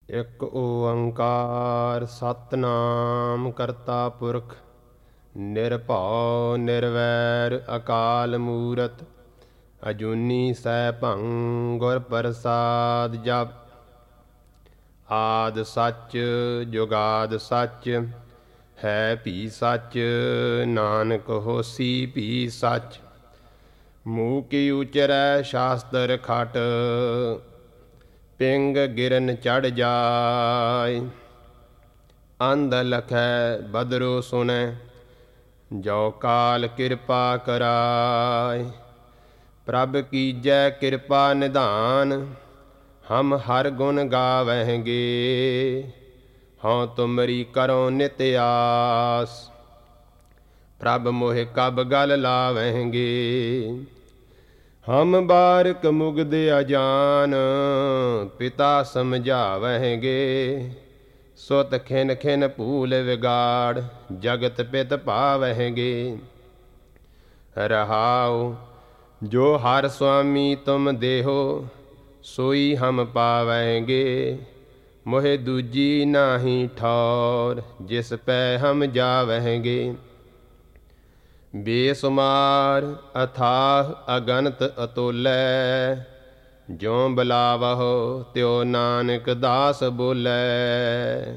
ਇੱਕ ਓੰਕਾਰ ਸਤਿਨਾਮ ਕਰਤਾ ਪੁਰਖ ਨਿਰਭਉ ਨਿਰਵੈਰ ਅਕਾਲ ਮੂਰਤ ਅਜੂਨੀ ਸੈਭੰ ਗੁਰ ਪ੍ਰਸਾਦ ਜਪ। ਆਦਿ ਸੱਚ ਜੁਗਾਦਿ ਸੱਚ ਹੈ ਭੀ ਸੱਚ, ਨਾਨਕ ਹੋਸੀ ਭੀ ਸੱਚ। ਮੂੰਹ ਕੀ ਉਚਰੈ ਸ਼ਾਸਤਰ ਖਟ, ਪਿੰਗ ਗਿਰਨ ਚੜ੍ਹ ਜਾਇ। ਅੰਧ ਲਖੈ ਬਦਰੋ ਸੁਣੈ, ਜੋ ਕਾਲ ਕਿਰਪਾ ਕਰਾਇ। ਪ੍ਰਭ ਕੀਜੈ ਕਿਰਪਾ ਨਿਧਾਨ, ਹਮ ਹਰ ਗੁਣ ਗਾਵਹਿਗੇ। ਹਉ ਤੁਮਰੀ ਕਰੋ ਨਿਤ ਆਸ, ਪ੍ਰਭ ਮੋਹਿ ਕਬ ਗਲ ਲਾਵਹਿਗੇ। ਹਮ ਬਾਰਕ ਮੁਗਧ ਅਜਾਨ, ਪਿਤਾ ਸਮਝਾਵਹਿਗੇ। ਸੁਤ ਖਿਨ ਖਿਨ ਭੂਲ ਵਿਗਾੜ, ਜਗਤ ਪਿਤ ਪਾਵਹਿਗੇ। ਰਹਾਉ ਜੋ ਹਰ ਸੁਆਮੀ ਤੁਮ ਦੇਹੋ, ਸੋਈ ਹਮ ਪਾਵਹਿਗੇ। ਮੋਹਿ ਦੂਜੀ ਨਾਹੀ ਠੌਰ, ਜਿਸ ਪੈ ਹਮ ਜਾਵਹਿਗੇ। ਬੇਸੁਮਾਰ ਅਥਾਹ ਅਗਨਤ ਅਤੁਲੈ, ਜਿਉ ਬੁਲਾਵਹੁ ਤਿਉ ਨਾਨਕ ਦਾਸ ਬੋਲੈ।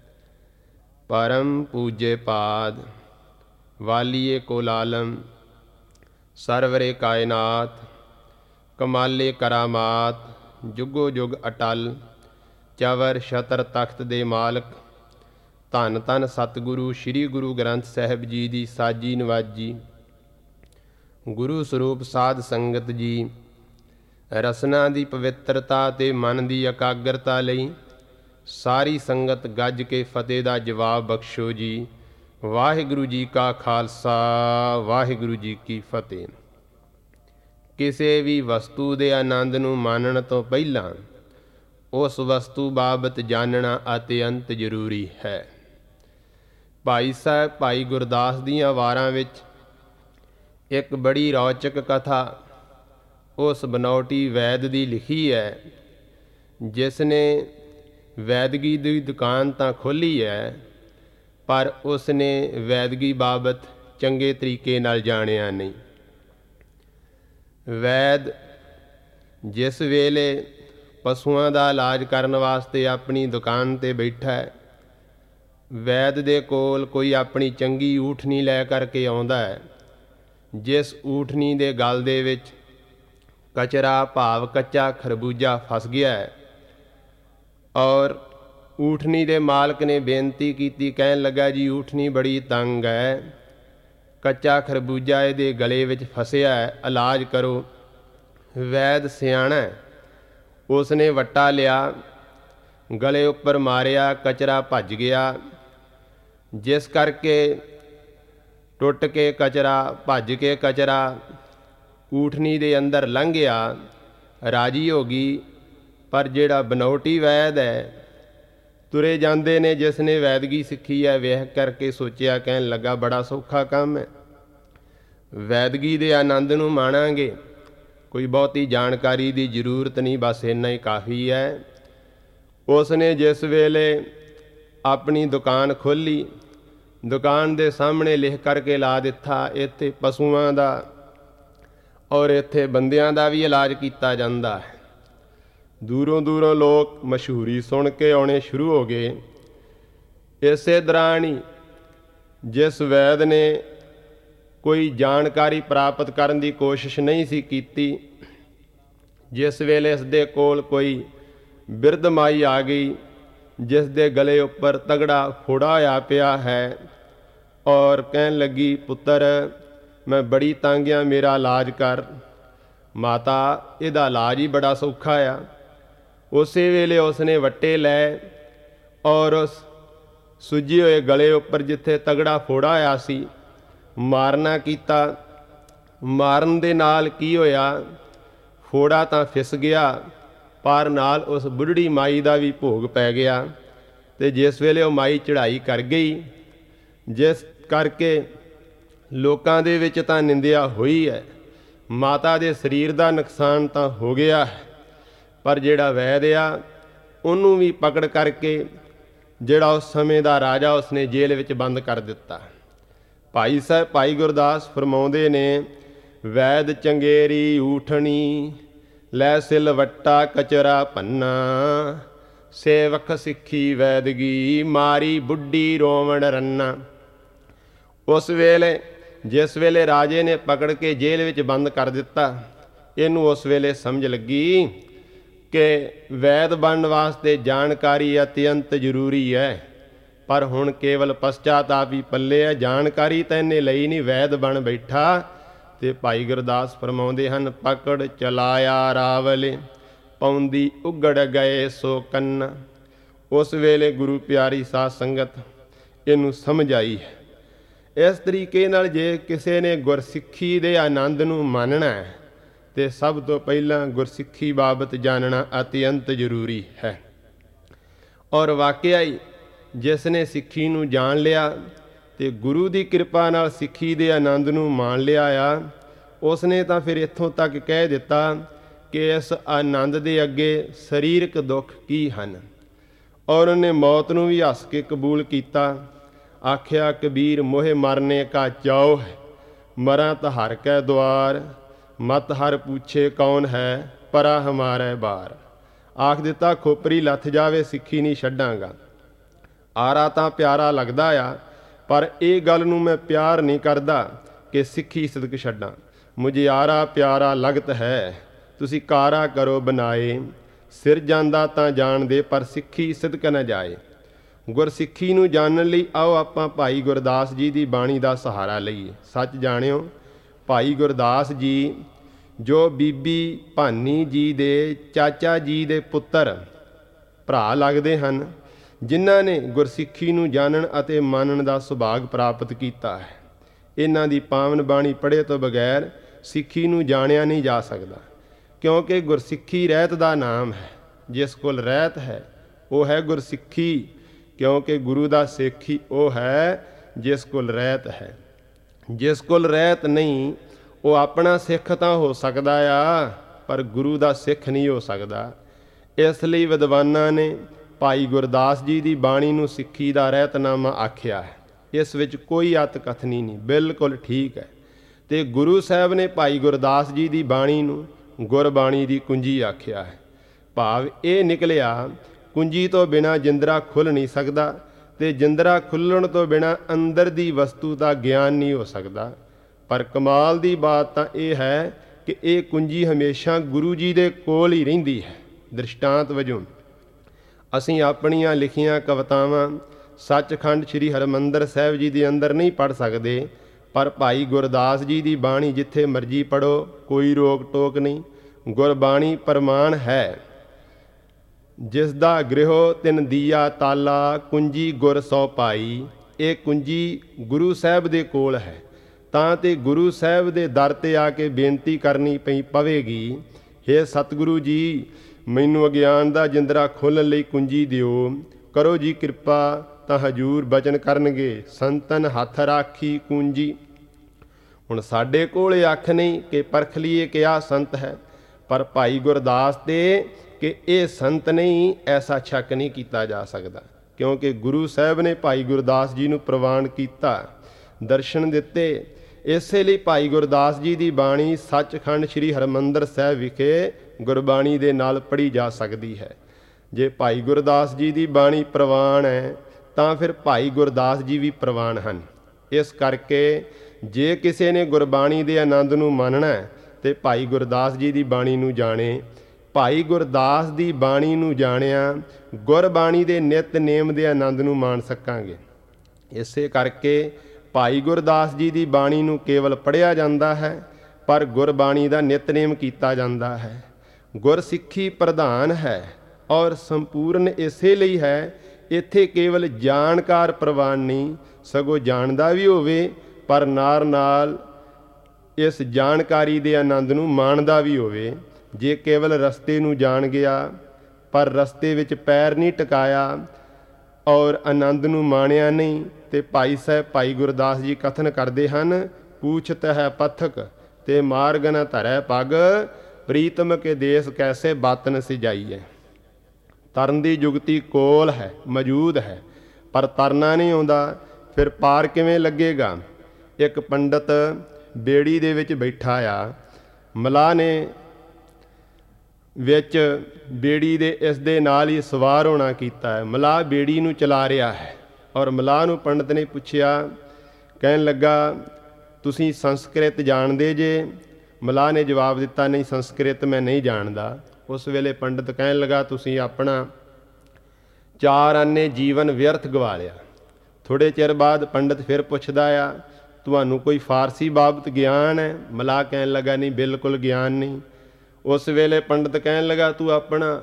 ਪਰਮ ਪੂਜੇ ਪਾਦ ਵਾਲੀਏ ਕੋ ਲਾਲਮ, ਸਰਵਰੇ ਕਾਇਨਾਤ ਕਮਾਲੇ ਕਰਾਮਾਤ। ਜੁਗੋ ਜੁਗ ਅਟਲ ਚਵਰ ਛਤਰ ਤਖਤ ਦੇ ਮਾਲਕ, ਧੰਨ ਧੰਨ ਸਤਿਗੁਰੂ ਸ੍ਰੀ ਗੁਰੂ ਗ੍ਰੰਥ ਸਾਹਿਬ ਜੀ ਦੀ ਸਾਜੀ ਨਵਾਜੀ। ਗੁਰੂ ਸਰੂਪ ਸਾਧ ਸੰਗਤ ਜੀ, ਰਸਨਾ ਦੀ ਪਵਿੱਤਰਤਾ ਤੇ ਮਨ ਦੀ ਇਕਾਗਰਤਾ ਲਈ ਸਾਰੀ ਸੰਗਤ ਗੱਜ ਕੇ ਫਤਿਹ ਦਾ ਜਵਾਬ ਬਖਸ਼ੋ ਜੀ। ਵਾਹਿਗੁਰੂ ਜੀ ਕਾ ਖਾਲਸਾ, ਵਾਹਿਗੁਰੂ ਜੀ ਕੀ ਫਤਿਹ। ਕਿਸੇ ਵੀ ਵਸਤੂ ਦੇ ਆਨੰਦ ਨੂੰ ਮਾਣਨ ਤੋਂ ਪਹਿਲਾਂ ਉਸ ਵਸਤੂ ਬਾਬਤ ਜਾਣਨਾ ਅਤਿਅੰਤ ਜ਼ਰੂਰੀ ਹੈ। ਭਾਈ ਸਾਹਿਬ ਭਾਈ ਗੁਰਦਾਸ ਦੀਆਂ ਵਾਰਾਂ ਵਿੱਚ ਇੱਕ ਬੜੀ ਰੌਚਕ ਕਥਾ ਉਸ ਬਨੌਟੀ ਵੈਦ ਦੀ ਲਿਖੀ ਹੈ, ਜਿਸ ਨੇ ਵੈਦਗੀ ਦੀ ਦੁਕਾਨ ਤਾਂ ਖੋਲ੍ਹੀ ਹੈ, ਪਰ ਉਸ ਨੇ ਵੈਦਗੀ ਬਾਬਤ ਚੰਗੇ ਤਰੀਕੇ ਨਾਲ ਜਾਣਿਆ ਨਹੀਂ। ਵੈਦ ਜਿਸ ਵੇਲੇ ਪਸ਼ੂਆਂ ਦਾ ਇਲਾਜ ਕਰਨ ਵਾਸਤੇ ਆਪਣੀ ਦੁਕਾਨ 'ਤੇ ਬੈਠਾ ਹੈ, ਵੈਦ ਦੇ ਕੋਲ ਕੋਈ ਆਪਣੀ ਚੰਗੀ ਊਠਣੀ ਲੈ ਕਰਕੇ ਆਉਂਦਾ ਹੈ, ਜਿਸ ਊਠਣੀ ਦੇ ਗਲ ਦੇ ਵਿੱਚ ਕਚਰਾ ਭਾਵ ਕੱਚਾ ਖਰਬੂਜਾ ਫਸ ਗਿਆ ਹੈ। ਔਰ ਊਠਣੀ ਦੇ ਮਾਲਕ ਨੇ ਬੇਨਤੀ ਕੀਤੀ, ਕਹਿਣ ਲੱਗਾ ਜੀ ਊਠਣੀ ਬੜੀ ਤੰਗ ਹੈ, ਕੱਚਾ ਖਰਬੂਜਾ ਇਹਦੇ ਗਲੇ ਵਿੱਚ ਫਸਿਆ ਹੈ, ਇਲਾਜ ਕਰੋ। ਵੈਦ ਸਿਆਣਾ, ਉਸ ਨੇ ਵੱਟਾ ਲਿਆ, ਗਲੇ ਉੱਪਰ ਮਾਰਿਆ, ਕਚਰਾ ਭੱਜ ਗਿਆ, ਜਿਸ ਕਰਕੇ ਟੁੱਟ ਕੇ ਕਚਰਾ ਭੱਜ ਕੇ ਕਚਰਾ ਊਠਣੀ ਦੇ ਅੰਦਰ ਲੰਘ ਗਿਆ, ਰਾਜੀ ਹੋ ਗਈ। ਪਰ ਜਿਹੜਾ ਬਨੌਟੀ ਵੈਦ ਹੈ, ਤੁਰੇ ਜਾਂਦੇ ਨੇ, ਜਿਸ ਨੇ ਵੈਦਗੀ ਸਿੱਖੀ ਹੈ, ਵੇਖ ਕਰਕੇ ਸੋਚਿਆ, ਕਹਿਣ ਲੱਗਾ ਬੜਾ ਸੌਖਾ ਕੰਮ ਹੈ, ਵੈਦਗੀ ਦੇ ਆਨੰਦ ਨੂੰ ਮਾਣਾਂਗੇ, ਕੋਈ ਬਹੁਤੀ ਜਾਣਕਾਰੀ ਦੀ ਜ਼ਰੂਰਤ ਨਹੀਂ, ਬਸ ਇੰਨਾ ਹੀ ਕਾਫੀ ਹੈ। ਉਸ ਨੇ ਜਿਸ ਵੇਲੇ ਆਪਣੀ ਦੁਕਾਨ ਖੋਲ੍ਹੀ, ਦੁਕਾਨ ਦੇ ਸਾਹਮਣੇ ਲਿਖ ਕਰਕੇ ਲਾ ਦਿੱਤਾ, ਇੱਥੇ ਪਸ਼ੂਆਂ ਦਾ ਔਰ ਇੱਥੇ ਬੰਦਿਆਂ ਦਾ ਵੀ ਇਲਾਜ ਕੀਤਾ ਜਾਂਦਾ ਹੈ। ਦੂਰੋਂ ਦੂਰੋਂ ਲੋਕ ਮਸ਼ਹੂਰੀ ਸੁਣ ਕੇ ਆਉਣੇ ਸ਼ੁਰੂ ਹੋ ਗਏ। ਇਸੇ ਦੌਰਾਨ ਹੀ ਜਿਸ ਵੈਦ ਨੇ ਕੋਈ ਜਾਣਕਾਰੀ ਪ੍ਰਾਪਤ ਕਰਨ ਦੀ ਕੋਸ਼ਿਸ਼ ਨਹੀਂ ਸੀ ਕੀਤੀ, ਜਿਸ ਵੇਲੇ ਇਸ ਦੇ ਕੋਲ ਕੋਈ ਬਿਰਧ ਮਾਈ ਆ ਗਈ, ਜਿਸ ਦੇ ਗਲੇ ਉੱਪਰ ਤਗੜਾ ਫੋੜਾ ਹੋਇਆ ਪਿਆ ਹੈ, ਔਰ ਕਹਿਣ ਲੱਗੀ ਪੁੱਤਰ ਮੈਂ ਬੜੀ ਤੰਗ ਆ, ਮੇਰਾ ਇਲਾਜ ਕਰ। ਮਾਤਾ ਇਹਦਾ ਇਲਾਜ ਹੀ ਬੜਾ ਸੌਖਾ ਆ। ਉਸੇ ਵੇਲੇ ਉਸ ਨੇ ਵੱਟੇ ਲੈ ਔਰ ਉਸ ਸੁੱਜੇ ਹੋਏ ਗਲੇ ਉੱਪਰ ਜਿੱਥੇ ਤਗੜਾ ਫੋੜਾ ਹੋਇਆ ਸੀ, ਮਾਰਨਾ ਕੀਤਾ। ਮਾਰਨ ਦੇ ਨਾਲ ਕੀ ਹੋਇਆ, ਫੋੜਾ ਤਾਂ ਫਿਸ ਗਿਆ, ਪਰ ਨਾਲ ਉਸ ਬੁੱਢੜੀ ਮਾਈ ਦਾ ਵੀ ਭੋਗ ਪੈ ਗਿਆ। ਅਤੇ ਜਿਸ ਵੇਲੇ ਉਹ ਮਾਈ ਚੜ੍ਹਾਈ ਕਰ ਗਈ, ਜਿਸ ਕਰਕੇ ਲੋਕਾਂ ਦੇ ਵਿੱਚ ਤਾਂ ਨਿੰਦਿਆ ਹੋਈ ਹੈ, ਮਾਤਾ ਦੇ ਸਰੀਰ ਦਾ ਨੁਕਸਾਨ ਤਾਂ ਹੋ ਗਿਆ ਹੈ, ਪਰ ਜਿਹੜਾ ਵੈਦ ਆ ਉਹਨੂੰ ਵੀ ਪਕੜ ਕਰਕੇ ਜਿਹੜਾ ਉਸ ਸਮੇਂ ਦਾ ਰਾਜਾ ਉਸਨੇ ਜੇਲ੍ਹ ਵਿੱਚ ਬੰਦ ਕਰ ਦਿੱਤਾ। ਭਾਈ ਗੁਰਦਾਸ ਫਰਮਾਉਂਦੇ ਨੇ, ਵੈਦ ਚੰਗੇਰੀ ਊਠਣੀ ਲੈ ਸਿਲਵੱਟਾ ਕਚਰਾ ਭੰਨਾ, ਸੇਵਕ ਸਿੱਖੀ ਵੈਦਗੀ ਮਾਰੀ ਬੁੱਢੀ ਰੋਵਣ ਰੰਨਾ। ਉਸ ਵੇਲੇ ਜਿਸ ਵੇਲੇ ਰਾਜੇ ਨੇ ਪਕੜ ਕੇ ਜੇਲ੍ਹ ਵਿੱਚ ਬੰਦ ਕਰ ਦਿੱਤਾ, ਇਹਨੂੰ ਉਸ ਵੇਲੇ ਸਮਝ ਲੱਗੀ ਕਿ ਵੈਦ ਬਣਨ ਵਾਸਤੇ ਜਾਣਕਾਰੀ ਅਤਿਅੰਤ ਜ਼ਰੂਰੀ ਹੈ। ਪਰ ਹੁਣ ਕੇਵਲ ਪਸ਼ਚਾਤਾਪ ਹੀ ਪੱਲੇ ਹੈ, ਜਾਣਕਾਰੀ ਤਾਂ ਇਹਨੇ ਲਈ ਨਹੀਂ, ਵੈਦ ਬਣ ਬੈਠਾ। ਤੇ ਭਾਈ ਗੁਰਦਾਸ ਫਰਮਾਉਂਦੇ ਹਨ, ਪਕੜ ਚਲਾਇਆ ਰਾਵਲੇ ਪਾਉਂਦੀ ਉਗੜ ਗਏ ਸੋ ਕੰਨਾ। ਉਸ ਵੇਲੇ ਗੁਰੂ ਪਿਆਰੀ ਸਾਧ ਸੰਗਤ ਇਹਨੂੰ ਸਮਝ ਆਈ ਹੈ। ਇਸ ਤਰੀਕੇ ਨਾਲ ਜੇ ਕਿਸੇ ਨੇ ਗੁਰਸਿੱਖੀ ਦੇ ਆਨੰਦ ਨੂੰ ਮੰਨਣਾ ਹੈ ਤੇ ਸਭ ਤੋਂ ਪਹਿਲਾਂ ਗੁਰਸਿੱਖੀ ਬਾਬਤ ਜਾਣਨਾ ਅਤਿਅੰਤ ਜ਼ਰੂਰੀ ਹੈ। ਔਰ ਵਾਕਿਆ ਹੀ ਜਿਸ ਨੇ ਸਿੱਖੀ ਨੂੰ ਜਾਣ ਲਿਆ ਤੇ ਗੁਰੂ ਦੀ ਕਿਰਪਾ ਨਾਲ ਸਿੱਖੀ ਦੇ ਆਨੰਦ ਨੂੰ ਮਾਣ ਲਿਆ ਆ, ਉਸ ਨੇ ਤਾਂ ਫਿਰ ਇੱਥੋਂ ਤੱਕ ਕਹਿ ਦਿੱਤਾ ਕਿ ਇਸ ਆਨੰਦ ਦੇ ਅੱਗੇ ਸਰੀਰਕ ਦੁੱਖ ਕੀ ਹਨ। ਔਰ ਉਹਨੇ ਮੌਤ ਨੂੰ ਵੀ ਹੱਸ ਕੇ ਕਬੂਲ ਕੀਤਾ। ਆਖਿਆ ਕਬੀਰ ਮੋਹਿ ਮਰਨੇ ਕਾ ਚਾਉ ਹੈ, ਮਰਾਂ ਤਾਂ ਹਰ ਕੈ ਦੁਆਰ, ਮਤ ਹਰ ਪੁੱਛੇ ਕੌਣ ਹੈ ਪਰਾ ਹਮਾਰੇ ਬਾਰ। ਆਖ ਦਿੱਤਾ ਖੋਪਰੀ ਲੱਥ ਜਾਵੇ ਸਿੱਖੀ ਨਹੀਂ ਛੱਡਾਂਗਾ। ਆਰਾ ਤਾਂ ਪਿਆਰਾ ਲੱਗਦਾ ਆ, ਪਰ ਇਹ ਗੱਲ ਨੂੰ ਮੈਂ ਪਿਆਰ ਨਹੀਂ ਕਰਦਾ ਕਿ ਸਿੱਖੀ ਸਿਦਕ ਛੱਡਾਂ। ਮੁਝੇ ਆਰਾ ਪਿਆਰਾ ਲਗਤ ਹੈ, ਤੁਸੀਂ ਕਾਰਾ ਕਰੋ ਬਨਾਏ, ਸਿਰ ਜਾਂਦਾ ਤਾਂ ਜਾਣਦੇ ਪਰ ਸਿੱਖੀ ਸਿਦਕ ਨਾ ਜਾਏ। ਗੁਰਸਿੱਖੀ ਨੂੰ ਜਾਣਨ ਲਈ ਆਓ ਆਪਾਂ ਭਾਈ ਗੁਰਦਾਸ ਜੀ ਦੀ ਬਾਣੀ ਦਾ ਸਹਾਰਾ ਲਈਏ। ਸੱਚ ਜਾਣਿਓ, ਭਾਈ ਗੁਰਦਾਸ ਜੀ ਜੋ ਬੀਬੀ ਭਾਨੀ ਜੀ ਦੇ ਚਾਚਾ ਜੀ ਦੇ ਪੁੱਤਰ ਭਰਾ ਲੱਗਦੇ ਹਨ, ਜਿਨ੍ਹਾਂ ਨੇ ਗੁਰਸਿੱਖੀ ਨੂੰ ਜਾਣਨ ਅਤੇ ਮੰਨਣ ਦਾ ਸੁਭਾਗ ਪ੍ਰਾਪਤ ਕੀਤਾ ਹੈ। ਇਹਨਾਂ ਦੀ ਪਾਵਨ ਬਾਣੀ ਪੜ੍ਹੇ ਤੋਂ ਬਗੈਰ ਸਿੱਖੀ ਨੂੰ ਜਾਣਿਆ ਨਹੀਂ ਜਾ ਸਕਦਾ, ਕਿਉਂਕਿ ਗੁਰਸਿੱਖੀ ਰਹਿਤ ਦਾ ਨਾਮ ਹੈ। ਜਿਸ ਕੋਲ ਰਹਿਤ ਹੈ ਉਹ ਹੈ ਗੁਰਸਿੱਖੀ, ਕਿਉਂਕਿ ਗੁਰੂ ਦਾ ਸਿੱਖ ਹੀ ਉਹ ਹੈ ਜਿਸ ਕੋਲ ਰਹਿਤ ਹੈ। ਜਿਸ ਕੋਲ ਰਹਿਤ ਨਹੀਂ ਉਹ ਆਪਣਾ ਸਿੱਖ ਤਾਂ ਹੋ ਸਕਦਾ ਆ, ਪਰ ਗੁਰੂ ਦਾ ਸਿੱਖ ਨਹੀਂ ਹੋ ਸਕਦਾ। ਇਸ ਲਈ ਵਿਦਵਾਨਾਂ ਨੇ ਭਾਈ ਗੁਰਦਾਸ ਜੀ ਦੀ ਬਾਣੀ ਨੂੰ ਸਿੱਖੀ ਦਾ ਰਹਿਤਨਾਮਾ ਆਖਿਆ ਹੈ। ਇਸ ਵਿੱਚ ਕੋਈ ਅਤ ਕਥਨੀ ਨਹੀਂ, ਬਿਲਕੁਲ ਠੀਕ ਹੈ। ਤੇ ਗੁਰੂ ਸਾਹਿਬ ਨੇ ਭਾਈ ਗੁਰਦਾਸ ਜੀ ਦੀ ਬਾਣੀ ਨੂੰ ਗੁਰਬਾਣੀ ਦੀ ਕੁੰਜੀ ਆਖਿਆ ਹੈ। ਭਾਵ ਇਹ ਨਿਕਲਿਆ ਕੁੰਜੀ ਤੋਂ ਬਿਨਾਂ ਜਿੰਦਰਾ ਖੁੱਲ੍ਹ ਨਹੀਂ ਸਕਦਾ, ਤੇ ਜਿੰਦਰਾ ਖੁੱਲ੍ਹਣ ਤੋਂ ਬਿਨਾਂ ਅੰਦਰ ਦੀ ਵਸਤੂ ਦਾ ਗਿਆਨ ਨਹੀਂ ਹੋ ਸਕਦਾ। ਪਰ ਕਮਾਲ ਦੀ ਬਾਤ ਤਾਂ ਇਹ ਹੈ ਕਿ ਇਹ ਕੁੰਜੀ ਹਮੇਸ਼ਾ ਗੁਰੂ ਜੀ ਦੇ ਕੋਲ ਹੀ ਰਹਿੰਦੀ ਹੈ। ਦ੍ਰਿਸ਼ਟਾਂਤ ਵਜੋਂ ਅਸੀਂ ਆਪਣੀਆਂ ਲਿਖੀਆਂ ਕਵਿਤਾਵਾਂ ਸੱਚਖੰਡ ਸ੍ਰੀ ਹਰਿਮੰਦਰ ਸਾਹਿਬ ਜੀ ਦੇ ਅੰਦਰ ਨਹੀਂ ਪੜ੍ਹ ਸਕਦੇ, ਪਰ ਭਾਈ ਗੁਰਦਾਸ ਜੀ ਦੀ ਬਾਣੀ ਜਿੱਥੇ ਮਰਜ਼ੀ ਪੜ੍ਹੋ, ਕੋਈ ਰੋਕ ਟੋਕ ਨਹੀਂ। ਗੁਰਬਾਣੀ ਪ੍ਰਮਾਣ ਹੈ। ਜਿਸ ਦਾ ਗ੍ਰਹਿਓ ਤਿਨ ਦੀਆ ਤਾਲਾ, ਕੁੰਜੀ ਗੁਰ ਸੋ ਪਾਈ। ਇਹ ਕੁੰਜੀ ਗੁਰੂ ਸਾਹਿਬ ਦੇ ਕੋਲ ਹੈ, ਤਾਂ ਤੇ ਗੁਰੂ ਸਾਹਿਬ ਦੇ ਦਰ 'ਤੇ ਆ ਕੇ ਬੇਨਤੀ ਕਰਨੀ ਪਵੇਗੀ, ਹੇ ਸਤਿਗੁਰੂ ਜੀ, ਮੈਨੂੰ ਅਗਿਆਨ ਦਾ ਜਿੰਦਰਾ ਖੋਲ੍ਹਣ ਲਈ ਕੁੰਜੀ ਦਿਓ, ਕਰੋ ਜੀ ਕਿਰਪਾ। ਤਾਂ ਹਜੂਰ ਬਚਨ ਕਰਨਗੇ, ਸੰਤਨ ਹੱਥ ਰਾਖੀ ਕੁੰਜੀ। ਹੁਣ ਸਾਡੇ ਕੋਲ ਇਹ ਅੱਖ ਨਹੀਂ ਕਿ ਪਰਖ ਲਈਏ ਕਿ ਆਹ ਸੰਤ ਹੈ, ਪਰ ਭਾਈ ਗੁਰਦਾਸ ਤੇ ਕਿ ਇਹ ਸੰਤ ਨਹੀਂ, ਐਸਾ ਸ਼ੱਕ ਨਹੀਂ ਕੀਤਾ ਜਾ ਸਕਦਾ, ਕਿਉਂਕਿ ਗੁਰੂ ਸਾਹਿਬ ਨੇ ਭਾਈ ਗੁਰਦਾਸ ਜੀ ਨੂੰ ਪ੍ਰਵਾਨ ਕੀਤਾ, ਦਰਸ਼ਨ ਦਿੱਤੇ। ਇਸੇ ਲਈ ਭਾਈ ਗੁਰਦਾਸ ਜੀ ਦੀ ਬਾਣੀ ਸੱਚਖੰਡ ਸ੍ਰੀ ਹਰਿਮੰਦਰ ਸਾਹਿਬ ਵਿਖੇ ਗੁਰਬਾਣੀ ਦੇ ਨਾਲ ਪੜ੍ਹੀ ਜਾ ਸਕਦੀ ਹੈ। ਜੇ ਭਾਈ ਗੁਰਦਾਸ ਜੀ ਦੀ ਬਾਣੀ ਪ੍ਰਵਾਨ ਹੈ ਤਾਂ ਫਿਰ ਭਾਈ ਗੁਰਦਾਸ ਜੀ ਵੀ ਪ੍ਰਵਾਨ ਹਨ। ਇਸ ਕਰਕੇ ਜੇ ਕਿਸੇ ਨੇ ਗੁਰਬਾਣੀ ਦੇ ਆਨੰਦ ਨੂੰ ਮੰਨਣਾ ਤੇ ਭਾਈ ਗੁਰਦਾਸ ਜੀ ਦੀ ਬਾਣੀ ਨੂੰ ਜਾਣੇ। ਭਾਈ ਗੁਰਦਾਸ ਦੀ ਬਾਣੀ ਨੂੰ ਜਾਣਿਆ ਗੁਰਬਾਣੀ ਦੇ ਨਿਤਨੇਮ ਦੇ ਆਨੰਦ ਨੂੰ ਮਾਣ ਸਕਾਂਗੇ। ਇਸੇ ਕਰਕੇ ਭਾਈ ਗੁਰਦਾਸ ਜੀ ਦੀ ਬਾਣੀ ਨੂੰ ਕੇਵਲ ਪੜ੍ਹਿਆ ਜਾਂਦਾ ਹੈ, ਪਰ ਗੁਰਬਾਣੀ ਦਾ ਨਿਤਨੇਮ ਕੀਤਾ ਜਾਂਦਾ ਹੈ। ਗੁਰਸਿੱਖੀ ਪ੍ਰਧਾਨ ਹੈ ਔਰ ਸੰਪੂਰਨ ਇਸੇ ਲਈ ਹੈ। ਇੱਥੇ ਕੇਵਲ ਜਾਣਕਾਰ ਪ੍ਰਵਾਨ ਨਹੀਂ, ਸਗੋਂ ਜਾਣਦਾ ਵੀ ਹੋਵੇ ਪਰ ਨਾਲ ਇਸ ਜਾਣਕਾਰੀ ਦੇ ਆਨੰਦ ਨੂੰ ਮਾਣਦਾ ਵੀ ਹੋਵੇ। ਜੇ ਕੇਵਲ ਰਸਤੇ ਨੂੰ ਜਾਣ ਗਿਆ ਪਰ ਰਸਤੇ ਵਿੱਚ ਪੈਰ ਨਹੀਂ ਟਿਕਾਇਆ ਔਰ ਆਨੰਦ ਨੂੰ ਮਾਣਿਆ ਨਹੀਂ, ਤੇ ਭਾਈ ਸਾਹਿਬ ਭਾਈ ਗੁਰਦਾਸ ਜੀ ਕਥਨ ਕਰਦੇ ਹਨ, ਪੂਛਤ ਹੈ ਪਥਕ ਤੇ ਮਾਰਗ ਨ ਧਰੈ ਪੱਗ, ਪ੍ਰੀਤਮ ਕੇ ਦੇਸ ਕੈਸੇ ਬਾਤਨ ਸਿਜਾਈਏ। ਤਰਨ ਦੀ ਜੁਗਤੀ ਕੋਲ ਹੈ, ਮੌਜੂਦ ਹੈ, ਪਰ ਤਰਨਾ ਨਹੀਂ ਆਉਂਦਾ। ਫਿਰ ਪਾਰ ਕਿਵੇਂ ਲੱਗੇਗਾ? ਇੱਕ ਪੰਡਤ ਬੇੜੀ ਦੇ ਵਿੱਚ ਬੈਠਾ ਆ, ਮਲਾਹ ਨੇ ਵਿੱਚ ਬੇੜੀ ਦੇ ਇਸ ਦੇ ਨਾਲ ਹੀ ਸਵਾਰ ਹੋਣਾ ਕੀਤਾ ਹੈ। ਮਲਾਹ ਬੇੜੀ ਨੂੰ ਚਲਾ ਰਿਹਾ ਹੈ ਔਰ ਮਲਾਹ ਨੂੰ ਪੰਡਤ ਨੇ ਪੁੱਛਿਆ, ਕਹਿਣ ਲੱਗਾ ਤੁਸੀਂ ਸੰਸਕ੍ਰਿਤ ਜਾਣਦੇ ਜੇ? ਮਲਾਹ ਨੇ ਜਵਾਬ ਦਿੱਤਾ, ਨਹੀਂ ਸੰਸਕ੍ਰਿਤ ਮੈਂ ਨਹੀਂ ਜਾਣਦਾ। ਉਸ ਵੇਲੇ ਪੰਡਤ ਕਹਿਣ ਲੱਗਾ, ਤੁਸੀਂ ਆਪਣਾ 4 ਆਨੇ ਜੀਵਨ ਵਿਅਰਥ ਗਵਾ ਲਿਆ। ਥੋੜ੍ਹੇ ਚਿਰ ਬਾਅਦ ਪੰਡਤ ਫਿਰ ਪੁੱਛਦਾ ਆ, ਤੁਹਾਨੂੰ ਕੋਈ ਫਾਰਸੀ ਬਾਬਤ ਗਿਆਨ ਹੈ? ਮਲਾਹ ਕਹਿਣ ਲੱਗਾ, ਨਹੀਂ ਬਿਲਕੁਲ ਗਿਆਨ ਨਹੀਂ। ਉਸ ਵੇਲੇ ਪੰਡਤ ਕਹਿਣ ਲੱਗਾ, ਤੂੰ ਆਪਣਾ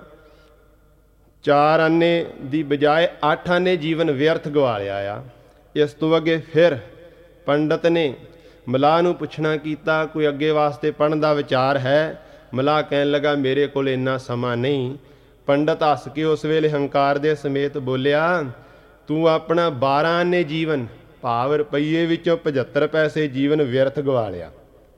4 ਆਨੇ ਦੀ ਬਜਾਏ 8 ਆਨੇ ਜੀਵਨ ਵਿਅਰਥ ਗਵਾ ਲਿਆ ਆ। ਇਸ ਤੋਂ ਅੱਗੇ ਫਿਰ ਪੰਡਤ ਨੇ ਮਲਾਹ ਨੂੰ ਪੁੱਛਣਾ ਕੀਤਾ, ਕੋਈ ਅੱਗੇ ਵਾਸਤੇ ਪੜ੍ਹਨ ਦਾ ਵਿਚਾਰ ਹੈ? ਮਲਾਹ ਕਹਿਣ ਲੱਗਾ, ਮੇਰੇ ਕੋਲ ਇੰਨਾ ਸਮਾਂ ਨਹੀਂ। ਪੰਡਤ ਹੱਸ ਕੇ ਉਸ ਵੇਲੇ ਹੰਕਾਰ ਦੇ ਸਮੇਤ ਬੋਲਿਆ, ਤੂੰ ਆਪਣਾ 12 ਆਨੇ ਜੀਵਨ, ਭਾਵ ਰੁਪਈਏ ਵਿੱਚੋਂ 75 ਪੈਸੇ ਜੀਵਨ ਵਿਅਰਥ ਗਵਾ ਲਿਆ।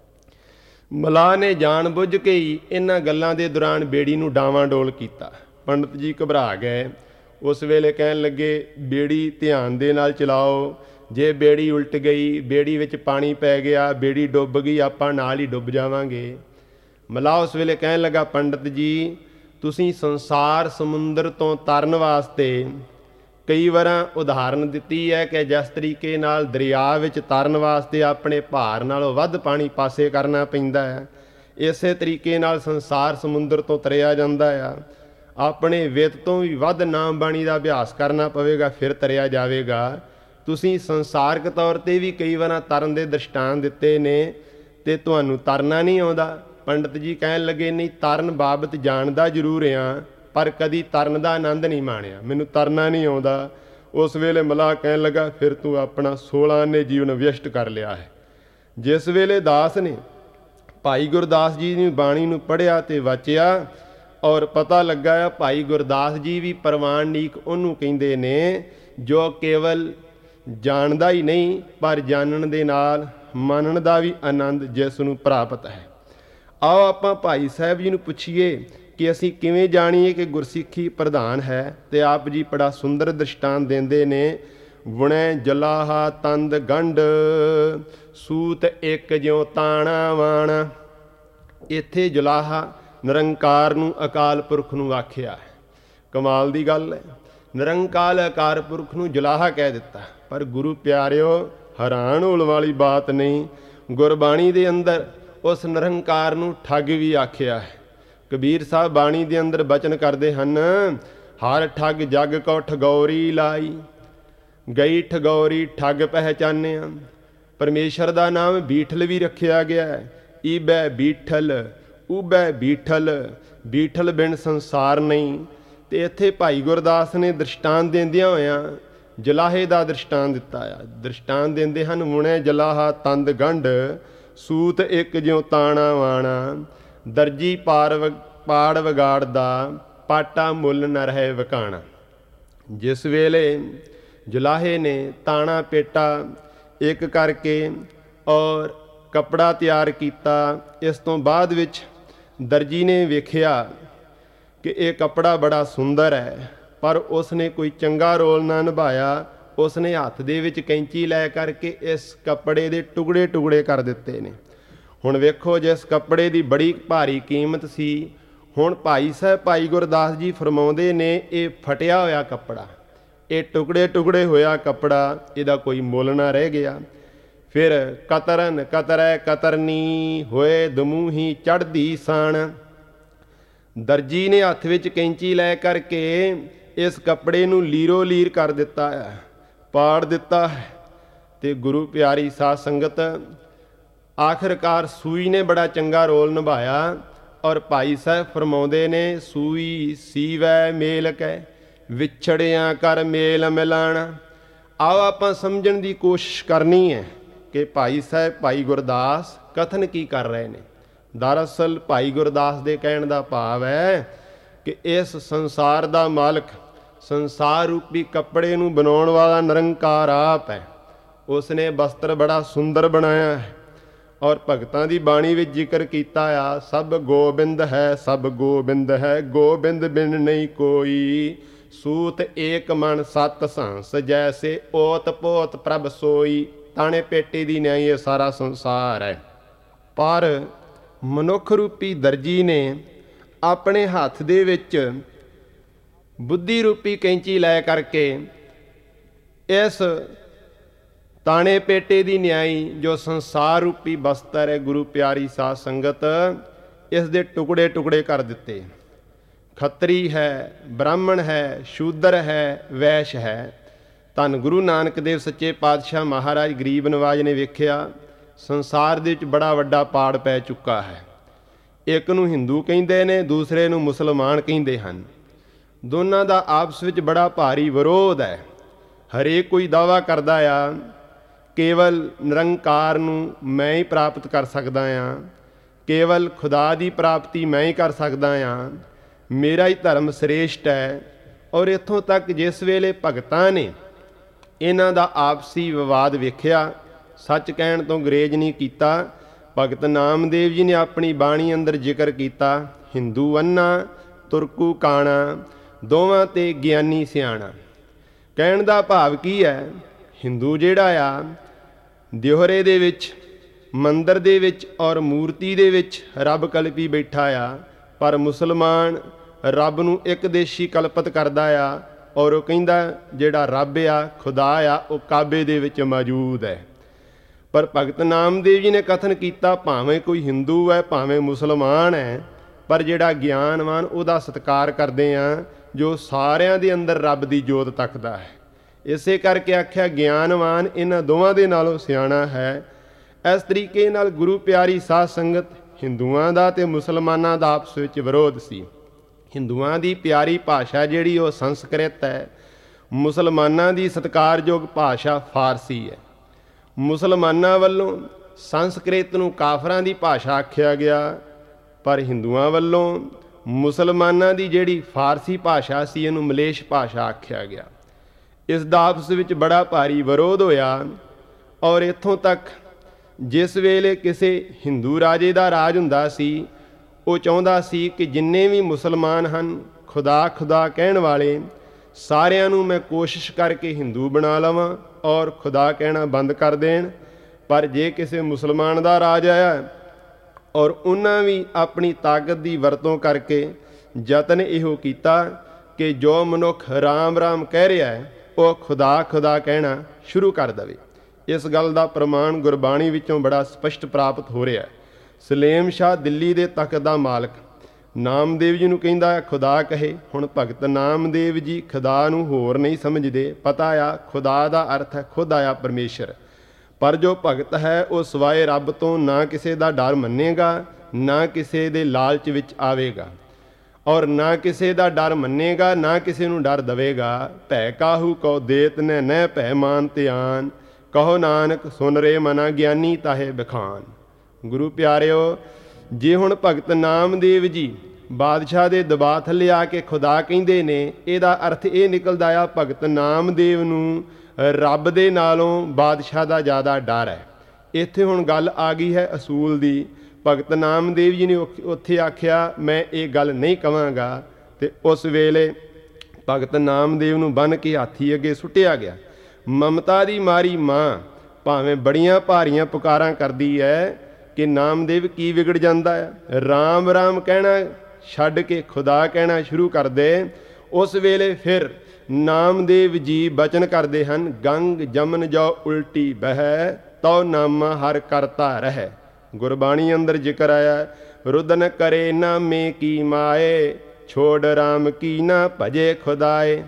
ਮਲਾਹ ਨੇ ਜਾਣ ਬੁੱਝ ਕੇ ਹੀ ਇਹਨਾਂ ਗੱਲਾਂ ਦੇ ਦੌਰਾਨ ਬੇੜੀ ਨੂੰ ਡਾਵਾਂਡੋਲ ਕੀਤਾ। ਪੰਡਤ ਜੀ ਘਬਰਾ ਗਏ। ਉਸ ਵੇਲੇ ਕਹਿਣ ਲੱਗੇ, ਬੇੜੀ ਧਿਆਨ ਦੇ ਨਾਲ ਚਲਾਓ, ਜੇ ਬੇੜੀ ਉਲਟ ਗਈ, ਬੇੜੀ ਵਿੱਚ ਪਾਣੀ ਪੈ ਗਿਆ, ਬੇੜੀ ਡੁੱਬ ਗਈ, ਆਪਾਂ ਨਾਲ ਹੀ ਡੁੱਬ ਜਾਵਾਂਗੇ। ਮਲਾਹ ਉਸ ਵੇਲੇ ਕਹਿਣ ਲੱਗਾ, ਪੰਡਤ ਜੀ ਤੁਸੀਂ ਸੰਸਾਰ ਸਮੁੰਦਰ ਤੋਂ ਤਰਨ ਵਾਸਤੇ ਕਈ ਵਾਰਾਂ ਉਦਾਹਰਨ ਦਿੱਤੀ ਹੈ ਕਿ ਜਿਸ ਤਰੀਕੇ ਨਾਲ ਦਰਿਆ ਵਿੱਚ ਤਰਨ ਵਾਸਤੇ ਆਪਣੇ ਭਾਰ ਨਾਲੋਂ ਵੱਧ ਪਾਣੀ ਪਾਸੇ ਕਰਨਾ ਪੈਂਦਾ ਹੈ, ਇਸੇ ਤਰੀਕੇ ਨਾਲ ਸੰਸਾਰ ਸਮੁੰਦਰ ਤੋਂ ਤਰਿਆ ਜਾਂਦਾ ਆ। ਆਪਣੇ ਵਿੱਤ ਤੋਂ ਵੀ ਵੱਧ ਨਾਮ ਬਾਣੀ ਦਾ ਅਭਿਆਸ ਕਰਨਾ ਪਵੇਗਾ, ਫਿਰ ਤਰਿਆ ਜਾਵੇਗਾ। ਤੁਸੀਂ ਸੰਸਾਰਕ ਤੌਰ 'ਤੇ ਵੀ ਕਈ ਵਾਰਾਂ ਤਰਨ ਦੇ ਦ੍ਰਿਸ਼ਟਾਂਤ ਦਿੱਤੇ ਨੇ ਅਤੇ ਤੁਹਾਨੂੰ ਤਰਨਾ ਨਹੀਂ ਆਉਂਦਾ। ਪੰਡਤ ਜੀ ਕਹਿਣ ਲੱਗੇ, ਨਹੀਂ ਤਰਨ ਬਾਬਤ ਜਾਣਦਾ ਜ਼ਰੂਰ ਹਾਂ, ਪਰ ਕਦੀ ਤਰਨ ਦਾ ਆਨੰਦ ਨਹੀਂ ਮਾਣਿਆ, ਮੈਨੂੰ ਤਰਨਾ ਨਹੀਂ ਆਉਂਦਾ। ਉਸ ਵੇਲੇ ਮਲਾਹ ਕਹਿਣ ਲੱਗਾ, ਫਿਰ ਤੂੰ ਆਪਣਾ 16 ਆਨੇ ਜੀਵਨ ਵਿਅਸ਼ਟ ਕਰ ਲਿਆ ਹੈ। ਜਿਸ ਵੇਲੇ ਦਾਸ ਨੇ ਭਾਈ ਗੁਰਦਾਸ ਜੀ ਦੀ ਬਾਣੀ ਨੂੰ ਪੜ੍ਹਿਆ ਅਤੇ ਵਾਚਿਆ ਔਰ ਪਤਾ ਲੱਗਾ ਆ ਭਾਈ ਗੁਰਦਾਸ ਜੀ ਵੀ ਪ੍ਰਵਾਨਿਕ ਉਹਨੂੰ ਕਹਿੰਦੇ ਨੇ ਜੋ ਕੇਵਲ ਜਾਣਦਾ ਹੀ ਨਹੀਂ, ਪਰ ਜਾਣਨ ਦੇ ਨਾਲ ਮੰਨਣ ਦਾ ਵੀ ਆਨੰਦ ਜਿਸ ਨੂੰ ਪ੍ਰਾਪਤ ਹੈ। ਆਓ ਆਪਾਂ ਭਾਈ ਸਾਹਿਬ ਜੀ ਨੂੰ ਪੁੱਛੀਏ ਕਿ ਅਸੀਂ ਕਿਵੇਂ ਜਾਣੀਏ ਕਿ ਗੁਰਸਿੱਖੀ ਪ੍ਰਧਾਨ ਹੈ। ਅਤੇ ਆਪ ਜੀ ਬੜਾ ਸੁੰਦਰ ਦ੍ਰਿਸ਼ਟਾਂਤ ਦਿੰਦੇ ਨੇ, ਬੁਣੈ ਜਲਾਹਾ ਤੰਦ ਗੰਢ, ਸੂਤ ਇੱਕ ਜਿਉ ਤਾਣਾ ਵਾਣਾ। ਇੱਥੇ ਜਲਾਹਾ ਨਿਰੰਕਾਰ ਨੂੰ, ਅਕਾਲ ਪੁਰਖ ਨੂੰ ਆਖਿਆ ਹੈ। ਕਮਾਲ ਦੀ ਗੱਲ ਹੈ, ਨਿਰੰਕਾਰ ਅਕਾਲ ਪੁਰਖ ਨੂੰ ਜਲਾਹਾ ਕਹਿ ਦਿੱਤਾ। ਪਰ ਗੁਰੂ ਪਿਆਰਿਓ, ਹੈਰਾਨ ਹੋਣ ਵਾਲੀ ਬਾਤ ਨਹੀਂ, ਗੁਰਬਾਣੀ ਦੇ ਅੰਦਰ ਉਸ ਨਿਰੰਕਾਰ ਨੂੰ ਠੱਗ ਵੀ ਆਖਿਆ ਹੈ। ਕਬੀਰ ਸਾਹਿਬ ਬਾਣੀ ਦੇ ਅੰਦਰ ਬਚਨ ਕਰਦੇ ਹਨ, ਹਰ ਠੱਗ ਜਗ ਕੋ ਠਗੌਰੀ ਲਾਈ, ਗਈ ਠਗੌਰੀ ਠੱਗ ਪਹਿਚਾਨਿਆ। ਪਰਮੇਸ਼ਰ ਦਾ ਨਾਮ ਬੀਠਲ ਵੀ ਰੱਖਿਆ ਗਿਆ ਹੈ, ਈਬੈ ਬੀਠਲ, ਉਬੈ ਬੀਠਲ, ਬੀਠਲ ਬਿਨ ਸੰਸਾਰ ਨਹੀਂ। ਅਤੇ ਇੱਥੇ ਭਾਈ ਗੁਰਦਾਸ ਨੇ ਦ੍ਰਿਸ਼ਟਾਂਤ ਦਿੰਦਿਆਂ ਹੋਇਆਂ ਜਲਾਹੇ ਦਾ ਦ੍ਰਿਸ਼ਟਾਂਤ ਦਿੱਤਾ ਆ। ਦ੍ਰਿਸ਼ਟਾਂਤ ਦਿੰਦੇ ਹਨ, ਮੁਣੈ ਜਲਾਹਾ ਤੰਦ ਗੰਢ, ਸੂਤ ਇੱਕ ਜਿਉ ਤਾਣਾ ਵਾਣਾ। ਦਰਜੀ ਪਾੜ ਵਿਗਾੜਦਾ, ਪਾਟਾ ਮੁੱਲ ਨ ਰਹੇ ਵਕਾਣਾ। ਜਿਸ ਵੇਲੇ ਜਲਾਹੇ ਨੇ ਤਾਣਾ ਪੇਟਾ ਇੱਕ ਕਰਕੇ ਔਰ ਕੱਪੜਾ ਤਿਆਰ ਕੀਤਾ, ਇਸ ਤੋਂ ਬਾਅਦ ਵਿੱਚ ਦਰਜੀ ਨੇ ਵੇਖਿਆ ਕਿ ਇਹ ਕੱਪੜਾ ਬੜਾ ਸੁੰਦਰ ਹੈ, ਪਰ ਉਸ ਨੇ ਕੋਈ ਚੰਗਾ ਰੋਲ ਨਾ ਨਿਭਾਇਆ। ਉਸ ਨੇ ਹੱਥ ਦੇ ਵਿੱਚ ਕੈਂਚੀ ਲੈ ਕਰਕੇ ਇਸ ਕੱਪੜੇ ਦੇ ਟੁਕੜੇ ਟੁਕੜੇ ਕਰ ਦਿੱਤੇ ਨੇ। ਹੁਣ ਵੇਖੋ, ਜਿਸ ਕੱਪੜੇ ਦੀ ਬੜੀ ਭਾਰੀ ਕੀਮਤ ਸੀ, ਹੁਣ ਭਾਈ ਸਾਹਿਬ ਭਾਈ ਗੁਰਦਾਸ ਜੀ ਫਰਮਾਉਂਦੇ ਨੇ, ਇਹ ਫਟਿਆ ਹੋਇਆ ਕੱਪੜਾ, ਇਹ ਟੁਕੜੇ ਟੁਕੜੇ ਹੋਇਆ ਕੱਪੜਾ, ਇਹਦਾ ਕੋਈ ਮੁੱਲ ਨਾ ਰਹਿ ਗਿਆ। ਫਿਰ ਕਤਰਨ ਕਤਰੈ ਕਤਰਨੀ, ਹੋਏ ਦਮੂਹੀ ਚੜ੍ਹਦੀ ਸਾਣ। ਦਰਜੀ ਨੇ ਹੱਥ ਵਿੱਚ ਕੈਂਚੀ ਲੈ ਕਰਕੇ ਇਸ ਕੱਪੜੇ ਨੂੰ ਲੀਰੋ ਲੀਰ ਕਰ ਦਿੱਤਾ ਹੈ, ਪਾੜ ਦਿੱਤਾ ਹੈ। ਅਤੇ ਗੁਰੂ ਪਿਆਰੀ ਸਾਧ ਸੰਗਤ, ਆਖਿਰਕਾਰ ਸੂਈ ਨੇ ਬੜਾ ਚੰਗਾ ਰੋਲ ਨਿਭਾਇਆ। ਔਰ ਭਾਈ ਸਾਹਿਬ ਫਰਮਾਉਂਦੇ ਨੇ, ਸੂਈ ਸੀਵੈ ਮੇਲ ਕੈ, ਵਿਛੜਿਆਂ ਕਰ ਮੇਲ ਮਿਲਾਣਾ। ਆਓ ਆਪਾਂ ਸਮਝਣ ਦੀ ਕੋਸ਼ਿਸ਼ ਕਰਨੀ ਹੈ ਕਿ ਭਾਈ ਸਾਹਿਬ ਭਾਈ ਗੁਰਦਾਸ ਕਥਨ ਕੀ ਕਰ ਰਹੇ ਨੇ। ਦਰਅਸਲ ਭਾਈ ਗੁਰਦਾਸ ਦੇ ਕਹਿਣ ਦਾ ਭਾਵ ਹੈ ਕਿ ਇਸ ਸੰਸਾਰ ਦਾ ਮਾਲਕ, ਸੰਸਾਰ ਰੂਪੀ ਕੱਪੜੇ ਨੂੰ ਬਣਾਉਣ ਵਾਲਾ ਨਿਰੰਕਾਰ ਆਪ ਹੈ। ਉਸ ਨੇ ਬਸਤਰ ਬੜਾ ਸੁੰਦਰ ਬਣਾਇਆ ਹੈ ਔਰ ਭਗਤਾਂ ਦੀ ਬਾਣੀ ਵਿੱਚ ਜ਼ਿਕਰ ਕੀਤਾ ਆ, ਸਭ ਗੋਬਿੰਦ ਹੈ, ਸਭ ਗੋਬਿੰਦ ਹੈ, ਗੋਬਿੰਦ ਬਿਨ ਨਹੀਂ ਕੋਈ, ਸੂਤ ਏਕ ਮਨ ਸਤ ਸੰਸ, ਜੈਸੇ ਓਤ ਪੋਤ ਪ੍ਰਭ ਸੋਈ। ਤਾਣੇ ਪੇਟੀ ਦੀ ਨਿਆਈ ਇਹ ਸਾਰਾ ਸੰਸਾਰ ਹੈ, ਪਰ ਮਨੁੱਖ ਰੂਪੀ ਦਰਜੀ ਨੇ ਆਪਣੇ ਹੱਥ ਦੇ ਵਿੱਚ ਬੁੱਧੀ ਰੂਪੀ ਕੈਂਚੀ ਲੈ ਕਰਕੇ ਇਸ ਤਾਣੇ ਪੇਟੇ ਦੀ ਨਿਆਈ ਜੋ ਸੰਸਾਰ ਰੂਪੀ ਬਸਤਰ ਹੈ, ਗੁਰੂ ਪਿਆਰੀ ਸਾਧ ਸੰਗਤ, ਇਸ ਦੇ ਟੁਕੜੇ ਟੁਕੜੇ ਕਰ ਦਿੱਤੇ। ਖੱਤਰੀ ਹੈ, ਬ੍ਰਾਹਮਣ ਹੈ, ਸ਼ੂਦਰ ਹੈ, ਵੈਸ਼ ਹੈ। ਧੰਨ ਗੁਰੂ ਨਾਨਕ ਦੇਵ ਸੱਚੇ ਪਾਤਸ਼ਾਹ ਮਹਾਰਾਜ ਗਰੀਬ ਨਵਾਜ ਨੇ ਵੇਖਿਆ ਸੰਸਾਰ ਦੇ ਵਿੱਚ ਬੜਾ ਵੱਡਾ ਪਾੜ ਪੈ ਚੁੱਕਾ ਹੈ। ਇੱਕ ਨੂੰ ਹਿੰਦੂ ਕਹਿੰਦੇ ਨੇ, ਦੂਸਰੇ ਨੂੰ ਮੁਸਲਮਾਨ ਕਹਿੰਦੇ ਹਨ। ਦੋਨਾਂ ਦਾ ਆਪਸ ਵਿੱਚ ਬੜਾ ਭਾਰੀ ਵਿਰੋਧ ਹੈ। ਹਰੇਕ ਕੋਈ ਦਾਅਵਾ ਕਰਦਾ ਆ ਕੇਵਲ ਨਿਰੰਕਾਰ ਨੂੰ ਮੈਂ ਹੀ ਪ੍ਰਾਪਤ ਕਰ ਸਕਦਾ ਹਾਂ, ਕੇਵਲ ਖੁਦਾ ਦੀ ਪ੍ਰਾਪਤੀ ਮੈਂ ਹੀ ਕਰ ਸਕਦਾ ਹਾਂ, ਮੇਰਾ ਹੀ ਧਰਮ ਸ੍ਰੇਸ਼ਟ ਹੈ। ਔਰ ਇੱਥੋਂ ਤੱਕ ਜਿਸ ਵੇਲੇ ਭਗਤਾਂ ਨੇ ਇਹਨਾਂ ਦਾ ਆਪਸੀ ਵਿਵਾਦ ਵੇਖਿਆ, ਸੱਚ ਕਹਿਣ ਤੋਂ ਗੁਰੇਜ਼ ਨਹੀਂ ਕੀਤਾ। ਭਗਤ ਨਾਮਦੇਵ ਜੀ ਨੇ ਆਪਣੀ ਬਾਣੀ ਅੰਦਰ ਜ਼ਿਕਰ ਕੀਤਾ, ਹਿੰਦੂ ਅੰਨਾ ਤੁਰਕੂ ਕਾਣਾ, ਦੋਵਾਂ ਤੇ ਗਿਆਨੀ ਸਿਆਣਾ। ਕਹਿਣ ਦਾ ਭਾਵ ਕੀ ਹੈ? ਹਿੰਦੂ ਜਿਹੜਾ ਆ ਦਿਓਹਰੇ ਦੇ ਵਿੱਚ, ਮੰਦਰ ਦੇ ਵਿੱਚ ਔਰ ਮੂਰਤੀ ਦੇ ਵਿੱਚ ਰੱਬ ਕਲਪੀ ਬੈਠਾ ਆ, ਪਰ ਮੁਸਲਮਾਨ ਰੱਬ ਨੂੰ ਇੱਕ ਦੇਸ਼ੀ ਕਲਪਤ ਕਰਦਾ ਆ ਔਰ ਉਹ ਕਹਿੰਦਾ ਜਿਹੜਾ ਰੱਬ ਆ, ਖੁਦਾ ਆ, ਉਹ ਕਾਬੇ ਦੇ ਵਿੱਚ ਮੌਜੂਦ ਹੈ। ਪਰ ਭਗਤ ਨਾਮਦੇਵ ਜੀ ਨੇ ਕਥਨ ਕੀਤਾ ਭਾਵੇਂ ਕੋਈ ਹਿੰਦੂ ਹੈ, ਭਾਵੇਂ ਮੁਸਲਮਾਨ ਹੈ, ਪਰ ਜਿਹੜਾ ਗਿਆਨਵਾਨ ਉਹਦਾ ਸਤਿਕਾਰ ਕਰਦੇ ਆ ਜੋ ਸਾਰਿਆਂ ਦੇ ਅੰਦਰ ਰੱਬ ਦੀ ਜੋਤ ਤੱਕਦਾ ਹੈ। ਇਸੇ ਕਰਕੇ ਆਖਿਆ ਗਿਆਨਵਾਨ ਇਹਨਾਂ ਦੋਵਾਂ ਦੇ ਨਾਲੋਂ ਸਿਆਣਾ ਹੈ। ਇਸ ਤਰੀਕੇ ਨਾਲ ਗੁਰੂ ਪਿਆਰੀ ਸਾਧ ਸੰਗਤ, ਹਿੰਦੂਆਂ ਦਾ ਤੇ ਮੁਸਲਮਾਨਾਂ ਦਾ ਆਪਸ ਵਿੱਚ ਵਿਰੋਧ ਸੀ। ਹਿੰਦੂਆਂ ਦੀ ਪਿਆਰੀ ਭਾਸ਼ਾ ਜਿਹੜੀ ਉਹ ਸੰਸਕ੍ਰਿਤ ਹੈ, ਮੁਸਲਮਾਨਾਂ ਦੀ ਸਤਿਕਾਰਯੋਗ ਭਾਸ਼ਾ ਫਾਰਸੀ ਹੈ। ਮੁਸਲਮਾਨਾਂ ਵੱਲੋਂ ਸੰਸਕ੍ਰਿਤ ਨੂੰ ਕਾਫਰਾਂ ਦੀ ਭਾਸ਼ਾ ਆਖਿਆ ਗਿਆ, ਪਰ ਹਿੰਦੂਆਂ ਵੱਲੋਂ ਮੁਸਲਮਾਨਾਂ ਦੀ ਜਿਹੜੀ ਫਾਰਸੀ ਭਾਸ਼ਾ ਸੀ ਇਹਨੂੰ ਮਲੇਸ਼ ਭਾਸ਼ਾ ਆਖਿਆ ਗਿਆ। ਇਸ ਦਾ ਆਪਸ ਵਿੱਚ ਬੜਾ ਭਾਰੀ ਵਿਰੋਧ ਹੋਇਆ ਔਰ ਇੱਥੋਂ ਤੱਕ ਜਿਸ ਵੇਲੇ ਕਿਸੇ ਹਿੰਦੂ ਰਾਜੇ ਦਾ ਰਾਜ ਹੁੰਦਾ ਸੀ, ਉਹ ਚਾਹੁੰਦਾ ਸੀ ਕਿ ਜਿੰਨੇ ਵੀ ਮੁਸਲਮਾਨ ਹਨ ਖੁਦਾ ਖੁਦਾ ਕਹਿਣ ਵਾਲੇ, ਸਾਰਿਆਂ ਨੂੰ ਮੈਂ ਕੋਸ਼ਿਸ਼ ਕਰਕੇ ਹਿੰਦੂ ਬਣਾ ਲਵਾਂ ਔਰ ਖੁਦਾ ਕਹਿਣਾ ਬੰਦ ਕਰ ਦੇਣ। ਪਰ ਜੇ ਕਿਸੇ ਮੁਸਲਮਾਨ ਦਾ ਰਾਜ ਆਇਆ ਔਰ ਉਹਨਾਂ ਵੀ ਆਪਣੀ ਤਾਕਤ ਦੀ ਵਰਤੋਂ ਕਰਕੇ ਯਤਨ ਇਹੋ ਕੀਤਾ ਕਿ ਜੋ ਮਨੁੱਖ ਰਾਮ ਰਾਮ ਕਹਿ ਰਿਹਾ ਹੈ ਉਹ ਖੁਦਾ ਖੁਦਾ ਕਹਿਣਾ ਸ਼ੁਰੂ ਕਰ ਦੇਵੇ। ਇਸ ਗੱਲ ਦਾ ਪ੍ਰਮਾਣ ਗੁਰਬਾਣੀ ਵਿੱਚੋਂ ਬੜਾ ਸਪਸ਼ਟ ਪ੍ਰਾਪਤ ਹੋ ਰਿਹਾ ਹੈ। ਸਲੇਮ ਸ਼ਾਹ ਦਿੱਲੀ ਦੇ ਤਖਤ ਦਾ ਮਾਲਕ ਨਾਮਦੇਵ ਜੀ ਨੂੰ ਕਹਿੰਦਾ ਖੁਦਾ ਕਹੇ। ਹੁਣ ਭਗਤ ਨਾਮਦੇਵ ਜੀ ਖੁਦਾ ਨੂੰ ਹੋਰ ਨਹੀਂ ਸਮਝਦੇ, ਪਤਾ ਆ ਖੁਦਾ ਦਾ ਅਰਥ ਹੈ ਖੁਦ ਆਇਆ ਪਰਮੇਸ਼ਰ। ਪਰ ਜੋ ਭਗਤ ਹੈ ਉਹ ਸਿਵਾਏ ਰੱਬ ਤੋਂ ਨਾ ਕਿਸੇ ਦਾ ਡਰ ਮੰਨੇਗਾ, ਨਾ ਕਿਸੇ ਦੇ ਲਾਲਚ ਵਿੱਚ ਆਵੇਗਾ ਔਰ ਨਾ ਕਿਸੇ ਦਾ ਡਰ ਮੰਨੇਗਾ, ਨਾ ਕਿਸੇ ਨੂੰ ਡਰ ਦੇਵੇਗਾ। ਭੈ ਕਾਹੂ ਕਉ ਦੇਤ ਨੇ ਨਹਿ ਭੈ ਮਾਨ ਧਿਆਨ, ਕਹੋ ਨਾਨਕ ਸੁਨ ਰੇ ਮਨਾ ਗਿਆਨੀ ਤਾਹੇ ਬਖਾਨ। ਗੁਰੂ ਪਿਆਰਿਓ, ਜੇ ਹੁਣ ਭਗਤ ਨਾਮਦੇਵ ਜੀ ਬਾਦਸ਼ਾਹ ਦੇ ਦਬਾਅ ਥੱਲੇ ਆ ਕੇ ਖੁਦਾ ਕਹਿੰਦੇ ਨੇ, ਇਹਦਾ ਅਰਥ ਇਹ ਨਿਕਲਦਾ ਆ ਭਗਤ ਨਾਮਦੇਵ ਨੂੰ ਰੱਬ ਦੇ ਨਾਲੋਂ ਬਾਦਸ਼ਾਹ ਦਾ ਜ਼ਿਆਦਾ ਡਰ ਹੈ। ਇੱਥੇ ਹੁਣ ਗੱਲ ਆ ਗਈ ਹੈ ਅਸੂਲ ਦੀ। ਭਗਤ ਨਾਮਦੇਵ ਜੀ ਨੇ ਉੱਥੇ ਆਖਿਆ ਮੈਂ ਇਹ ਗੱਲ ਨਹੀਂ ਕਹਾਂਗਾ, ਤੇ ਉਸ ਵੇਲੇ ਭਗਤ ਨਾਮਦੇਵ ਨੂੰ ਬੰਨ੍ਹ ਕੇ ਹਾਥੀ ਅੱਗੇ ਸੁੱਟਿਆ ਗਿਆ। ਮਮਤਾ ਦੀ ਮਾਰੀ ਮਾਂ ਭਾਵੇਂ ਬੜੀਆਂ ਭਾਰੀਆਂ ਪੁਕਾਰਾਂ ਕਰਦੀ ਹੈ ਕਿ ਨਾਮਦੇਵ ਕੀ ਵਿਗੜ ਜਾਂਦਾ ਹੈ, ਰਾਮ ਰਾਮ ਕਹਿਣਾ ਛੱਡ ਕੇ ਖੁਦਾ ਕਹਿਣਾ ਸ਼ੁਰੂ ਕਰ ਦੇ। ਉਸ ਵੇਲੇ ਫਿਰ ਨਾਮਦੇਵ ਜੀ ਬਚਨ ਕਰਦੇ ਹਨ, ਗੰਗ ਜਮਨ ਜੋ ਉਲਟੀ ਬਹਿ, ਤਉ ਨਾਮਾ ਹਰ ਕਰਤਾ ਰਹਿ। ਗੁਰਬਾਣੀ ਅੰਦਰ ਜ਼ਿਕਰ ਆਇਆ, ਰੁਦਨ ਕਰੇ ਨਾਮੇ ਕੀ ਮਾਏ, ਛੋੜ ਰਾਮ ਕੀ ਨਾ ਭਜੇ ਖੁਦਾਏ।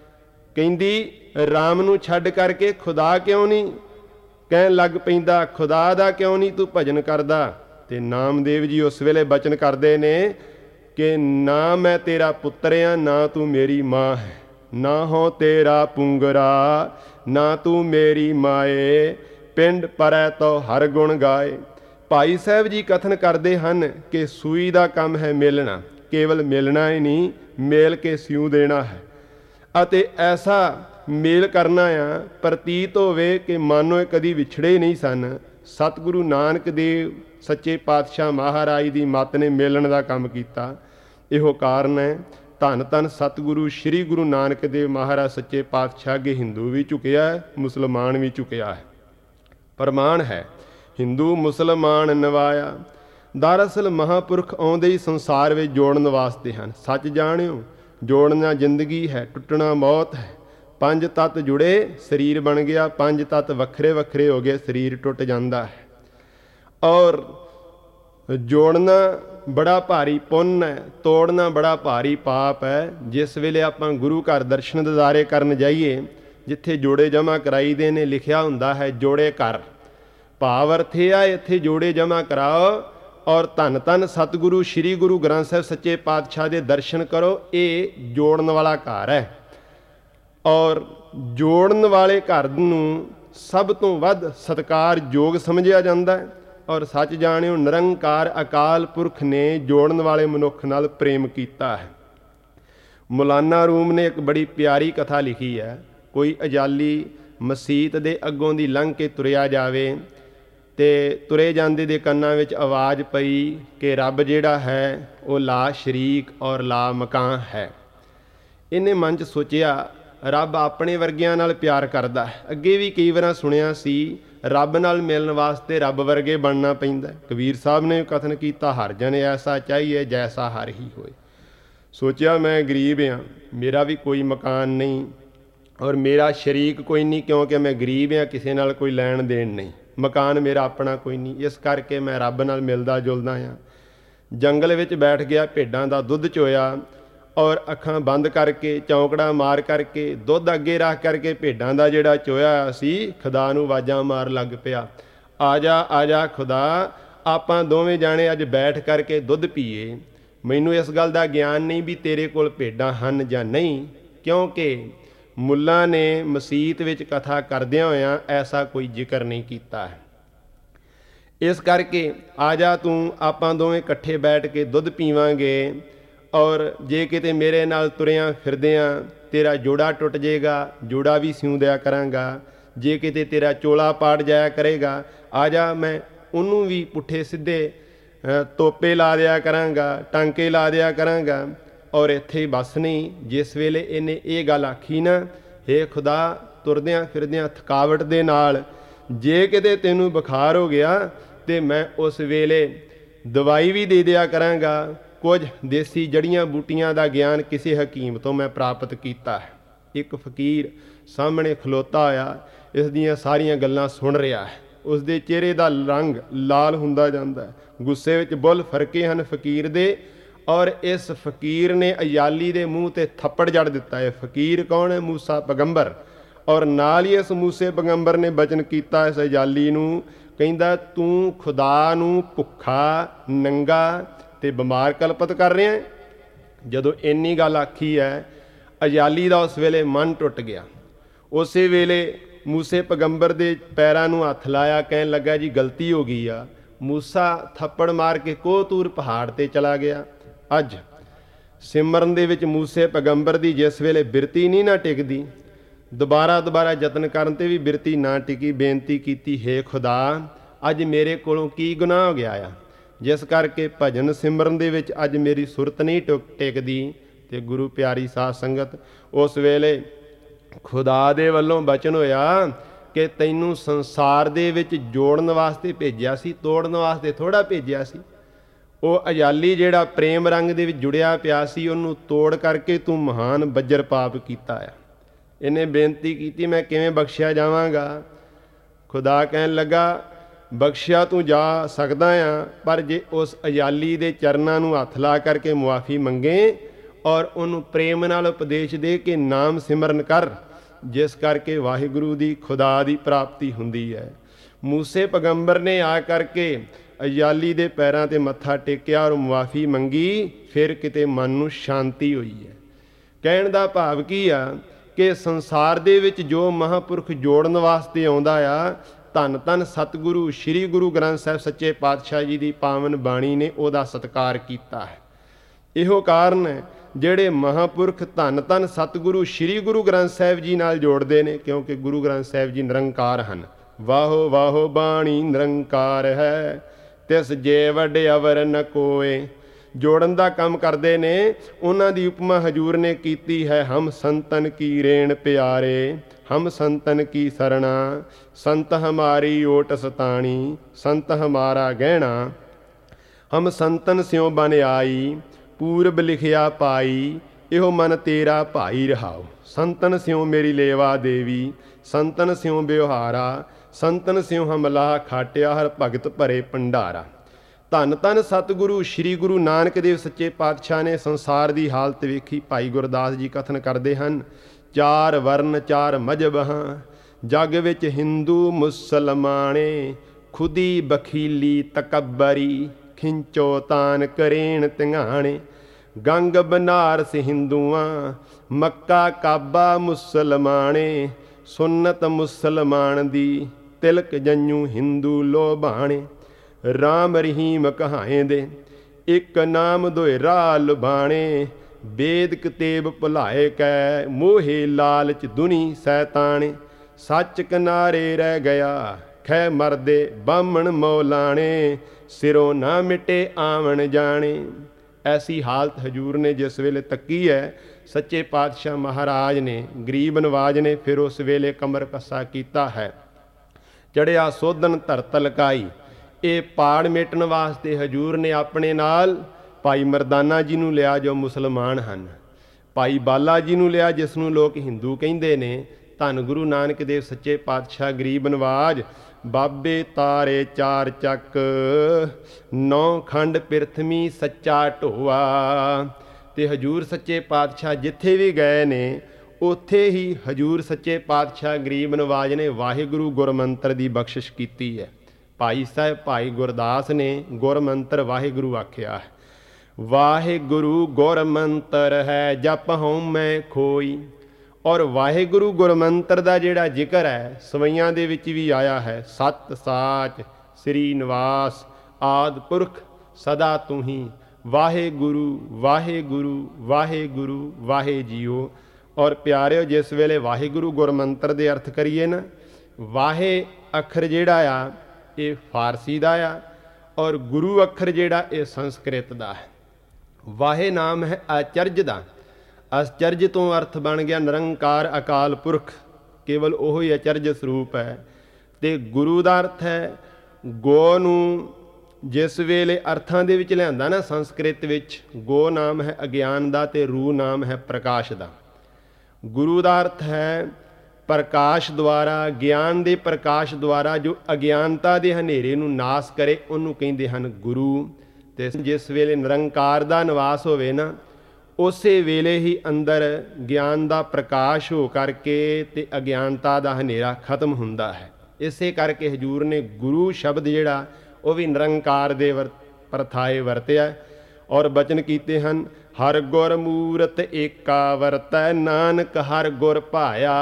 ਕਹਿੰਦੀ ਰਾਮ ਨੂੰ ਛੱਡ ਕਰਕੇ ਖੁਦਾ ਕਿਉਂ ਨਹੀਂ ਕਹਿਣ ਲੱਗ ਪੈਂਦਾ, ਖੁਦਾ ਦਾ ਕਿਉਂ ਨਹੀਂ ਤੂੰ ਭਜਨ ਕਰਦਾ। ਤੇ ਨਾਮਦੇਵ ਜੀ ਉਸ ਵੇਲੇ ਬਚਨ ਕਰਦੇ ਨੇ ਕਿ ਨਾ ਮੈਂ ਤੇਰਾ ਪੁੱਤਰ ਆ, ਨਾ ਤੂੰ ਮੇਰੀ ਮਾਂ ਹੈ, ਨਾ ਹੋ ਤੇਰਾ ਪੁੰਗਰਾ, ਨਾ ਤੂੰ ਮੇਰੀ ਮਾਏ, ਪਿੰਡ ਪਰੈ ਤੋ ਹਰ ਗੁਣ ਗਾਏ। ਭਾਈ ਸਾਹਿਬ ਜੀ ਕਥਨ ਕਰਦੇ ਹਨ ਕਿ ਸੂਈ ਦਾ ਕੰਮ ਹੈ ਮੇਲਣਾ, ਕੇਵਲ ਮਿਲਣਾ ਹੀ ਨਹੀਂ, ਮੇਲ ਕੇ ਸਿਉਂ ਦੇਣਾ ਹੈ। ਅਤੇ ਐਸਾ ਮੇਲ ਕਰਨਾ ਆ ਪ੍ਰਤੀਤ ਹੋਵੇ ਕਿ ਮਾਨੋ ਇਹ ਕਦੀ ਵਿਛੜੇ ਨਹੀਂ ਸਨ, ਸਤਿਗੁਰੂ ਨਾਨਕ ਦੇਵ ਸੱਚੇ ਪਾਤਸ਼ਾਹ ਮਹਾਰਾਜ ਦੀ ਮੱਤ ਨੇ ਮੇਲਣ ਦਾ ਕੰਮ ਕੀਤਾ। ਇਹੋ ਕਾਰਨ ਹੈ ਧੰਨ ਧੰਨ ਸਤਿਗੁਰੂ ਸ੍ਰੀ ਗੁਰੂ ਨਾਨਕ ਦੇਵ ਮਹਾਰਾਜ ਸੱਚੇ ਪਾਤਸ਼ਾਹ ਅੱਗੇ ਹਿੰਦੂ ਵੀ ਝੁਕਿਆ ਹੈ, ਮੁਸਲਮਾਨ ਵੀ ਝੁਕਿਆ ਹੈ। ਪ੍ਰਮਾਣ ਹੈ ਹਿੰਦੂ ਮੁਸਲਮਾਨ ਨਵਾਇਆ। ਦਰਅਸਲ ਮਹਾਂਪੁਰਖ ਆਉਂਦੇ ਹੀ ਸੰਸਾਰ ਵਿੱਚ ਜੋੜਨ ਵਾਸਤੇ ਹਨ। ਸੱਚ ਜਾਣਿਓ ਜੋੜਨਾ ਜ਼ਿੰਦਗੀ ਹੈ, ਟੁੱਟਣਾ ਮੌਤ ਹੈ। ਪੰਜ ਤੱਤ ਜੁੜੇ ਸਰੀਰ ਬਣ ਗਿਆ, ਪੰਜ ਤੱਤ ਵੱਖਰੇ ਵੱਖਰੇ ਹੋ ਗਏ ਸਰੀਰ ਟੁੱਟ ਜਾਂਦਾ ਹੈ। ਔਰ ਜੋੜਨਾ ਬੜਾ ਭਾਰੀ ਪੁੰਨ ਹੈ, ਤੋੜਨਾ ਬੜਾ ਭਾਰੀ ਪਾਪ ਹੈ। ਜਿਸ ਵੇਲੇ ਆਪਾਂ ਗੁਰੂ ਘਰ ਦਰਸ਼ਨ ਦਿਦਾਰੇ ਕਰਨ ਜਾਈਏ, ਜਿੱਥੇ ਜੋੜੇ ਜਮ੍ਹਾਂ ਕਰਾਈਦੇ ਨੇ, ਲਿਖਿਆ ਹੁੰਦਾ ਹੈ ਜੋੜੇ ਘਰ। ਭਾਵ ਅਰਥ ਇਹ ਆ ਇੱਥੇ ਜੋੜੇ ਜਮ੍ਹਾਂ ਕਰਾਓ ਔਰ ਧੰਨ ਧੰਨ ਸਤਿਗੁਰੂ ਸ੍ਰੀ ਗੁਰੂ ਗ੍ਰੰਥ ਸਾਹਿਬ ਸੱਚੇ ਪਾਤਸ਼ਾਹ ਦੇ ਦਰਸ਼ਨ ਕਰੋ। ਇਹ ਜੋੜਨ ਵਾਲਾ ਘਰ ਹੈ ਔਰ ਜੋੜਨ ਵਾਲੇ ਘਰ ਨੂੰ ਸਭ ਤੋਂ ਵੱਧ ਸਤਿਕਾਰਯੋਗ ਸਮਝਿਆ ਜਾਂਦਾ ਹੈ। ਔਰ ਸੱਚ ਜਾਣਿਓ ਨਿਰੰਕਾਰ ਅਕਾਲ ਪੁਰਖ ਨੇ ਜੋੜਨ ਵਾਲੇ ਮਨੁੱਖ ਨਾਲ ਪ੍ਰੇਮ ਕੀਤਾ ਹੈ। ਮੌਲਾਨਾ ਰੂਮ ਨੇ ਇੱਕ ਬੜੀ ਪਿਆਰੀ ਕਥਾ ਲਿਖੀ ਹੈ। ਕੋਈ ਅਜਾਲੀ ਮਸੀਤ ਦੇ ਅੱਗੋਂ ਦੀ ਲੰਘ ਕੇ ਤੁਰਿਆ ਜਾਵੇ ਤੇ ਤੁਰੇ ਜਾਂਦੇ ਦੇ ਕੰਨਾਂ ਵਿੱਚ ਆਵਾਜ਼ ਪਈ ਕਿ ਰੱਬ ਜਿਹੜਾ ਹੈ ਉਹ ਲਾ ਸ਼ਰੀਕ ਔਰ ਲਾ ਮਕਾਨ ਹੈ। ਇਹਨੇ ਮਨ 'ਚ ਸੋਚਿਆ ਰੱਬ ਆਪਣੇ ਵਰਗਿਆਂ ਨਾਲ ਪਿਆਰ ਕਰਦਾ ਹੈ। ਅੱਗੇ ਵੀ ਕਈ ਵਾਰ ਸੁਣਿਆ ਸੀ ਰੱਬ ਨਾਲ ਮਿਲਣ ਵਾਸਤੇ ਰੱਬ ਵਰਗੇ ਬਣਨਾ ਪੈਂਦਾ। ਕਬੀਰ ਸਾਹਿਬ ਨੇ ਕਥਨ ਕੀਤਾ ਹਰ ਜਨ ਐਸਾ ਚਾਹੀਏ ਜੈਸਾ ਹਰ ਹੀ ਹੋਏ। ਸੋਚਿਆ ਮੈਂ ਗਰੀਬ ਹਾਂ, ਮੇਰਾ ਵੀ ਕੋਈ ਮਕਾਨ ਨਹੀਂ ਔਰ ਮੇਰਾ ਸ਼ਰੀਕ ਕੋਈ ਨਹੀਂ, ਕਿਉਂਕਿ ਮੈਂ ਗਰੀਬ ਹਾਂ, ਕਿਸੇ ਨਾਲ ਕੋਈ ਲੈਣ ਦੇਣ ਨਹੀਂ, ਮਕਾਨ ਮੇਰਾ ਆਪਣਾ ਕੋਈ ਨਹੀਂ। ਇਸ ਕਰਕੇ ਮੈਂ ਰੱਬ ਨਾਲ ਮਿਲਦਾ ਜੁਲਦਾ ਹਾਂ। ਜੰਗਲ ਵਿੱਚ ਬੈਠ ਗਿਆ, ਭੇਡਾਂ ਦਾ ਦੁੱਧ ਚੋਇਆ ਔਰ ਅੱਖਾਂ ਬੰਦ ਕਰਕੇ ਚੌਂਕੜਾ ਮਾਰ ਕਰਕੇ ਦੁੱਧ ਅੱਗੇ ਰੱਖ ਕਰਕੇ ਭੇਡਾਂ ਦਾ ਜਿਹੜਾ ਚੋਇਆ ਸੀ ਖੁਦਾ ਨੂੰ ਆਵਾਜ਼ਾਂ ਮਾਰ ਲੱਗ ਪਿਆ, ਆ ਜਾ ਖੁਦਾ, ਆਪਾਂ ਦੋਵੇਂ ਜਾਣੇ ਅੱਜ ਬੈਠ ਕਰਕੇ ਦੁੱਧ ਪੀਏ। ਮੈਨੂੰ ਇਸ ਗੱਲ ਦਾ ਗਿਆਨ ਨਹੀਂ ਵੀ ਤੇਰੇ ਕੋਲ ਭੇਡਾਂ ਹਨ ਜਾਂ ਨਹੀਂ, ਕਿਉਂਕਿ ਮੁੱਲਾਂ ਨੇ ਮਸੀਤ ਵਿੱਚ ਕਥਾ ਕਰਦਿਆਂ ਹੋਇਆਂ ਐਸਾ ਕੋਈ ਜ਼ਿਕਰ ਨਹੀਂ ਕੀਤਾ ਹੈ। ਇਸ ਕਰਕੇ ਆ ਜਾ ਤੂੰ, ਆਪਾਂ ਦੋਵੇਂ ਇਕੱਠੇ ਬੈਠ ਕੇ ਦੁੱਧ ਪੀਵਾਂਗੇ ਔਰ ਜੇ ਕਿਤੇ ਮੇਰੇ ਨਾਲ ਤੁਰਿਆਂ ਫਿਰਦਿਆਂ ਤੇਰਾ ਜੋੜਾ ਟੁੱਟ ਜਾਏਗਾ, ਜੋੜਾ ਵੀ ਸਿਉਂ ਦਿਆ ਕਰਾਂਗਾ। ਜੇ ਕਿਤੇ ਤੇਰਾ ਚੋਲਾ ਪਾੜ ਜਾਇਆ ਕਰੇਗਾ, ਆ ਜਾ, ਮੈਂ ਉਹਨੂੰ ਵੀ ਪੁੱਠੇ ਸਿੱਧੇ ਤੋਪੇ ਲਾ ਦਿਆ ਕਰਾਂਗਾ, ਟਾਂਕੇ ਲਾ ਦਿਆ ਕਰਾਂਗਾ। ਔਰ ਇੱਥੇ ਹੀ ਬਸ ਨਹੀਂ, ਜਿਸ ਵੇਲੇ ਇਹਨੇ ਇਹ ਗੱਲ ਆਖੀ ਨਾ, ਹੇ ਖੁਦਾ, ਤੁਰਦਿਆਂ ਫਿਰਦਿਆਂ ਥਕਾਵਟ ਦੇ ਨਾਲ ਜੇ ਕਿਤੇ ਤੈਨੂੰ ਬੁਖਾਰ ਹੋ ਗਿਆ ਤੇ ਮੈਂ ਉਸ ਵੇਲੇ ਦਵਾਈ ਵੀ ਦੇ ਦਿਆ ਕਰਾਂਗਾ। ਕੁਝ ਦੇਸੀ ਜੜੀਆਂ ਬੂਟੀਆਂ ਦਾ ਗਿਆਨ ਕਿਸੇ ਹਕੀਮ ਤੋਂ ਮੈਂ ਪ੍ਰਾਪਤ ਕੀਤਾ ਹੈ। ਇੱਕ ਫਕੀਰ ਸਾਹਮਣੇ ਖਲੋਤਾ ਹੋਇਆ ਇਸ ਦੀਆਂ ਸਾਰੀਆਂ ਗੱਲਾਂ ਸੁਣ ਰਿਹਾ ਹੈ। ਉਸ ਦੇ ਚਿਹਰੇ ਦਾ ਰੰਗ ਲਾਲ ਹੁੰਦਾ ਜਾਂਦਾ ਹੈ, ਗੁੱਸੇ ਵਿੱਚ ਬੁੱਲ ਫਰਕੇ ਹਨ ਫਕੀਰ ਦੇ। ਔਰ ਇਸ ਫਕੀਰ ਨੇ ਅਯਾਲੀ ਦੇ ਮੂੰਹ ਤੇ ਥੱਪੜ ਜੜ ਦਿੱਤਾ ਹੈ। ਫਕੀਰ ਕੌਣ ਹੈ? ਮੂਸਾ ਪੈਗੰਬਰ। ਔਰ ਨਾਲ ਹੀ ਇਸ ਮੂਸੇ ਪੈਗੰਬਰ ਨੇ ਬਚਨ ਕੀਤਾ ਇਸ ਅਯਾਲੀ ਨੂੰ, ਕਹਿੰਦਾ ਤੂੰ ਖੁਦਾ ਨੂੰ ਭੁੱਖਾ, ਨੰਗਾ ਤੇ ਬਿਮਾਰ ਕਲਪਤ ਕਰ ਰਿਹਾ ਹੈ। ਜਦੋਂ ਇੰਨੀ ਗੱਲ ਆਖੀ ਹੈ, ਅਯਾਲੀ ਦਾ ਉਸ ਵੇਲੇ ਮਨ ਟੁੱਟ ਗਿਆ। ਉਸੇ ਵੇਲੇ ਮੂਸੇ ਪੈਗੰਬਰ ਦੇ ਪੈਰਾਂ ਨੂੰ ਹੱਥ ਲਾਇਆ, ਕਹਿਣ ਲੱਗਾ ਜੀ ਗਲਤੀ ਹੋ ਗਈ ਆ। ਮੂਸਾ ਥੱਪੜ ਮਾਰ ਕੇ ਕੋਹਤੂਰ ਪਹਾੜ ਤੇ ਚਲਾ ਗਿਆ। ਅੱਜ ਸਿਮਰਨ ਦੇ ਵਿੱਚ ਮੂਸੇ ਪੈਗੰਬਰ ਦੀ ਜਿਸ ਵੇਲੇ ਬਿਰਤੀ ਨਹੀਂ ਨਾ ਟਿਕਦੀ, ਦੁਬਾਰਾ ਯਤਨ ਕਰਨ ਤੇ ਵੀ ਬਿਰਤੀ ਨਾ ਟਿਕੀ, ਬੇਨਤੀ ਕੀਤੀ, ਹੇ ਖੁਦਾ, ਅੱਜ ਮੇਰੇ ਕੋਲੋਂ ਕੀ ਗੁਨਾਹ ਹੋ ਗਿਆ ਆ, ਜਿਸ ਕਰਕੇ ਭਜਨ ਸਿਮਰਨ ਦੇ ਵਿੱਚ ਅੱਜ ਮੇਰੀ ਸੁਰਤ ਨਹੀਂ ਟਿਕਦੀ। ਤੇ ਗੁਰੂ ਪਿਆਰੀ ਸਾਧ ਸੰਗਤ, ਉਸ ਵੇਲੇ ਖੁਦਾ ਦੇ ਵੱਲੋਂ ਬਚਨ ਹੋਇਆ ਕਿ ਤੈਨੂੰ ਸੰਸਾਰ ਦੇ ਵਿੱਚ ਜੋੜਨ ਵਾਸਤੇ ਭੇਜਿਆ ਸੀ, ਤੋੜਨ ਵਾਸਤੇ ਥੋੜ੍ਹਾ ਭੇਜਿਆ ਸੀ। ਉਹ ਅਯਾਲੀ ਜਿਹੜਾ ਪ੍ਰੇਮ ਰੰਗ ਦੇ ਵਿੱਚ ਜੁੜਿਆ ਪਿਆ ਸੀ, ਉਹਨੂੰ ਤੋੜ ਕਰਕੇ ਤੂੰ ਮਹਾਨ ਬੱਜਰ ਪਾਪ ਕੀਤਾ ਆ। ਇਹਨੇ ਬੇਨਤੀ ਕੀਤੀ, ਮੈਂ ਕਿਵੇਂ ਬਖਸ਼ਿਆ ਜਾਵਾਂਗਾ? ਖੁਦਾ ਕਹਿਣ ਲੱਗਾ, ਬਖਸ਼ਿਆ ਤੂੰ ਜਾ ਸਕਦਾ ਆ, ਪਰ ਜੇ ਉਸ ਅਯਾਲੀ ਦੇ ਚਰਨਾਂ ਨੂੰ ਹੱਥ ਲਾ ਕਰਕੇ ਮੁਆਫੀ ਮੰਗੇ ਔਰ ਉਹਨੂੰ ਪ੍ਰੇਮ ਨਾਲ ਉਪਦੇਸ਼ ਦੇ ਕੇ ਨਾਮ ਸਿਮਰਨ ਕਰ, ਜਿਸ ਕਰਕੇ ਵਾਹਿਗੁਰੂ ਦੀ ਖੁਦਾ ਦੀ ਪ੍ਰਾਪਤੀ ਹੁੰਦੀ ਹੈ। ਮੂਸੇ ਪੈਗੰਬਰ ਨੇ ਆ ਕਰਕੇ ਅਯਾਲੀ ਦੇ ਪੈਰਾਂ ਤੇ ਮੱਥਾ ਟੇਕਿਆ ਔਰ ਮੁਆਫੀ ਮੰਗੀ, ਫਿਰ ਕਿਤੇ ਮਨ ਨੂੰ ਸ਼ਾਂਤੀ ਹੋਈ ਹੈ। ਕਹਿਣ ਦਾ ਭਾਵ ਕੀ ਆ ਕਿ ਸੰਸਾਰ ਦੇ ਵਿੱਚ ਜੋ ਮਹਾਂਪੁਰਖ ਜੋੜਨ ਵਾਸਤੇ ਆਉਂਦਾ ਆ, ਧੰਨ ਧੰਨ ਸਤਿਗੁਰੂ ਸ੍ਰੀ ਗੁਰੂ ਗ੍ਰੰਥ ਸਾਹਿਬ ਸੱਚੇ ਪਾਤਸ਼ਾਹ ਜੀ ਦੀ ਪਾਵਨ ਬਾਣੀ ਨੇ ਉਹਦਾ ਸਤਿਕਾਰ ਕੀਤਾ ਹੈ। ਇਹੋ ਕਾਰਨ ਹੈ ਜਿਹੜੇ ਮਹਾਂਪੁਰਖ ਧੰਨ ਧੰਨ ਸਤਿਗੁਰੂ ਸ੍ਰੀ ਗੁਰੂ ਗ੍ਰੰਥ ਸਾਹਿਬ ਜੀ ਨਾਲ ਜੋੜਦੇ ਨੇ, ਕਿਉਂਕਿ ਗੁਰੂ ਗ੍ਰੰਥ ਸਾਹਿਬ ਜੀ ਨਿਰੰਕਾਰ ਹਨ, ਵਾਹੋ ਵਾਹੋ ਬਾਣੀ ਨਿਰੰਕਾਰ ਹੈ, ਤਿਸ ਜੇ ਵੱਡ ਅਵਰ ਨ ਕੋਏ। ਜੋੜਨ ਦਾ ਕੰਮ ਕਰਦੇ ਨੇ। ਉਹਨਾਂ ਦੀ ਉਪਮਾ ਹਜੂਰ ਨੇ ਕੀਤੀ ਹੈ, ਹਮ ਸੰਤਨ ਕੀ ਰੇਣ ਪਿਆਰੇ, ਹਮ ਸੰਤਨ ਕੀ ਸਰਣਾ, ਸੰਤ ਹਮਾਰੀ ਓਟ ਸਤਾਣੀ, ਸੰਤ ਹਮਾਰਾ ਗਹਿਣਾ। ਹਮ ਸੰਤਨ ਸਿਉ ਬਨ ਆਈ, ਪੂਰਬ ਲਿਖਿਆ ਪਾਈ, ਇਹੋ ਮਨ ਤੇਰਾ ਭਾਈ ਰਹਾਓ। ਸੰਤਨ ਸਿਉ ਮੇਰੀ ਲੇਵਾ ਦੇਵੀ, ਸੰਤਨ ਸਿਉ ਬਿਵਹਾਰਾ, ਸੰਤਨ ਸਿਉ ਹਮਲਾ ਖਾਟਿਆ, ਹਰ ਭਗਤ ਭਰੇ ਭੰਡਾਰਾ। ਧੰਨ ਧੰਨ ਸਤਿਗੁਰੂ ਸ਼੍ਰੀ ਗੁਰੂ ਨਾਨਕ ਦੇਵ ਸੱਚੇ ਪਾਤਸ਼ਾਹ ਨੇ ਸੰਸਾਰ ਦੀ ਹਾਲਤ ਵੇਖੀ। ਭਾਈ ਗੁਰਦਾਸ ਜੀ ਕਥਨ ਕਰਦੇ ਹਨ, ਚਾਰ ਵਰਨ ਚਾਰ ਮਜ਼ਹਬ ਹਾਂ, ਜਗ ਵਿੱਚ ਹਿੰਦੂ ਮੁਸਲਮਾਣੇ, ਖੁਦੀ ਬਖੀਲੀ ਤਕੱਬਰੀ, ਖਿੰਚੋ ਤਾਨ ਕਰੇਣ ਤਿੰਘਾਣੇ। ਗੰਗ ਬਨਾਰਸ ਹਿੰਦੂਆਂ, ਮੱਕਾ ਕਾਬਾ ਮੁਸਲਮਾਣੇ, ਸੁੰਨਤ ਮੁਸਲਮਾਨ ਦੀ, ਤਿਲਕ ਜੰਨੂ ਹਿੰਦੂ ਲੋਭਾਣੇ। ਰਾਮ ਰਹੀਮ ਕਹਾਏਂਦੇ, ਇੱਕ ਨਾਮ ਦੋਇ ਰਾਹ ਲੁਭਾਣੇ, ਵੇਦ ਕਤੇਬ ਭੁਲਾਏ ਕੈ, ਮੋਹੇ ਲਾਲਚ ਦੁਨੀ ਸੈਤਾਣੇ। ਸੱਚ ਕਿਨਾਰੇ ਰਹਿ ਗਿਆ, ਖੈ ਮਰਦੇ ਬਾਹਮਣ ਮੌਲਾਣੇ, ਸਿਰੋਂ ਨਾ ਮਿਟੇ ਆਵਣ ਜਾਣੇ। ਐਸੀ ਹਾਲਤ ਹਜੂਰ ਨੇ ਜਿਸ ਵੇਲੇ ਤੱਕੀ ਹੈ ਸੱਚੇ ਪਾਤਸ਼ਾਹ ਮਹਾਰਾਜ ਨੇ, ਗਰੀਬ ਨਵਾਜ ਨੇ ਫਿਰ ਉਸ ਵੇਲੇ ਕਮਰ ਕੱਸਾ ਕੀਤਾ ਹੈ। ਚੜਿਆ ਸੋਧਨ ਧਰਤ ਲਕਾਈ, ਇਹ ਪਾੜ ਮੇਟਣ ਵਾਸਤੇ ਹਜੂਰ ਨੇ ਆਪਣੇ ਨਾਲ ਭਾਈ ਮਰਦਾਨਾ ਜੀ ਨੂੰ ਲਿਆ ਜੋ ਮੁਸਲਮਾਨ ਹਨ, ਭਾਈ ਬਾਲਾ ਜੀ ਨੂੰ ਲਿਆ ਜਿਸ ਨੂੰ ਲੋਕ ਹਿੰਦੂ ਕਹਿੰਦੇ ਨੇ। ਧੰਨ ਗੁਰੂ ਨਾਨਕ ਦੇਵ ਸੱਚੇ ਪਾਤਸ਼ਾਹ ਗਰੀਬ ਨਵਾਜ, ਬਾਬੇ ਤਾਰੇ ਚਾਰ ਚੱਕ, ਨੌ ਖੰਡ ਪਿਰਥਮੀ ਸੱਚਾ ਢੋਆ। ਤੇ ਹਜੂਰ ਸੱਚੇ ਪਾਤਸ਼ਾਹ ਜਿੱਥੇ ਵੀ ਗਏ ਨੇ ਉੱਥੇ ਹੀ ਹਜੂਰ ਸੱਚੇ ਪਾਤਸ਼ਾਹ ਗਰੀਬ ਨਵਾਜ ਨੇ ਵਾਹਿਗੁਰੂ ਗੁਰਮੰਤਰ ਦੀ ਬਖਸ਼ਿਸ਼ ਕੀਤੀ ਹੈ। ਭਾਈ ਸਾਹਿਬ ਭਾਈ ਗੁਰਦਾਸ ਨੇ ਗੁਰਮੰਤਰ ਵਾਹਿਗੁਰੂ ਆਖਿਆ ਹੈ। ਵਾਹਿਗੁਰੂ ਗੁਰਮੰਤਰ ਹੈ, ਜਪ ਹਉਮੈ ਖੋਈ। ਔਰ ਵਾਹਿਗੁਰੂ ਗੁਰਮੰਤਰ ਦਾ ਜਿਹੜਾ ਜ਼ਿਕਰ ਹੈ ਸਵਈਆਂ ਦੇ ਵਿੱਚ ਵੀ ਆਇਆ ਹੈ, ਸਤ ਸਾਚ ਸ੍ਰੀ ਨਿਵਾਸ ਆਦਿ ਪੁਰਖ ਸਦਾ ਤੂੰ ਹੀ, ਵਾਹਿਗੁਰੂ ਵਾਹਿਗੁਰੂ ਵਾਹਿਗੁਰੂ ਵਾਹਿ ਜੀਓ। ਔਰ ਪਿਆਰਿਓ, ਜਿਸ ਵੇਲੇ ਵਾਹਿਗੁਰੂ ਗੁਰਮੰਤਰ ਦੇ ਅਰਥ ਕਰੀਏ ਨਾ, ਵਾਹੇ ਅੱਖਰ ਜਿਹੜਾ ਆ ਇਹ ਫਾਰਸੀ ਦਾ ਆ, ਔਰ ਗੁਰੂ ਅੱਖਰ ਜਿਹੜਾ ਇਹ ਸੰਸਕ੍ਰਿਤ ਦਾ ਹੈ। ਵਾਹੇ ਨਾਮ ਹੈ ਆਚਰਜ ਦਾ, ਅਚਰਜ ਤੋਂ ਅਰਥ ਬਣ ਗਿਆ ਨਿਰੰਕਾਰ ਅਕਾਲ ਪੁਰਖ, ਕੇਵਲ ਉਹ ਹੀ ਅਚਰਜ ਸਰੂਪ ਹੈ। ਤੇ ਗੁਰੂ ਦਾ ਅਰਥ ਹੈ, ਗੋ ਨੂੰ ਜਿਸ ਵੇਲੇ ਅਰਥਾਂ ਦੇ ਵਿੱਚ ਲਿਆਂਦਾ ਨਾ ਸੰਸਕ੍ਰਿਤ ਵਿੱਚ, ਗੋ ਨਾਮ ਹੈ ਅਗਿਆਨ ਦਾ ਤੇ ਰੂ ਨਾਮ ਹੈ ਪ੍ਰਕਾਸ਼ ਦਾ। ਗੁਰੂ ਦਾ ਅਰਥ ਹੈ ਪ੍ਰਕਾਸ਼ ਦੁਆਰਾ, ਗਿਆਨ ਦੇ ਪ੍ਰਕਾਸ਼ ਦੁਆਰਾ ਜੋ ਅਗਿਆਨਤਾ ਦੇ ਹਨੇਰੇ ਨੂੰ ਨਾਸ ਕਰੇ ਉਹਨੂੰ ਕਹਿੰਦੇ ਹਨ ਗੁਰੂ। ਤੇ ਜਿਸ ਵੇਲੇ ਨਿਰੰਕਾਰ ਦਾ ਨਿਵਾਸ ਹੋਵੇ ਨਾ, ਉਸੇ ਵੇਲੇ ਹੀ ਅੰਦਰ ਗਿਆਨ ਦਾ ਪ੍ਰਕਾਸ਼ ਹੋ ਕਰਕੇ ਤੇ ਅਗਿਆਨਤਾ ਦਾ ਹਨੇਰਾ ਖਤਮ ਹੁੰਦਾ ਹੈ। ਇਸੇ ਕਰਕੇ ਹਜੂਰ ਨੇ ਗੁਰੂ ਸ਼ਬਦ ਜਿਹੜਾ ਉਹ ਵੀ ਨਿਰੰਕਾਰ ਦੇ ਪ੍ਰਥਾਏ ਵਰਤਿਆ ਔਰ ਬਚਨ ਕੀਤੇ ਹਨ, ਹਰ ਗੁਰ ਮੂਰਤ ਏਕਾ ਵਰਤੈ, ਨਾਨਕ ਹਰ ਗੁਰ ਭਾਇਆ।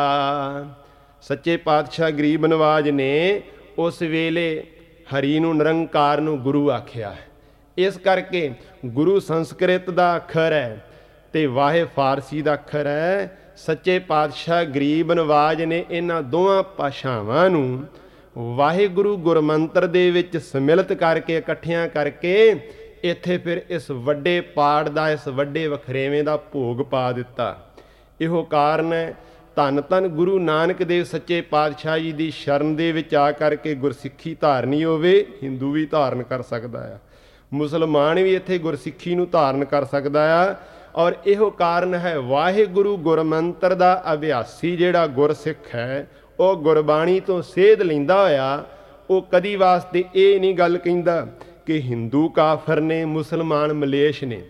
ਸੱਚੇ ਪਾਤਸ਼ਾਹ ਗਰੀਬ ਨਵਾਜ ਨੇ ਉਸ ਵੇਲੇ ਹਰੀ ਨੂੰ ਨਿਰੰਕਾਰ ਨੂੰ ਗੁਰੂ ਆਖਿਆ ਹੈ। ਇਸ ਕਰਕੇ ਗੁਰੂ ਸੰਸਕ੍ਰਿਤ ਦਾ ਅੱਖਰ ਹੈ ਤੇ ਵਾਹੇ ਫਾਰਸੀ ਦਾ ਅੱਖਰ ਹੈ। ਸੱਚੇ ਪਾਤਸ਼ਾਹ ਗਰੀਬ ਨਵਾਜ ਨੇ ਇਹਨਾਂ ਦੋਵਾਂ ਭਾਸ਼ਾਵਾਂ ਨੂੰ ਵਾਹਿਗੁਰੂ ਗੁਰਮੰਤਰ ਦੇ ਵਿੱਚ ਸਮਿਲਿਤ ਕਰਕੇ ਇਕੱਠਿਆਂ ਕਰਕੇ ਇੱਥੇ ਫਿਰ ਇਸ ਵੱਡੇ ਪਾੜ ਦਾ, ਇਸ ਵੱਡੇ ਵਖਰੇਵੇਂ ਦਾ ਭੋਗ ਪਾ ਦਿੱਤਾ। ਇਹੋ ਕਾਰਨ ਹੈ ਧੰਨ ਧੰਨ ਗੁਰੂ ਨਾਨਕ ਦੇਵ ਸੱਚੇ ਪਾਤਸ਼ਾਹ ਜੀ ਦੀ ਸ਼ਰਨ ਦੇ ਵਿੱਚ ਆ ਕਰਕੇ ਗੁਰਸਿੱਖੀ ਧਾਰਨੀ ਹੋਵੇ, ਹਿੰਦੂ ਵੀ ਧਾਰਨ ਕਰ ਸਕਦਾ ਆ, ਮੁਸਲਮਾਨ ਵੀ ਇੱਥੇ ਗੁਰਸਿੱਖੀ ਨੂੰ ਧਾਰਨ ਕਰ ਸਕਦਾ ਆ। ਔਰ ਇਹੋ ਕਾਰਨ ਹੈ ਵਾਹਿਗੁਰੂ ਗੁਰਮੰਤਰ ਦਾ ਅਭਿਆਸੀ ਜਿਹੜਾ ਗੁਰਸਿੱਖ ਹੈ ਉਹ ਗੁਰਬਾਣੀ ਤੋਂ ਸੇਧ ਲੈਂਦਾ ਹੋਇਆ ਉਹ ਕਦੀ ਵਾਸਤੇ ਇਹ ਨਹੀਂ ਗੱਲ ਕਹਿੰਦਾ ਕਿ ਹਿੰਦੂ ਕਾਫਰ ਨੇ, ਮੁਸਲਮਾਨ ਮਲੇਸ਼ ਨੇ।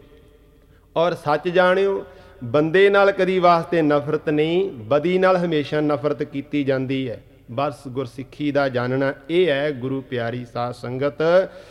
ਔਰ ਸੱਚ ਜਾਣਿਓ, ਬੰਦੇ ਨਾਲ ਕਦੀ ਵਾਸਤੇ ਨਫ਼ਰਤ ਨਹੀਂ, ਬਦੀ ਨਾਲ ਹਮੇਸ਼ਾ ਨਫ਼ਰਤ ਕੀਤੀ ਜਾਂਦੀ ਹੈ। ਬਸ ਗੁਰਸਿੱਖੀ ਦਾ ਜਾਣਨਾ ਇਹ ਹੈ ਗੁਰੂ ਪਿਆਰੀ ਸਾਧ ਸੰਗਤ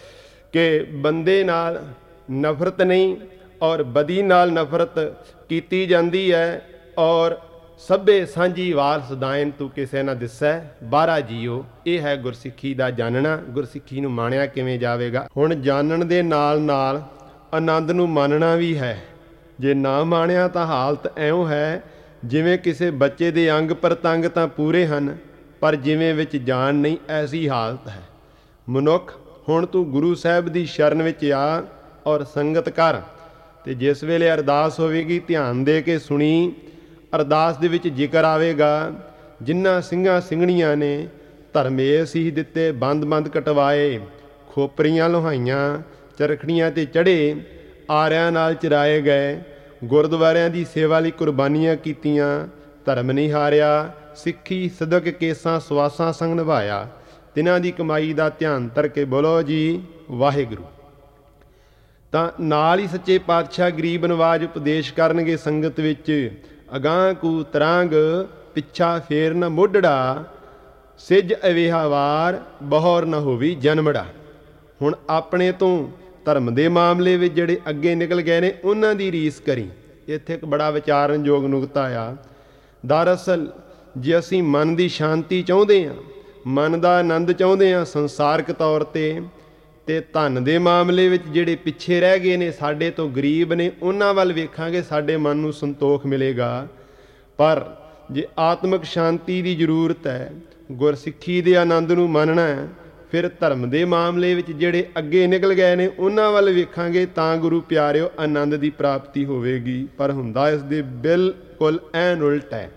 ਕਿ ਬੰਦੇ ਨਾਲ ਨਫ਼ਰਤ ਨਹੀਂ ਔਰ ਬਦੀ ਨਾਲ ਨਫ਼ਰਤ ਕੀਤੀ ਜਾਂਦੀ ਹੈ। ਔਰ ਸਭੇ ਸਾਂਝੀ ਵਾਰਸ ਦਾਇਨ ਤੂੰ ਕਿਸੇ ਨਾ ਦਿਸੈ, ਬਾਰਾ ਜੀਓ। ਇਹ ਹੈ ਗੁਰਸਿੱਖੀ ਦਾ ਜਾਣਨਾ। ਗੁਰਸਿੱਖੀ ਨੂੰ ਮਾਣਿਆ ਕਿਵੇਂ ਜਾਵੇਗਾ? ਹੁਣ ਜਾਣਨ ਦੇ ਨਾਲ ਨਾਲ ਆਨੰਦ ਨੂੰ ਮੰਨਣਾ ਵੀ ਹੈ। ਜੇ ਨਾ ਮਾਣਿਆ ਤਾਂ ਹਾਲਤ ਐਉਂ ਹੈ ਜਿਵੇਂ ਕਿਸੇ ਬੱਚੇ ਦੇ ਅੰਗ ਪ੍ਰਤੰਗ ਤਾਂ ਪੂਰੇ ਹਨ ਪਰ ਜਿਵੇਂ ਵਿੱਚ ਜਾਨ ਨਹੀਂ, ਐਸੀ ਹਾਲਤ ਹੈ। ਮਨੁੱਖ, ਹੁਣ ਤੂੰ ਗੁਰੂ ਸਾਹਿਬ ਦੀ ਸ਼ਰਨ ਵਿੱਚ ਆ ਔਰ ਸੰਗਤ ਕਰ, ਅਤੇ ਜਿਸ ਵੇਲੇ ਅਰਦਾਸ ਹੋਵੇਗੀ ਧਿਆਨ ਦੇ ਕੇ ਸੁਣੀ। ਅਰਦਾਸ ਦੇ ਵਿੱਚ ਜ਼ਿਕਰ ਆਵੇਗਾ, ਜਿਨ੍ਹਾਂ ਸਿੰਘਾਂ ਸਿੰਘਣੀਆਂ ਨੇ ਧਰਮੇ ਸੀਸ ਦਿੱਤੇ, ਬੰਦ ਕਟਵਾਏ, ਖੋਪਰੀਆਂ ਲੋਹਾਈਆਂ, ਚਰਖੜੀਆਂ 'ਤੇ ਚੜ੍ਹੇ, ਆਰਿਆਂ ਨਾਲ ਚਰਾਏ ਗਏ, ਗੁਰਦੁਆਰਿਆਂ ਦੀ ਸੇਵਾ ਲਈ ਕੁਰਬਾਨੀਆਂ ਕੀਤੀਆਂ, ਧਰਮ ਨਹੀਂ ਹਾਰਿਆ, ਸਿੱਖੀ ਸਦਕ ਕੇਸਾਂ ਸਵਾਸਾਂ ਸੰਗ ਨਿਭਾਇਆ, ਤਿਨਾਂ ਦੀ ਕਮਾਈ ਦਾ ਧਿਆਨ ਧਰ ਕੇ ਬੋਲੋ ਜੀ ਵਾਹਿਗੁਰੂ। ਤਾਂ ਨਾਲ ਹੀ ਸੱਚੇ ਪਾਤਸ਼ਾਹ ਗਰੀਬ ਨਵਾਜ ਉਪਦੇਸ਼ ਕਰਨਗੇ ਸੰਗਤ ਵਿੱਚ, ਅਗਾਂਹ ਕੂ ਤਰਾਂਗ ਪਿੱਛਾ ਫੇਰ ਨ ਮੋਢੜਾ, ਸਿੱਜ ਅਵੇਹਾ ਵਾਰ ਬਹੁਰ ਨ ਹੋਵੀ ਜਨਮੜਾ। ਹੁਣ ਆਪਣੇ ਤੋਂ ਧਰਮ ਦੇ ਮਾਮਲੇ ਵਿੱਚ ਜਿਹੜੇ ਅੱਗੇ ਨਿਕਲ ਗਏ ਨੇ ਉਹਨਾਂ ਦੀ ਰੀਸ ਕਰੀ। ਇੱਥੇ ਇੱਕ ਬੜਾ ਵਿਚਾਰਨਯੋਗ ਨੁਕਤਾ ਆ। ਦਰਅਸਲ ਜੇ ਅਸੀਂ ਮਨ ਦੀ ਸ਼ਾਂਤੀ ਚਾਹੁੰਦੇ ਹਾਂ, ਮਨ ਦਾ ਆਨੰਦ ਚਾਹੁੰਦੇ ਹਾਂ ਸੰਸਾਰਕ ਤੌਰ 'ਤੇ, ਅਤੇ ਧਨ ਦੇ ਮਾਮਲੇ ਵਿੱਚ ਜਿਹੜੇ ਪਿੱਛੇ ਰਹਿ ਗਏ ਨੇ, ਸਾਡੇ ਤੋਂ ਗਰੀਬ ਨੇ, ਉਹਨਾਂ ਵੱਲ ਵੇਖਾਂਗੇ ਸਾਡੇ ਮਨ ਨੂੰ ਸੰਤੋਖ ਮਿਲੇਗਾ। ਪਰ ਜੇ ਆਤਮਿਕ ਸ਼ਾਂਤੀ ਦੀ ਜ਼ਰੂਰਤ ਹੈ, ਗੁਰਸਿੱਖੀ ਦੇ ਆਨੰਦ ਨੂੰ ਮੰਨਣਾ ਹੈ, ਫਿਰ ਧਰਮ ਦੇ ਮਾਮਲੇ ਵਿੱਚ ਜਿਹੜੇ ਅੱਗੇ ਨਿਕਲ ਗਏ ਨੇ ਉਹਨਾਂ ਵੱਲ ਵੇਖਾਂਗੇ ਤਾਂ ਗੁਰੂ ਪਿਆਰਿਓ ਆਨੰਦ ਦੀ ਪ੍ਰਾਪਤੀ ਹੋਵੇਗੀ। ਪਰ ਹੁੰਦਾ ਇਸ ਦੇ ਬਿਲਕੁਲ ਐਨ ਉਲਟ ਹੈ।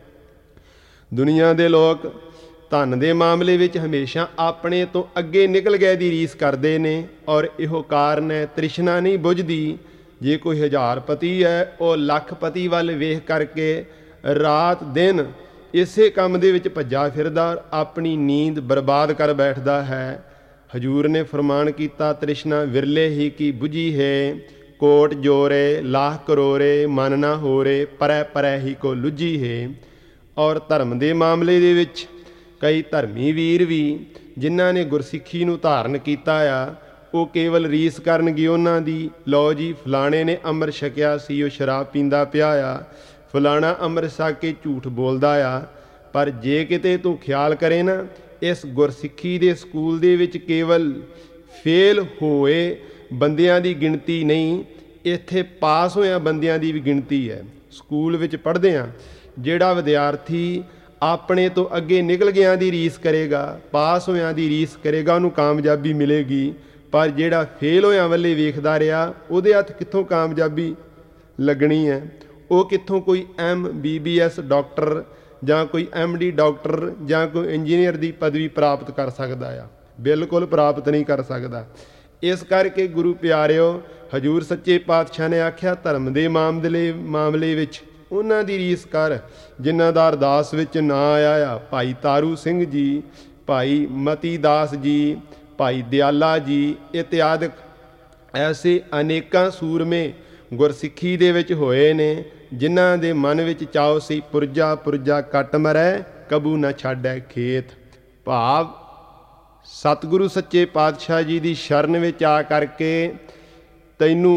ਦੁਨੀਆ ਦੇ ਲੋਕ ਧਨ ਦੇ ਮਾਮਲੇ ਵਿੱਚ ਹਮੇਸ਼ਾ ਆਪਣੇ ਤੋਂ ਅੱਗੇ ਨਿਕਲ ਗਏ ਦੀ ਰੀਸ ਕਰਦੇ ਨੇ, ਔਰ ਇਹੋ ਕਾਰਨ ਹੈ ਤ੍ਰਿਸ਼ਨਾ ਨਹੀਂ ਬੁੱਝਦੀ। ਜੇ ਕੋਈ 1000 ਪਤੀ ਹੈ, ਉਹ ਲੱਖਪਤੀ ਵੱਲ ਵੇਖ ਕਰਕੇ ਰਾਤ ਦਿਨ ਇਸੇ ਕੰਮ ਦੇ ਵਿੱਚ ਭੱਜਾ ਫਿਰਦਾ, ਆਪਣੀ ਨੀਂਦ ਬਰਬਾਦ ਕਰ ਬੈਠਦਾ ਹੈ। ਹਜੂਰ ਨੇ ਫਰਮਾਨ ਕੀਤਾ, ਤ੍ਰਿਸ਼ਨਾ ਵਿਰਲੇ ਹੀ ਕੀ ਬੁਝੀ ਹੈ, ਕੋਟ ਜੋਰੇ ਲਾਖ ਕਰੋਰੇ, ਮਨ ਨਾ ਹੋਰੇ, ਪਰੈ ਹੀ ਕੋ ਲੁੱਝੀ ਹੈ। ਔਰ ਧਰਮ ਦੇ ਮਾਮਲੇ ਦੇ ਵਿੱਚ ਕਈ ਧਰਮੀ ਵੀਰ ਵੀ ਜਿਨ੍ਹਾਂ ਨੇ ਗੁਰਸਿੱਖੀ ਨੂੰ ਧਾਰਨ ਕੀਤਾ ਆ, ਉਹ ਕੇਵਲ ਰੀਸ ਕਰਨਗੇ ਉਹਨਾਂ ਦੀ। ਲਓ ਜੀ ਫਲਾਣੇ ਨੇ ਅੰਮ੍ਰਿਤ ਛਕਿਆ ਸੀ, ਉਹ ਸ਼ਰਾਬ ਪੀਂਦਾ ਪਿਆ ਆ, ਫਲਾਣਾ ਅੰਮ੍ਰਿਤ ਛਕ ਕੇ ਝੂਠ ਬੋਲਦਾ ਆ। ਪਰ ਜੇ ਕਿਤੇ ਤੂੰ ਖਿਆਲ ਕਰੇ ਨਾ, ਇਸ ਗੁਰਸਿੱਖੀ ਦੇ ਸਕੂਲ ਦੇ ਵਿੱਚ ਕੇਵਲ ਫੇਲ ਹੋਏ ਬੰਦਿਆਂ ਦੀ ਗਿਣਤੀ ਨਹੀਂ, ਇੱਥੇ ਪਾਸ ਹੋਇਆਂ ਬੰਦਿਆਂ ਦੀ ਵੀ ਗਿਣਤੀ ਹੈ। ਸਕੂਲ ਵਿੱਚ ਪੜ੍ਹਦੇ ਹਾਂ, ਜਿਹੜਾ ਵਿਦਿਆਰਥੀ ਆਪਣੇ ਤੋਂ ਅੱਗੇ ਨਿਕਲ ਗਿਆਂ ਦੀ ਰੀਸ ਕਰੇਗਾ, ਪਾਸ ਹੋਇਆਂ ਦੀ ਰੀਸ ਕਰੇਗਾ, ਉਹਨੂੰ ਕਾਮਯਾਬੀ ਮਿਲੇਗੀ। ਪਰ ਜਿਹੜਾ ਫੇਲ ਹੋਇਆਂ ਵੱਲੇ ਵੇਖਦਾ ਰਿਹਾ, ਉਹਦੇ ਹੱਥ ਕਿੱਥੋਂ ਕਾਮਯਾਬੀ ਲੱਗਣੀ ਹੈ? ਉਹ ਕਿੱਥੋਂ ਕੋਈ MBBS ਡਾਕਟਰ ਜਾਂ ਕੋਈ MD ਡਾਕਟਰ ਜਾਂ ਕੋਈ ਇੰਜੀਨੀਅਰ ਦੀ ਪਦਵੀ ਪ੍ਰਾਪਤ ਕਰ ਸਕਦਾ ਆ? ਬਿਲਕੁਲ ਪ੍ਰਾਪਤ ਨਹੀਂ ਕਰ ਸਕਦਾ। ਇਸ ਕਰਕੇ ਗੁਰੂ ਪਿਆਰਿਓ, ਹਜੂਰ ਸੱਚੇ ਪਾਤਸ਼ਾਹ ਨੇ ਆਖਿਆ ਧਰਮ ਦੇ ਮਾਮਲੇ ਵਿੱਚ ਉਹਨਾਂ ਦੀ ਰੀਸ ਕਰ ਜਿਨ੍ਹਾਂ ਦਾ ਅਰਦਾਸ ਵਿੱਚ ਨਾਂ ਆਇਆ ਆ। ਭਾਈ ਤਾਰੂ ਸਿੰਘ ਜੀ, ਭਾਈ ਮਤੀ ਦਾਸ ਜੀ, ਭਾਈ ਦਿਆਲਾ ਜੀ ਇਤਿਆਦਿਕ ਐਸੇ ਅਨੇਕਾਂ ਸੂਰਮੇ ਗੁਰਸਿੱਖੀ ਦੇ ਵਿੱਚ ਹੋਏ ਨੇ, ਜਿਨ੍ਹਾਂ ਦੇ ਮਨ ਵਿੱਚ ਚਾਉ ਸੀ ਪੁਰਜਾ ਕੱਟ ਮਰੈ, ਕਬੂ ਨਾ ਛਾਡੈ ਖੇਤ। ਭਾਵ ਸਤਿਗੁਰੂ ਸੱਚੇ ਪਾਤਸ਼ਾਹ ਜੀ ਦੀ ਸ਼ਰਨ ਵਿੱਚ ਆ ਕਰਕੇ ਤੈਨੂੰ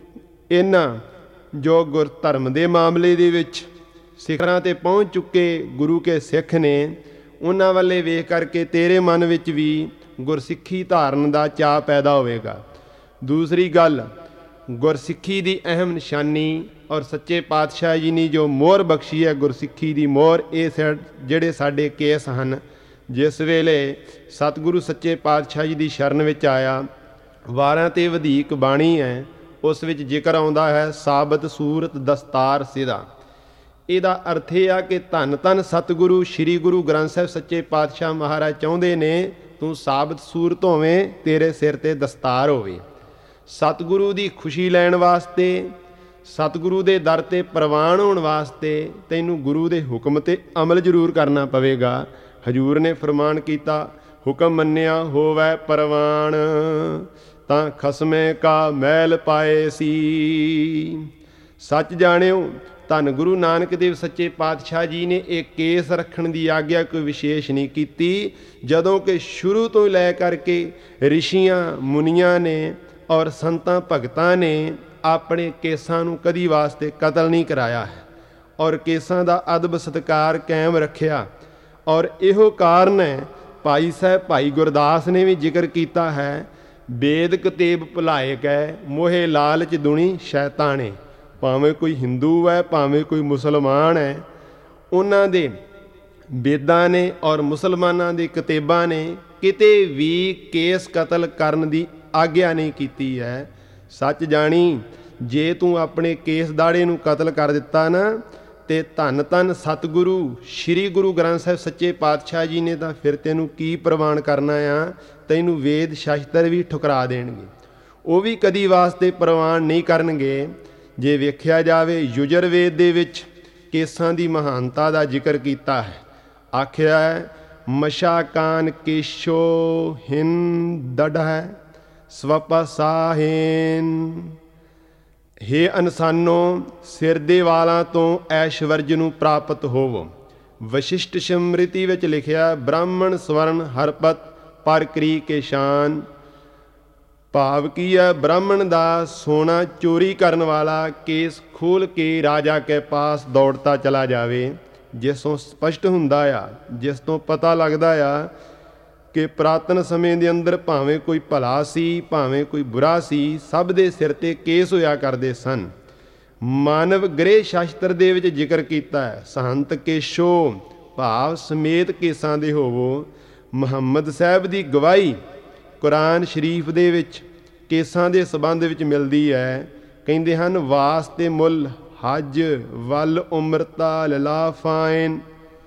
ਇਹਨਾਂ ਜੋ ਗੁਰ ਧਰਮ ਦੇ ਮਾਮਲੇ ਦੇ ਵਿੱਚ ਸਿਖਰਾਂ 'ਤੇ ਪਹੁੰਚ ਚੁੱਕੇ ਗੁਰੂ ਕੇ ਸਿੱਖ ਨੇ, ਉਹਨਾਂ ਵੱਲੇ ਵੇਖ ਕਰਕੇ ਤੇਰੇ ਮਨ ਵਿੱਚ ਵੀ ਗੁਰਸਿੱਖੀ ਧਾਰਨ ਦਾ ਚਾਅ ਪੈਦਾ ਹੋਵੇਗਾ। ਦੂਸਰੀ ਗੱਲ, ਗੁਰਸਿੱਖੀ ਦੀ ਅਹਿਮ ਨਿਸ਼ਾਨੀ ਔਰ ਸੱਚੇ ਪਾਤਸ਼ਾਹ ਜੀ ਨੇ ਜੋ ਮੋਹਰ ਬਖਸ਼ੀ ਹੈ ਗੁਰਸਿੱਖੀ ਦੀ ਮੋਹਰ, ਇਹ ਜਿਹੜੇ ਸਾਡੇ ਕੇਸ ਹਨ, ਜਿਸ ਵੇਲੇ ਸਤਿਗੁਰੂ ਸੱਚੇ ਪਾਤਸ਼ਾਹ ਜੀ ਦੀ ਸ਼ਰਨ ਵਿੱਚ ਆਇਆ, 12 ਤੇ ਵਧੀਕ ਬਾਣੀ ਹੈ, ਉਸ ਵਿੱਚ ਜ਼ਿਕਰ ਆਉਂਦਾ ਹੈ ਸਾਬਤ ਸੂਰਤ ਦਸਤਾਰ ਸਿਦਾ। ਇਹਦਾ ਅਰਥ ਇਹ ਆ ਕਿ ਧੰਨ ਧੰਨ ਸਤਿਗੁਰੂ ਸ਼੍ਰੀ ਗੁਰੂ ਗ੍ਰੰਥ ਸਾਹਿਬ ਸੱਚੇ ਪਾਤਸ਼ਾਹ ਮਹਾਰਾਜ ਚਾਹੁੰਦੇ ਨੇ ਤੂੰ ਸਾਬਤ ਸੂਰਤ ਹੋਵੇਂ, ਤੇਰੇ ਸਿਰ 'ਤੇ ਦਸਤਾਰ ਹੋਵੇ। ਸਤਿਗੁਰੂ ਦੀ ਖੁਸ਼ੀ ਲੈਣ ਵਾਸਤੇ, ਸਤਿਗੁਰੂ ਦੇ ਦਰ 'ਤੇ ਪ੍ਰਵਾਨ ਹੋਣ ਵਾਸਤੇ ਤੈਨੂੰ ਗੁਰੂ ਦੇ ਹੁਕਮ 'ਤੇ ਅਮਲ ਜ਼ਰੂਰ ਕਰਨਾ ਪਵੇਗਾ। ਹਜੂਰ ਨੇ ਫਰਮਾਨ ਕੀਤਾ, ਹੁਕਮ ਮੰਨਿਆ ਹੋਵੈ ਪ੍ਰਵਾਨ, ਤਾਂ ਖਸਮੇ ਕਾ ਮੈਲ ਪਾਏ ਸੀ। ਸੱਚ ਜਾਣਿਓ, ਧੰਨ ਗੁਰੂ ਨਾਨਕ ਦੇਵ ਸੱਚੇ ਪਾਤਸ਼ਾਹ ਜੀ ਨੇ ਇਹ ਕੇਸ ਰੱਖਣ ਦੀ ਆਗਿਆ ਕੋਈ ਵਿਸ਼ੇਸ਼ ਨਹੀਂ ਕੀਤੀ, ਜਦੋਂ ਕਿ ਸ਼ੁਰੂ ਤੋਂ ਲੈ ਕਰਕੇ ਰਿਸ਼ੀਆਂ ਮੁਨੀਆਂ ਨੇ ਔਰ ਸੰਤਾਂ ਭਗਤਾਂ ਨੇ ਆਪਣੇ ਕੇਸਾਂ ਨੂੰ ਕਦੀ ਵਾਸਤੇ ਕਤਲ ਨਹੀਂ ਕਰਾਇਆ ਹੈ, ਔਰ ਕੇਸਾਂ ਦਾ ਅਦਬ ਸਤਿਕਾਰ ਕਾਇਮ ਰੱਖਿਆ। ਔਰ ਇਹੋ ਕਾਰਨ ਹੈ, ਭਾਈ ਸਾਹਿਬ ਭਾਈ ਗੁਰਦਾਸ ਨੇ ਵੀ ਜ਼ਿਕਰ ਕੀਤਾ ਹੈ, ਵੇਦ ਕਤੇਬ ਭੁਲਾਏ ਗਏ, ਮੋਹੇ ਲਾਲਚ ਦੁਨੀ ਸ਼ੈਤਾਨੇ। ਭਾਵੇਂ ਕੋਈ ਹਿੰਦੂ ਹੈ, ਭਾਵੇਂ ਕੋਈ ਮੁਸਲਮਾਨ ਹੈ, ਉਹਨਾਂ ਦੇ ਵੇਦਾਂ ਨੇ ਔਰ ਮੁਸਲਮਾਨਾਂ ਦੀ ਕਿਤਾਬਾਂ ਨੇ ਕਿਤੇ ਵੀ ਕੇਸ ਕਤਲ ਕਰਨ ਦੀ ਆਗਿਆ ਨਹੀਂ ਕੀਤੀ ਹੈ। ਸੱਚ ਜਾਣੀ, ਜੇ ਤੂੰ ਆਪਣੇ ਕੇਸ ਦਾੜੇ ਨੂੰ ਕਤਲ ਕਰ ਦਿੱਤਾ ਨਾ, ਤੇ ਧੰਨ ਧੰਨ ਸਤਿਗੁਰੂ ਸ਼੍ਰੀ ਗੁਰੂ ਗ੍ਰੰਥ ਸਾਹਿਬ ਸੱਚੇ ਪਾਤਸ਼ਾਹ ਜੀ ਨੇ ਤਾਂ ਫਿਰ ਤੈਨੂੰ ਕੀ ਪ੍ਰਵਾਨ ਕਰਨਾ ਆ। ਤੈਨੂੰ ਵੇਦ ਸ਼ਾਸਤਰ ਵੀ ਠੁਕਰਾ ਦੇਣਗੇ, ਉਹ ਵੀ ਕਦੀ ਵਾਸਤੇ ਪ੍ਰਵਾਨ ਨਹੀਂ ਕਰਨਗੇ। ਜੇ ਵੇਖਿਆ ਜਾਵੇ, ਯੁਜਰਵੇਦ ਦੇ ਵਿੱਚ ਕੇਸਾਂ ਦੀ ਮਹਾਨਤਾ ਦਾ ਜ਼ਿਕਰ ਕੀਤਾ ਹੈ। ਆਖਿਆ ਹੈ, ਮਸ਼ਾ ਕਾਨ ਕੇਸ਼ੋ ਹਿਨ ਦੜ੍ਹ ਸਵਪਸਾਹੇਨ। ਹੇ ਅਨਸਾਨੋ, ਸਿਰ ਦੇ ਵਾਲਾਂ ਤੋਂ ਐਸ਼ਵਰਜ ਨੂੰ ਪ੍ਰਾਪਤ ਹੋਵੋ। ਵਸ਼ਿਸ਼ਟ ਸਮ੍ਰਿਤੀ ਵਿੱਚ ਲਿਖਿਆ, ਬ੍ਰਾਹਮਣ ਸਵਰਨ ਹਰਪਤ ਪਰ ਕਰੀ ਕੇ ਸ਼ਾਨ। ਭਾਵ ਕੀ ਹੈ? ਬ੍ਰਾਹਮਣ ਦਾ ਸੋਨਾ ਚੋਰੀ ਕਰਨ ਵਾਲਾ ਕੇਸ ਖੋਲ੍ਹ ਕੇ ਰਾਜਾ ਕੇ ਪਾਸ ਦੌੜਤਾ ਚਲਾ ਜਾਵੇ। ਜਿਸ ਤੋਂ ਸਪਸ਼ਟ ਹੁੰਦਾ ਆ, ਜਿਸ ਤੋਂ ਪਤਾ ਲੱਗਦਾ ਆ ਕਿ ਪੁਰਾਤਨ ਸਮੇਂ ਦੇ ਅੰਦਰ ਭਾਵੇਂ ਕੋਈ ਭਲਾ ਸੀ, ਭਾਵੇਂ ਕੋਈ ਬੁਰਾ ਸੀ, ਸਭ ਦੇ ਸਿਰ 'ਤੇ ਕੇਸ ਹੋਇਆ ਕਰਦੇ ਸਨ। ਮਾਨਵ ਗ੍ਰਹਿ ਸ਼ਾਸਤਰ ਦੇ ਵਿੱਚ ਜ਼ਿਕਰ ਕੀਤਾ ਹੈ, ਸਹੰਤ ਕੇਸ਼ੋ, ਭਾਵ ਸਮੇਤ ਕੇਸਾਂ ਦੇ ਹੋਵੋ। ਮੁਹੰਮਦ ਸਾਹਿਬ ਦੀ ਗਵਾਹੀ ਕੁਰਾਨ ਸ਼ਰੀਫ ਦੇ ਵਿੱਚ ਕੇਸਾਂ ਦੇ ਸੰਬੰਧ ਵਿੱਚ ਮਿਲਦੀ ਹੈ। ਕਹਿੰਦੇ ਹਨ, ਵਾਸਤੇ ਮੁੱਲ ਹੱਜ ਵੱਲ ਉਮਰਤਾ ਲਲਾਫਾਇਨ।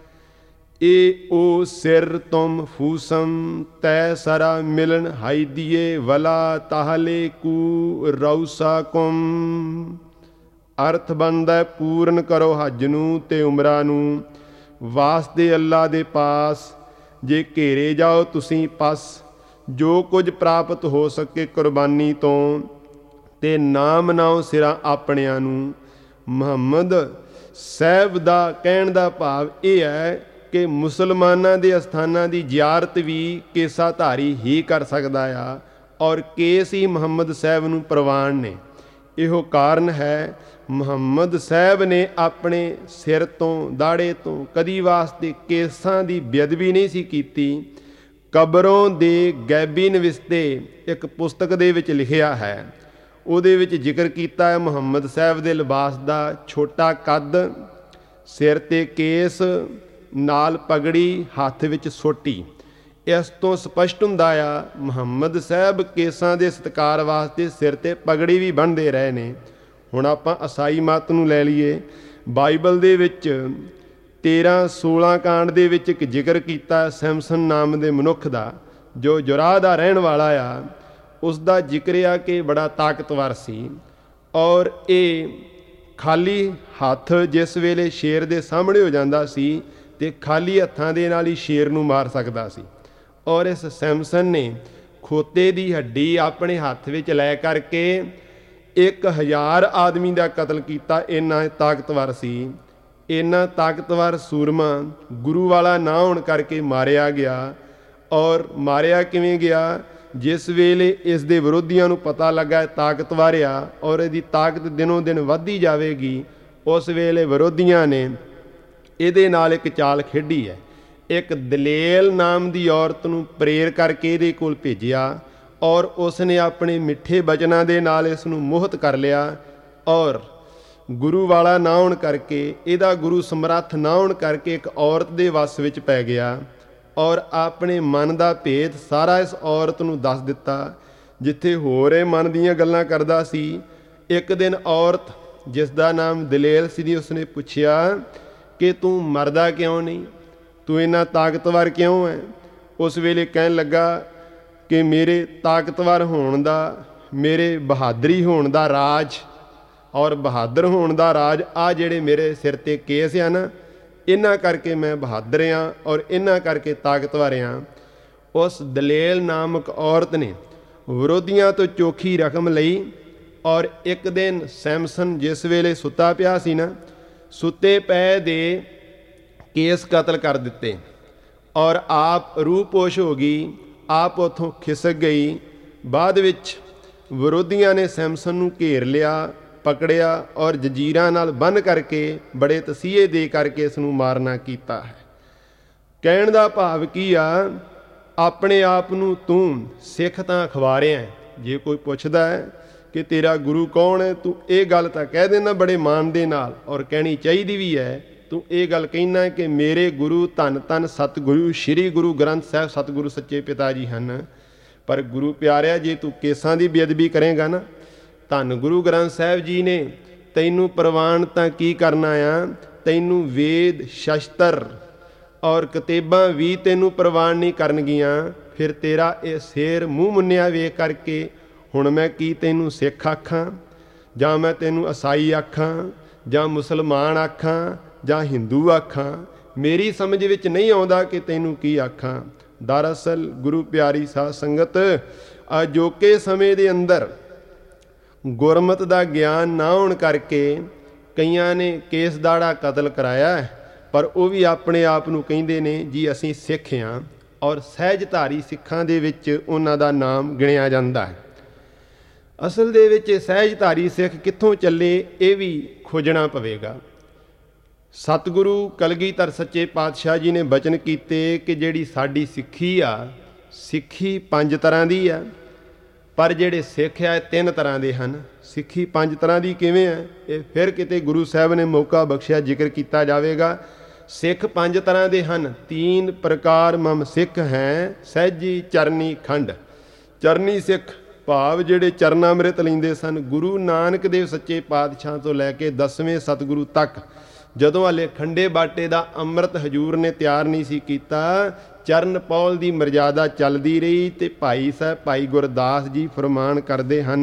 ਏ ਓ ਸਿਰ ਤੁਮ ਫੂਸਮ ਤੈ ਸਰਾ ਮਿਲਨ ਹਾਈਦੀਏ ਵਲਾ ਤਾਹਲੇ ਕੂ ਰੌਸਾ ਕੁਮ। ਅਰਥ ਬਣਦਾ, ਪੂਰਨ ਕਰੋ ਹੱਜ ਨੂੰ ਤੇ ਉਮਰਾ ਨੂੰ, ਵਾਸਤੇ ਅੱਲਾ ਦੇ ਪਾਸ। ਜੇ ਘੇਰੇ ਜਾਓ ਤੁਸੀਂ ਪਸ, ਜੋ ਕੁਝ ਪ੍ਰਾਪਤ ਹੋ ਸਕੇ ਕੁਰਬਾਨੀ ਤੋਂ, ਤੇ ਨਾ ਮਨਾਓ ਸਿਰਾਂ ਆਪਣਿਆਂ ਨੂੰ। ਮੁਹੰਮਦ ਸਾਹਿਬ ਦਾ ਕਹਿਣ ਦਾ ਭਾਵ ਇਹ ਹੈ ਕਿ ਮੁਸਲਮਾਨਾਂ ਦੇ ਅਸਥਾਨਾਂ ਦੀ ਜ਼ਿਆਰਤ ਵੀ ਕੇਸਾਧਾਰੀ ਹੀ ਕਰ ਸਕਦਾ ਆ, ਔਰ ਕੇਸ ਹੀ ਮੁਹੰਮਦ ਸਾਹਿਬ ਨੂੰ ਪ੍ਰਵਾਨ ਨੇ। ਇਹੋ ਕਾਰਨ ਹੈ ਮੁਹੰਮਦ ਸਾਹਿਬ ਨੇ ਆਪਣੇ ਸਿਰ ਤੋਂ ਦਾੜੇ ਤੋਂ ਕਦੀ ਵਾਸਤੇ ਕੇਸਾਂ ਦੀ ਬੇਅਦਬੀ ਨਹੀਂ ਸੀ ਕੀਤੀ। ਕਬਰੋਂ ਦੇ ਗੈਬੀ ਨਵਿਸਤੇ ਇੱਕ ਪੁਸਤਕ ਦੇ ਵਿੱਚ ਲਿਖਿਆ ਹੈ, ਉਹਦੇ ਵਿੱਚ ਜ਼ਿਕਰ ਕੀਤਾ ਹੈ ਮੁਹੰਮਦ ਸਾਹਿਬ ਦੇ ਲਿਬਾਸ ਦਾ। ਛੋਟਾ ਕੱਦ, ਸਿਰ 'ਤੇ ਕੇਸ, ਨਾਲ ਪਗੜੀ, ਹੱਥ ਵਿੱਚ ਸੋਟੀ। ਇਸ ਤੋਂ ਸਪਸ਼ਟ ਹੁੰਦਾ ਆ ਮੁਹੰਮਦ ਸਾਹਿਬ ਕੇਸਾਂ ਦੇ ਸਤਿਕਾਰ ਵਾਸਤੇ ਸਿਰ 'ਤੇ ਪਗੜੀ ਵੀ ਬੰਨ੍ਹਦੇ ਰਹੇ ਨੇ। ਹੁਣ ਆਪਾਂ ਈਸਾਈ ਮਤ ਨੂੰ ਲੈ ਲਈਏ, ਬਾਈਬਲ ਦੇ ਵਿੱਚ 13-16 ਕਾਂਡ ਦੇ ਵਿੱਚ ਇੱਕ ਜ਼ਿਕਰ ਕੀਤਾ ਸੈਮਸਨ ਨਾਮ ਦੇ ਮਨੁੱਖ ਦਾ, ਜੋ ਜੁਰਾਹ ਦਾ ਰਹਿਣ ਵਾਲਾ ਆ। ਉਸ ਦਾ ਜ਼ਿਕਰ ਆ ਕਿ ਬੜਾ ਤਾਕਤਵਰ ਸੀ, ਔਰ ਇਹ ਖਾਲੀ ਹੱਥ ਜਿਸ ਵੇਲੇ ਸ਼ੇਰ ਦੇ ਸਾਹਮਣੇ ਹੋ ਜਾਂਦਾ ਸੀ ਤੇ ਖਾਲੀ ਹੱਥਾਂ ਦੇ ਨਾਲ ਹੀ ਸ਼ੇਰ ਨੂੰ ਮਾਰ ਸਕਦਾ ਸੀ। ਔਰ ਇਸ ਸੈਮਸਨ ਨੇ ਖੋਤੇ ਦੀ ਹੱਡੀ ਆਪਣੇ ਹੱਥ ਵਿੱਚ ਲੈ ਕਰਕੇ 1000 ਆਦਮੀ ਦਾ ਕਤਲ ਕੀਤਾ। ਇੰਨਾ ਤਾਕਤਵਰ ਸੀ। ਇੰਨਾ ਤਾਕਤਵਰ ਸੂਰਮਾ ਗੁਰੂ ਵਾਲਾ ਨਾ ਹੋਣ ਕਰਕੇ ਮਾਰਿਆ ਗਿਆ। ਔਰ ਮਾਰਿਆ ਕਿਵੇਂ ਗਿਆ? ਜਿਸ ਵੇਲੇ ਇਸ ਦੇ ਵਿਰੋਧੀਆਂ ਨੂੰ ਪਤਾ ਲੱਗਾ ਤਾਕਤਵਰ ਆ ਔਰ ਇਹਦੀ ਤਾਕਤ ਦਿਨੋਂ ਦਿਨ ਵੱਧਦੀ ਜਾਵੇਗੀ, ਉਸ ਵੇਲੇ ਵਿਰੋਧੀਆਂ ਨੇ ਇਹਦੇ ਨਾਲ ਇੱਕ ਚਾਲ ਖੇਡੀ ਹੈ। ਇੱਕ ਦਲੇਲ ਨਾਮ ਦੀ ਔਰਤ ਨੂੰ ਪ੍ਰੇਰ ਕਰਕੇ ਇਹਦੇ ਕੋਲ ਭੇਜਿਆ, ਔਰ ਉਸ ਨੇ ਆਪਣੇ ਮਿੱਠੇ ਬਚਨਾਂ ਦੇ ਨਾਲ ਇਸ ਨੂੰ ਮੋਹਿਤ ਕਰ ਲਿਆ। ਔਰ ਗੁਰੂ ਵਾਲਾ ਨਾ ਹੋਣ ਕਰਕੇ, ਇਹਦਾ ਗੁਰੂ ਸਮਰੱਥ ਨਾ ਹੋਣ ਕਰਕੇ ਇੱਕ ਔਰਤ ਦੇ ਵੱਸ ਵਿੱਚ ਪੈ ਗਿਆ, ਔਰ ਆਪਣੇ ਮਨ ਦਾ ਭੇਦ ਸਾਰਾ ਇਸ ਔਰਤ ਨੂੰ ਦੱਸ ਦਿੱਤਾ। ਜਿੱਥੇ ਹੋਰ ਇਹ ਮਨ ਦੀਆਂ ਗੱਲਾਂ ਕਰਦਾ ਸੀ, ਇੱਕ ਦਿਨ ਔਰਤ ਜਿਸ ਦਾ ਨਾਮ ਦਲੇਲ ਸੀ, ਉਸਨੇ ਪੁੱਛਿਆ ਕਿ ਤੂੰ ਮਰਦਾ ਕਿਉਂ ਨਹੀਂ, ਤੂੰ ਇੰਨਾ ਤਾਕਤਵਰ ਕਿਉਂ ਹੈ? ਉਸ ਵੇਲੇ ਕਹਿਣ ਲੱਗਾ ਕਿ ਮੇਰੇ ਤਾਕਤਵਰ ਹੋਣ ਦਾ, ਮੇਰੇ ਬਹਾਦਰੀ ਹੋਣ ਦਾ ਰਾਜ, ਔਰ ਬਹਾਦਰ ਹੋਣ ਦਾ ਰਾਜ ਆ ਜਿਹੜੇ ਮੇਰੇ ਸਿਰ 'ਤੇ ਕੇਸ ਆ ਨਾ, ਇਹਨਾਂ ਕਰਕੇ ਮੈਂ ਬਹਾਦਰ ਹਾਂ ਔਰ ਇਹਨਾਂ ਕਰਕੇ ਤਾਕਤਵਰ ਹਾਂ। ਉਸ ਦਲੇਲ ਨਾਮਕ ਔਰਤ ਨੇ ਵਿਰੋਧੀਆਂ ਤੋਂ ਚੋਖੀ ਰਕਮ ਲਈ, ਔਰ ਇੱਕ ਦਿਨ ਸੈਮਸਨ ਜਿਸ ਵੇਲੇ ਸੁੱਤਾ ਪਿਆ ਸੀ ਨਾ, ਸੁੱਤੇ ਪਏ ਦੇ ਕੇਸ ਕਤਲ ਕਰ ਦਿੱਤੇ, ਔਰ ਆਪ ਰੂਪੋਸ਼ ਹੋ ਗਈ, ਆਪ ਉੱਥੋਂ ਖਿਸਕ ਗਈ। ਬਾਅਦ ਵਿੱਚ ਵਿਰੋਧੀਆਂ ਨੇ ਸੈਮਸਨ ਨੂੰ ਘੇਰ ਲਿਆ, ਪਕੜਿਆ, ਔਰ ਜੰਜੀਰਾਂ ਨਾਲ ਬੰਨ੍ਹ ਕਰਕੇ ਬੜੇ ਤਸੀਹੇ ਦੇ ਕਰਕੇ ਇਸ ਨੂੰ ਮਾਰਨਾ ਕੀਤਾ ਹੈ। ਕਹਿਣ ਦਾ ਭਾਵ ਕੀ ਆ? ਆਪਣੇ ਆਪ ਨੂੰ ਤੂੰ ਸਿੱਖ ਤਾਂ ਅਖਵਾ ਰਿਹਾ। ਜੇ ਕੋਈ ਪੁੱਛਦਾ ਹੈ ਕਿ ਤੇਰਾ ਗੁਰੂ ਕੌਣ ਹੈ, ਤੂੰ ਇਹ ਗੱਲ ਤਾਂ ਕਹਿ ਦੇਣਾ ਬੜੇ ਮਾਣ ਦੇ ਨਾਲ, ਔਰ ਕਹਿਣੀ ਚਾਹੀਦੀ ਵੀ ਹੈ ਤੂੰ ਇਹ ਗੱਲ ਕਹਿਣਾ ਕਿ ਮੇਰੇ ਗੁਰੂ ਧੰਨ ਧੰਨ ਸਤਿਗੁਰੂ ਸ਼੍ਰੀ ਗੁਰੂ ਗ੍ਰੰਥ ਸਾਹਿਬ ਸਤਿਗੁਰੂ ਸੱਚੇ ਪਿਤਾ ਜੀ ਹਨ। ਪਰ ਗੁਰੂ ਪਿਆਰਿਆ, ਜੇ ਤੂੰ ਕੇਸਾਂ ਦੀ ਬੇਅਦਬੀ ਕਰੇਗਾ ਨਾ, ਧੰਨ ਗੁਰੂ ਗ੍ਰੰਥ ਸਾਹਿਬ ਜੀ ਨੇ ਤੈਨੂੰ ਪ੍ਰਵਾਨ ਤਾਂ ਕੀ ਕਰਨਾ ਆ, ਤੈਨੂੰ ਵੇਦ ਸ਼ਸਤਰ ਔਰ ਕਿਤਾਬਾਂ ਵੀ ਤੈਨੂੰ ਪ੍ਰਵਾਨ ਨਹੀਂ ਕਰਨਗੀਆਂ। ਫਿਰ ਤੇਰਾ ਇਹ ਸਿਰ ਮੂੰਹ ਮੁੰਨਿਆ ਵੇਖ ਕਰਕੇ ਹੁਣ ਮੈਂ ਕੀ ਤੈਨੂੰ ਸਿੱਖ ਆਖਾਂ, ਜਾਂ ਮੈਂ ਤੈਨੂੰ ਈਸਾਈ ਆਖਾਂ, ਜਾਂ ਮੁਸਲਮਾਨ ਆਖਾਂ, ਜਾਂ ਹਿੰਦੂ ਆਖਾਂ। ਮੇਰੀ ਸਮਝ ਵਿੱਚ ਨਹੀਂ ਆਉਂਦਾ ਕਿ ਤੈਨੂੰ ਕੀ ਆਖਾਂ। ਦਰਅਸਲ ਗੁਰੂ ਪਿਆਰੀ ਸਾਧ ਸੰਗਤ, ਅਜੋਕੇ ਸਮੇਂ ਦੇ ਅੰਦਰ ਗੁਰਮਤਿ ਦਾ ਗਿਆਨ ਨਾ ਹੋਣ ਕਰਕੇ ਕਈਆਂ ਨੇ ਕੇਸ ਦਾੜਾ ਕਤਲ ਕਰਾਇਆ, ਪਰ ਉਹ ਵੀ ਆਪਣੇ ਆਪ ਨੂੰ ਕਹਿੰਦੇ ਨੇ ਜੀ ਅਸੀਂ ਸਿੱਖ ਹਾਂ, ਔਰ ਸਹਿਜਧਾਰੀ ਸਿੱਖਾਂ ਦੇ ਵਿੱਚ ਉਹਨਾਂ ਦਾ ਨਾਮ ਗਿਣਿਆ ਜਾਂਦਾ ਹੈ। ਅਸਲ ਦੇ ਵਿੱਚ ਸਹਿਜਧਾਰੀ ਸਿੱਖ ਕਿੱਥੋਂ ਚੱਲੇ, ਇਹ ਵੀ ਖੋਜਣਾ ਪਵੇਗਾ। ਸਤਿਗੁਰੂ ਕਲਗੀਧਰ ਸੱਚੇ ਪਾਤਸ਼ਾਹ ਜੀ ਨੇ ਬਚਨ ਕੀਤੇ ਕਿ ਜਿਹੜੀ ਸਾਡੀ ਸਿੱਖੀ ਆ, ਸਿੱਖੀ 5 ਤਰ੍ਹਾਂ ਦੀ ਆ, ਪਰ ਜਿਹੜੇ ਸਿੱਖ ਆ ਇਹ 3 ਤਰ੍ਹਾਂ ਦੇ ਹਨ। ਸਿੱਖੀ 5 ਤਰ੍ਹਾਂ ਦੀ ਕਿਵੇਂ ਹੈ, ਇਹ ਫਿਰ ਕਿਤੇ ਗੁਰੂ ਸਾਹਿਬ ਨੇ ਮੌਕਾ ਬਖਸ਼ਿਆ ਜ਼ਿਕਰ ਕੀਤਾ ਜਾਵੇਗਾ। ਸਿੱਖ 5 ਤਰ੍ਹਾਂ ਦੇ ਹਨ। 3 ਪ੍ਰਕਾਰ ਮਮ ਸਿੱਖ ਹੈ, ਸਹਿਜੀ ਚਰਨੀ ਖੰਡ। ਚਰਨੀ ਸਿੱਖ ਭਾਵ ਜਿਹੜੇ ਚਰਨ ਅੰਮ੍ਰਿਤ ਲੈਂਦੇ ਸਨ। ਗੁਰੂ ਨਾਨਕ ਦੇਵ ਸੱਚੇ ਪਾਤਸ਼ਾਹ ਤੋਂ ਲੈ ਕੇ 10ਵੇਂ ਸਤਿਗੁਰੂ ਤੱਕ, ਜਦੋਂ ਹਾਲੇ ਖੰਡੇ ਬਾਟੇ ਦਾ ਅੰਮ੍ਰਿਤ ਹਜੂਰ ਨੇ ਤਿਆਰ ਨਹੀਂ ਸੀ ਕੀਤਾ, ਚਰਨ ਪੌਲ ਦੀ ਮਰਜ਼ਾਦਾ ਚੱਲਦੀ ਰਹੀ। ਤੇ ਭਾਈ ਸਾਹਿਬ ਭਾਈ ਗੁਰਦਾਸ ਜੀ ਫਰਮਾਨ ਕਰਦੇ ਹਨ,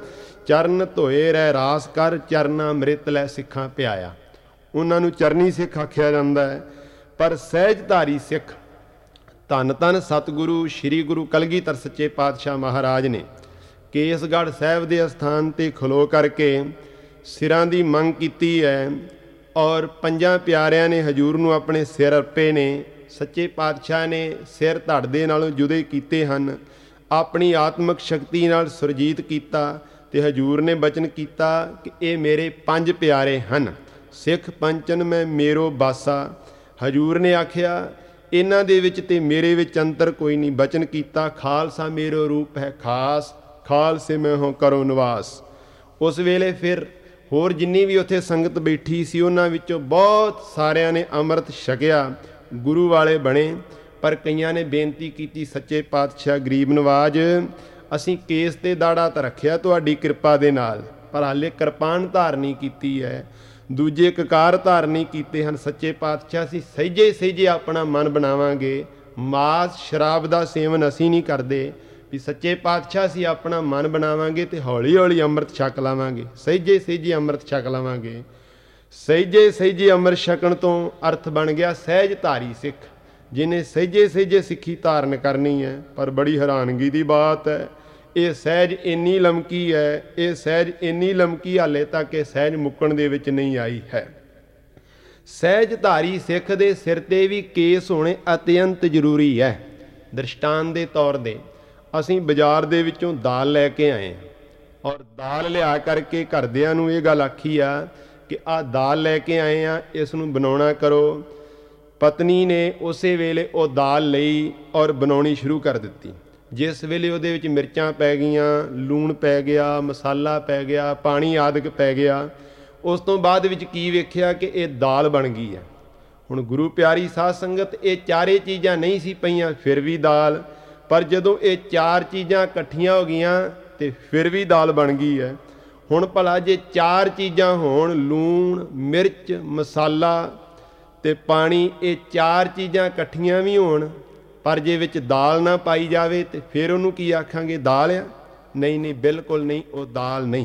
ਚਰਨ ਧੋਏ ਰਹਿ ਰਾਸ ਕਰ, ਚਰਨਾ ਅੰਮ੍ਰਿਤ ਲੈ ਸਿੱਖਾਂ ਪਿਆਇਆ। ਉਹਨਾਂ ਨੂੰ ਚਰਨੀ ਸਿੱਖ ਆਖਿਆ ਜਾਂਦਾ ਹੈ। ਪਰ ਸਹਿਜਧਾਰੀ ਸਿੱਖ ਧੰਨ ਧੰਨ ਸਤਿਗੁਰੂ ਸ਼੍ਰੀ ਗੁਰੂ ਕਲਗੀਧਰ ਸੱਚੇ ਪਾਤਸ਼ਾਹ ਮਹਾਰਾਜ ਨੇ ਕੇਸਗੜ੍ਹ ਸਾਹਿਬ ਦੇ ਅਸਥਾਨ 'ਤੇ ਖਲੋ ਕਰਕੇ ਸਿਰਾਂ ਦੀ ਮੰਗ ਕੀਤੀ ਹੈ, ਔਰ 5 ਪਿਆਰਿਆਂ ਨੇ ਹਜੂਰ ਨੂੰ ਆਪਣੇ ਸਿਰ ਅਰਪੇ ਨੇ। ਸੱਚੇ ਪਾਤਸ਼ਾਹ ਨੇ ਸਿਰ ਧੜ ਦੇ ਨਾਲੋਂ ਜੁਦੇ ਕੀਤੇ ਹਨ, ਆਪਣੀ ਆਤਮਿਕ ਸ਼ਕਤੀ ਨਾਲ ਸੁਰਜੀਤ ਕੀਤਾ, ਤੇ ਹਜੂਰ ਨੇ ਬਚਨ ਕੀਤਾ ਕਿ ਇਹ ਮੇਰੇ 5 ਪਿਆਰੇ ਹਨ। ਸਿੱਖ ਪੰਚਨ ਮੈਂ ਮੇਰੋ ਬਾਸਾ। ਹਜੂਰ ਨੇ ਆਖਿਆ ਇਹਨਾਂ ਦੇ ਵਿੱਚ ਤੇ ਮੇਰੇ ਵਿੱਚ ਅੰਤਰ ਕੋਈ ਨਹੀਂ। ਬਚਨ ਕੀਤਾ ਖਾਲਸਾ ਮੇਰੋ ਰੂਪ ਹੈ ਖਾਸ, ਖਾਲਸੇ ਮੈਂ ਹੋ ਕਰੋ ਨਿਵਾਸ। ਉਸ ਵੇਲੇ ਫਿਰ ਹੋਰ ਜਿੰਨੀ ਵੀ ਉੱਥੇ ਸੰਗਤ ਬੈਠੀ ਸੀ, ਉਹਨਾਂ ਵਿੱਚੋਂ ਬਹੁਤ ਸਾਰਿਆਂ ਨੇ ਅੰਮ੍ਰਿਤ ਛਕਿਆ, ਗੁਰੂ ਵਾਲੇ ਬਣੇ। ਪਰ ਕਈਆਂ ਨੇ ਬੇਨਤੀ ਕੀਤੀ, ਸੱਚੇ ਪਾਤਸ਼ਾਹ ਗਰੀਬ ਨਵਾਜ, ਅਸੀਂ ਕੇਸ ਤੇ ਦਾੜਾ ਤਾਂ ਰੱਖਿਆ ਤੁਹਾਡੀ ਕਿਰਪਾ ਦੇ ਨਾਲ, ਪਰ ਹਾਲੇ ਕਿਰਪਾਨ ਧਾਰਨੀ ਕੀਤੀ ਹੈ, ਦੂਜੇ ਕਕਾਰ ਧਾਰਨੀ ਕੀਤੇ ਹਨ। ਸੱਚੇ ਪਾਤਸ਼ਾਹ ਅਸੀਂ ਸਹਿਜੇ ਸਹਿਜੇ ਆਪਣਾ ਮਨ ਬਣਾਵਾਂਗੇ, ਮਾਸ ਸ਼ਰਾਬ ਦਾ ਸੇਵਨ ਅਸੀਂ ਨਹੀਂ ਕਰਦੇ। ਵੀ ਸੱਚੇ ਪਾਤਸ਼ਾਹ ਅਸੀਂ ਆਪਣਾ ਮਨ ਬਣਾਵਾਂਗੇ ਤੇ ਹੌਲੀ ਹੌਲੀ ਅੰਮ੍ਰਿਤ ਛਕ ਲਾਵਾਂਗੇ, ਸਹਿਜੇ ਸਹਿਜੇ ਅੰਮ੍ਰਿਤ ਛਕ ਲਾਵਾਂਗੇ। ਸਹਿਜੇ ਸਹਿਜੇ ਅੰਮ੍ਰਿਤ ਛਕਣ ਤੋਂ ਅਰਥ ਬਣ ਗਿਆ ਸਹਿਜ ਧਾਰੀ ਸਿੱਖ, ਜਿਹਨੇ ਸਹਿਜੇ ਸਹਿਜੇ ਸਿੱਖੀ ਧਾਰਨ ਕਰਨੀ ਹੈ। ਪਰ ਬੜੀ ਹੈਰਾਨਗੀ ਦੀ ਬਾਤ ਹੈ, ਇਹ ਸਹਿਜ ਇੰਨੀ ਲਮਕੀ ਹੈ, ਇਹ ਸਹਿਜ ਇੰਨੀ ਲਮਕੀ ਹਾਲੇ ਤੱਕ ਇਹ ਸਹਿਜ ਮੁੱਕਣ ਦੇ ਵਿੱਚ ਨਹੀਂ ਆਈ ਹੈ। ਸਹਿਜ ਧਾਰੀ ਸਿੱਖ ਦੇ ਸਿਰ 'ਤੇ ਵੀ ਕੇਸ ਹੋਣੇ ਅਤਿਅੰਤ ਜ਼ਰੂਰੀ ਹੈ। ਦ੍ਰਿਸ਼ਟਾਂਤ ਦੇ ਤੌਰ 'ਤੇ ਅਸੀਂ ਬਾਜ਼ਾਰ ਦੇ ਵਿੱਚੋਂ ਦਾਲ ਲੈ ਕੇ ਆਏ, ਔਰ ਦਾਲ ਲਿਆ ਕਰਕੇ ਘਰਦਿਆਂ ਨੂੰ ਇਹ ਗੱਲ ਆਖੀ ਆ ਕਿ ਆਹ ਦਾਲ ਲੈ ਕੇ ਆਏ ਆ, ਇਸ ਨੂੰ ਬਣਾਉਣਾ ਕਰੋ। ਪਤਨੀ ਨੇ ਉਸੇ ਵੇਲੇ ਉਹ ਦਾਲ ਲਈ ਔਰ ਬਣਾਉਣੀ ਸ਼ੁਰੂ ਕਰ ਦਿੱਤੀ। ਜਿਸ ਵੇਲੇ ਉਹਦੇ ਵਿੱਚ ਮਿਰਚਾਂ ਪੈ ਗਈਆਂ, ਲੂਣ ਪੈ ਗਿਆ, ਮਸਾਲਾ ਪੈ ਗਿਆ, ਪਾਣੀ ਆਦਿਕ ਪੈ ਗਿਆ, ਉਸ ਤੋਂ ਬਾਅਦ ਵਿੱਚ ਕੀ ਵੇਖਿਆ ਕਿ ਇਹ ਦਾਲ ਬਣ ਗਈ ਹੈ। ਹੁਣ ਗੁਰੂ ਪਿਆਰੀ ਸਾਧ ਸੰਗਤ, ਇਹ ਚਾਰੇ ਚੀਜ਼ਾਂ ਨਹੀਂ ਸੀ ਪਈਆਂ, ਫਿਰ ਵੀ ਦਾਲ। ਪਰ ਜਦੋਂ ਇਹ 4 ਚੀਜ਼ਾਂ ਇਕੱਠੀਆਂ ਹੋ ਗਈਆਂ ਤੇ ਫਿਰ ਵੀ ਦਾਲ ਬਣ ਗਈ ਹੈ। ਹੁਣ ਭਲਾ ਜੇ 4 ਚੀਜ਼ਾਂ ਹੋਣ, ਲੂਣ, ਮਿਰਚ, ਮਸਾਲਾ ਤੇ ਪਾਣੀ, ਇਹ 4 ਚੀਜ਼ਾਂ ਇਕੱਠੀਆਂ ਵੀ ਹੋਣ, ਪਰ ਜੇ ਵਿੱਚ ਦਾਲ ਨਾ ਪਾਈ ਜਾਵੇ ਤੇ ਫਿਰ ਉਹਨੂੰ ਕੀ ਆਖਾਂਗੇ, ਦਾਲ ਆ? ਨਹੀਂ ਨਹੀਂ, ਬਿਲਕੁਲ ਨਹੀਂ, ਉਹ ਦਾਲ ਨਹੀਂ।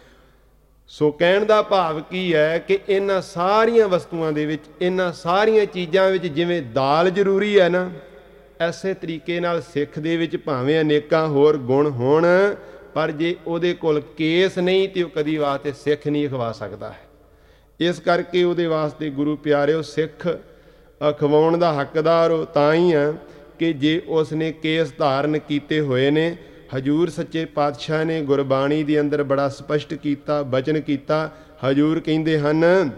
ਸੋ ਕਹਿਣ ਦਾ ਭਾਵ ਕੀ ਹੈ ਕਿ ਇਹਨਾਂ ਸਾਰੀਆਂ ਵਸਤੂਆਂ ਦੇ ਵਿੱਚ, ਇਹਨਾਂ ਸਾਰੀਆਂ ਚੀਜ਼ਾਂ ਵਿੱਚ ਜਿਵੇਂ ਦਾਲ ਜ਼ਰੂਰੀ ਹੈ ਨਾ, ਐਸੇ ਤਰੀਕੇ ਨਾਲ ਸਿੱਖ ਦੇ ਵਿੱਚ ਭਾਵੇਂ ਅਨੇਕਾਂ ਹੋਰ ਗੁਣ ਹੋਣ, ਪਰ ਜੇ ਉਹਦੇ ਕੋਲ ਕੇਸ ਨਹੀਂ ਤੇ ਉਹ ਕਦੀ ਵਾਸਤੇ ਸਿੱਖ ਨਹੀਂ ਅਖਵਾ ਸਕਦਾ ਹੈ। ਇਸ ਕਰਕੇ ਉਹਦੇ ਵਾਸਤੇ ਗੁਰੂ ਪਿਆਰਿਓ, ਸਿੱਖ ਅਖਵਾਉਣ ਦਾ ਹੱਕਦਾਰ ਉਹ ਤਾਂ ਹੀ ਆ ਕਿ ਜੇ ਉਸ ਨੇ ਕੇਸ ਧਾਰਨ ਕੀਤੇ ਹੋਏ ਨੇ। ਹਜੂਰ ਸੱਚੇ ਪਾਤਸ਼ਾਹ ਨੇ ਗੁਰਬਾਣੀ ਦੇ ਅੰਦਰ ਬੜਾ ਸਪਸ਼ਟ ਕੀਤਾ, ਬਚਨ ਕੀਤਾ। ਹਜੂਰ ਕਹਿੰਦੇ ਹਨ,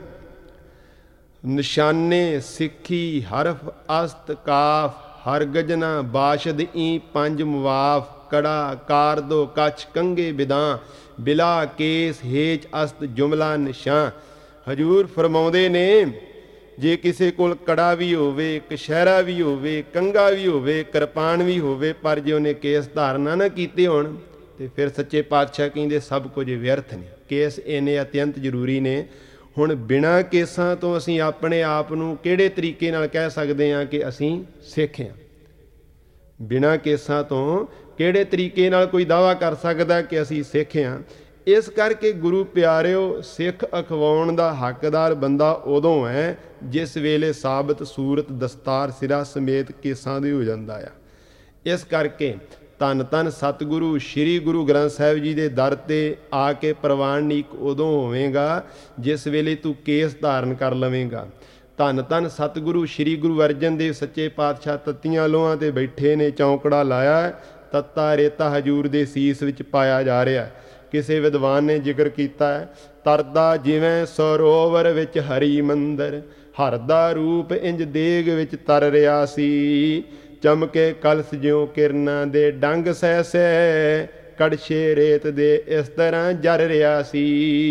ਨਿਸ਼ਾਨੇ ਸਿੱਖੀ ਹਰਫ ਅਸਤ ਕਾਫ, ਹਰ ਗਜਨਾ ਬਾਸ਼ਦ ਈ 5 ਮੁਵਾਫ, ਕੜਾ ਕਾਰ ਦੋ ਕੱਛ ਕੰਗੇ ਬਿਦਾਂ, ਬਿਲਾ ਕੇਸ ਹੇਚ ਅਸਤ ਜੁਮਲਾ ਨਿਸ਼ਾਂ। ਹਜੂਰ ਫਰਮਾਉਂਦੇ ਨੇ ਜੇ ਕਿਸੇ ਕੋਲ ਕੜਾ ਵੀ ਹੋਵੇ, ਕਛਹਿਰਾ ਵੀ ਹੋਵੇ, ਕੰਘਾ ਵੀ ਹੋਵੇ, ਕਿਰਪਾਨ ਵੀ ਹੋਵੇ, ਪਰ ਜੇ ਉਹਨੇ ਕੇਸ ਧਾਰਨਾ ਨਾ ਕੀਤੇ ਹੋਣ ਤੇ ਫਿਰ ਸੱਚੇ ਪਾਤਸ਼ਾਹ ਕਹਿੰਦੇ ਸਭ ਕੁਝ ਵਿਅਰਥ ਨੇ। ਕੇਸ ਇੰਨੇ ਅਤਿਅੰਤ ਜ਼ਰੂਰੀ ਨੇ। ਹੁਣ ਬਿਨਾਂ ਕੇਸਾਂ ਤੋਂ ਅਸੀਂ ਆਪਣੇ ਆਪ ਨੂੰ ਕਿਹੜੇ ਤਰੀਕੇ ਨਾਲ ਕਹਿ ਸਕਦੇ ਹਾਂ ਕਿ ਅਸੀਂ ਸਿੱਖ ਹਾਂ? ਬਿਨਾਂ ਕੇਸਾਂ ਤੋਂ ਕਿਹੜੇ ਤਰੀਕੇ ਨਾਲ ਕੋਈ ਦਾਅਵਾ ਕਰ ਸਕਦਾ ਕਿ ਅਸੀਂ ਸਿੱਖ ਹਾਂ? ਇਸ ਕਰਕੇ ਗੁਰੂ ਪਿਆਰਿਓ, ਸਿੱਖ ਅਖਵਾਉਣ ਦਾ ਹੱਕਦਾਰ ਬੰਦਾ ਉਦੋਂ ਹੈ ਜਿਸ ਵੇਲੇ ਸਾਬਤ ਸੂਰਤ ਦਸਤਾਰ ਸਿਰਾ ਸਮੇਤ ਕੇਸਾਂ ਦੇ ਹੋ ਜਾਂਦਾ ਆ। ਇਸ ਕਰਕੇ ਧੰਨ ਧੰਨ ਸਤਿਗੁਰੂ ਸ੍ਰੀ ਗੁਰੂ ਗ੍ਰੰਥ ਸਾਹਿਬ ਜੀ ਦੇ ਦਰ 'ਤੇ ਆ ਕੇ ਪ੍ਰਵਾਨਿਕ ਉਦੋਂ ਹੋਵੇਗਾ ਜਿਸ ਵੇਲੇ ਤੂੰ ਕੇਸ ਧਾਰਨ ਕਰ ਲਵੇਂਗਾ। ਧੰਨ ਧੰਨ ਸਤਿਗੁਰੂ ਸ੍ਰੀ ਗੁਰੂ ਅਰਜਨ ਦੇਵ ਸੱਚੇ ਪਾਤਸ਼ਾਹ ਤੱਤੀਆਂ ਲੋਹਾਂ 'ਤੇ ਬੈਠੇ ਨੇ, ਚੌਂਕੜਾ ਲਾਇਆ, ਤੱਤਾ ਰੇਤਾ ਹਜੂਰ ਦੇ ਸੀਸ ਵਿੱਚ ਪਾਇਆ ਜਾ ਰਿਹਾ। ਕਿਸੇ ਵਿਦਵਾਨ ਨੇ ਜ਼ਿਕਰ ਕੀਤਾ ਹੈ, ਤਰਦਾ ਜਿਵੇਂ ਸਰੋਵਰ ਵਿੱਚ ਹਰੀ ਮੰਦਰ, ਹਰ ਦਾ ਰੂਪ ਇੰਜ ਦੇਗ ਵਿੱਚ ਤਰ ਰਿਹਾ ਸੀ, ਚਮਕੇ ਕਲਸ ਜਿਉਂ ਕਿਰਨਾਂ ਦੇ ਡੰਗ ਸਹਿ ਸਹਿ, ਕੜਛੇ ਰੇਤ ਦੇ ਇਸ ਤਰ੍ਹਾਂ ਜਰ ਰਿਹਾ ਸੀ।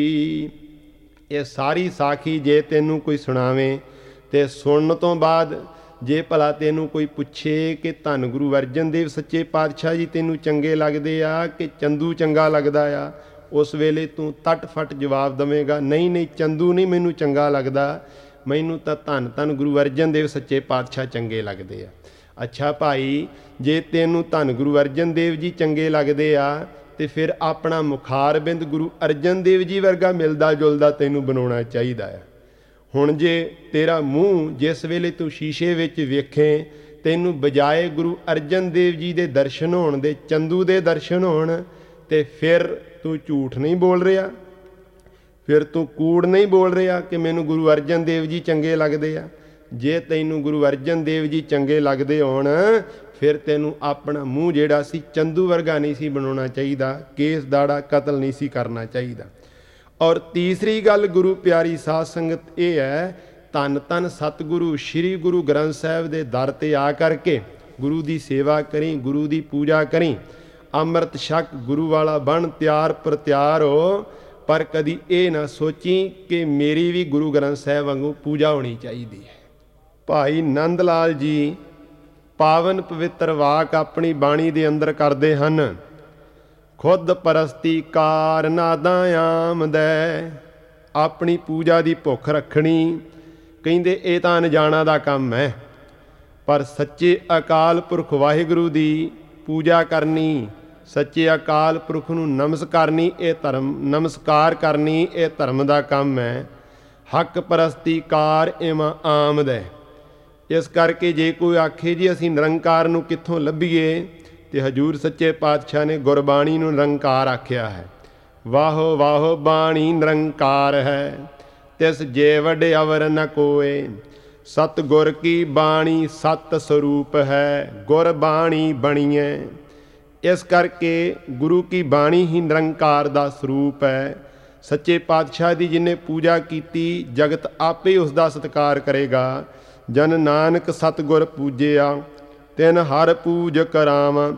ਇਹ ਸਾਰੀ ਸਾਖੀ ਜੇ ਤੈਨੂੰ ਕੋਈ ਸੁਣਾਵੇ ਤੇ ਸੁਣਨ ਤੋਂ ਬਾਅਦ ਜੇ ਭਲਾ ਤੈਨੂੰ ਕੋਈ ਪੁੱਛੇ ਕਿ ਧੰਨ ਗੁਰੂ ਅਰਜਨ ਦੇਵ ਸੱਚੇ ਪਾਤਸ਼ਾਹ ਜੀ ਤੈਨੂੰ ਚੰਗੇ ਲੱਗਦੇ ਆ ਕਿ ਚੰਦੂ ਚੰਗਾ ਲੱਗਦਾ ਆ, ਉਸ ਵੇਲੇ ਤੂੰ ਤੱਟ ਫੱਟ ਜਵਾਬ ਦੇਵੇਂਗਾ, ਨਹੀਂ ਨਹੀਂ ਚੰਦੂ ਨਹੀਂ ਮੈਨੂੰ ਚੰਗਾ ਲੱਗਦਾ, ਮੈਨੂੰ ਤਾਂ ਧੰਨ ਧੰਨ ਗੁਰੂ ਅਰਜਨ ਦੇਵ ਸੱਚੇ ਪਾਤਸ਼ਾਹ ਚੰਗੇ ਲੱਗਦੇ ਆ। ਅੱਛਾ ਭਾਈ, ਜੇ ਤੈਨੂੰ ਧੰਨ ਗੁਰੂ ਅਰਜਨ ਦੇਵ ਜੀ ਚੰਗੇ ਲੱਗਦੇ ਆ ਤੇ ਫਿਰ ਆਪਣਾ ਮੁਖਾਰਬਿੰਦ ਗੁਰੂ ਅਰਜਨ ਦੇਵ ਜੀ ਵਰਗਾ ਮਿਲਦਾ ਜੁਲਦਾ ਤੈਨੂੰ ਬਣਾਉਣਾ ਚਾਹੀਦਾ ਆ। ਹੁਣ ਜੇ ਤੇਰਾ ਮੂੰਹ ਜਿਸ ਵੇਲੇ ਤੂੰ ਸ਼ੀਸ਼ੇ ਵਿੱਚ ਵੇਖੇ ਤੈਨੂੰ ਬਜਾਏ ਗੁਰੂ ਅਰਜਨ ਦੇਵ ਜੀ ਦੇ ਦਰਸ਼ਨ ਹੋਣ ਦੇ ਚੰਦੂ ਦੇ ਦਰਸ਼ਨ ਹੋਣ, ਤੇ ਫਿਰ ਤੂੰ ਝੂਠ ਨਹੀਂ ਬੋਲ ਰਿਹਾ, ਫਿਰ ਤੂੰ ਕੂੜ ਨਹੀਂ ਬੋਲ ਰਿਹਾ ਕਿ ਮੈਨੂੰ ਗੁਰੂ ਅਰਜਨ ਦੇਵ ਜੀ ਚੰਗੇ ਲੱਗਦੇ ਆ। ਜੇ ਤੈਨੂੰ ਗੁਰੂ ਅਰਜਨ ਦੇਵ ਜੀ ਚੰਗੇ ਲੱਗਦੇ ਹੋਣ ਫਿਰ ਤੈਨੂੰ ਆਪਣਾ ਮੂੰਹ ਜਿਹੜਾ ਸੀ ਚੰਦੂ ਵਰਗਾ ਨਹੀਂ ਸੀ ਬਣਾਉਣਾ ਚਾਹੀਦਾ, ਕੇਸ ਦਾੜਾ ਕਤਲ ਨਹੀਂ ਸੀ ਕਰਨਾ ਚਾਹੀਦਾ। ਔਰ ਤੀਸਰੀ ਗੱਲ ਗੁਰੂ ਪਿਆਰੀ ਸਾਧ ਸੰਗਤ ਇਹ ਹੈ, ਧੰਨ ਧੰਨ ਸਤਿਗੁਰੂ ਸ੍ਰੀ ਗੁਰੂ ਗ੍ਰੰਥ ਸਾਹਿਬ ਦੇ ਦਰ 'ਤੇ ਆ ਕਰਕੇ ਗੁਰੂ ਦੀ ਸੇਵਾ ਕਰੀ, ਗੁਰੂ ਦੀ ਪੂਜਾ ਕਰੀ, ਅੰਮ੍ਰਿਤ ਛਕ, ਗੁਰੂ ਵਾਲਾ ਬਣ, ਤਿਆਰ ਪ੍ਰਤਿਆਰ ਹੋ, ਪਰ ਕਦੀ ਇਹ ਨਾ ਸੋਚੀ ਕਿ ਮੇਰੀ ਵੀ ਗੁਰੂ ਗ੍ਰੰਥ ਸਾਹਿਬ ਵਾਂਗੂ ਪੂਜਾ ਹੋਣੀ ਚਾਹੀਦੀ ਹੈ। ਭਾਈ ਨੰਦ ਲਾਲ ਜੀ ਪਾਵਨ ਪਵਿੱਤਰ ਵਾਕ ਆਪਣੀ ਬਾਣੀ ਦੇ ਅੰਦਰ ਕਰਦੇ ਹਨ, ਖੁਦ ਪਰਸਤੀ ਕਾਰ ਨਾਦਾਂ ਆਮਦੈ, ਆਪਣੀ ਪੂਜਾ ਦੀ ਭੁੱਖ ਰੱਖਣੀ। ਕਹਿੰਦੇ ਇਹ ਤਾਂ ਅਣਜਾਣਾ ਦਾ ਕੰਮ ਹੈ, ਪਰ ਸੱਚੇ ਅਕਾਲ ਪੁਰਖ ਵਾਹਿਗੁਰੂ ਦੀ ਪੂਜਾ ਕਰਨੀ, ਸੱਚੇ ਅਕਾਲ ਪੁਰਖ ਨੂੰ ਨਮਸਕਾਰ ਕਰਨੀ ਇਹ ਧਰਮ ਦਾ ਕੰਮ ਹੈ। ਹੱਕ ਪਰਸਤੀ ਕਾਰ ਇਮਾਂ ਆਮਦੈ। ਇਸ ਕਰਕੇ ਜੇ ਕੋਈ ਆਖੇ ਜੀ ਅਸੀਂ ਨਿਰੰਕਾਰ ਨੂੰ ਕਿੱਥੋਂ ਲੱਭੀਏ, ਤੇ ਹਜੂਰ ਸੱਚੇ ਪਾਤਸ਼ਾਹ ਨੇ ਗੁਰਬਾਣੀ ਨੂੰ ਨਿਰੰਕਾਰ ਆਖਿਆ ਹੈ। ਵਾਹੋ ਵਾਹੋ ਬਾਣੀ ਨਿਰੰਕਾਰ ਹੈ, ਤਿਸ ਜੇ ਵੱਡ ਅਵਰ ਨ ਕੋਏ, ਸਤਿਗੁਰ ਕੀ ਬਾਣੀ ਸਤ ਸਰੂਪ ਹੈ, ਗੁਰ ਬਾਣੀ ਬਣੀਐ। ਇਸ ਕਰਕੇ ਗੁਰੂ ਕੀ ਬਾਣੀ ਹੀ ਨਿਰੰਕਾਰ ਦਾ ਸਰੂਪ ਹੈ। ਸੱਚੇ ਪਾਤਸ਼ਾਹ ਦੀ ਜਿਹਨੇ ਪੂਜਾ ਕੀਤੀ ਜਗਤ ਆਪੇ ਉਸ ਦਾ ਸਤਿਕਾਰ ਕਰੇਗਾ। ਜਨ ਨਾਨਕ ਸਤਿਗੁਰ ਪੂਜਿਆ ਤਿਨ ਹਰ ਪੂਜ ਕਰਾਵਾਂ।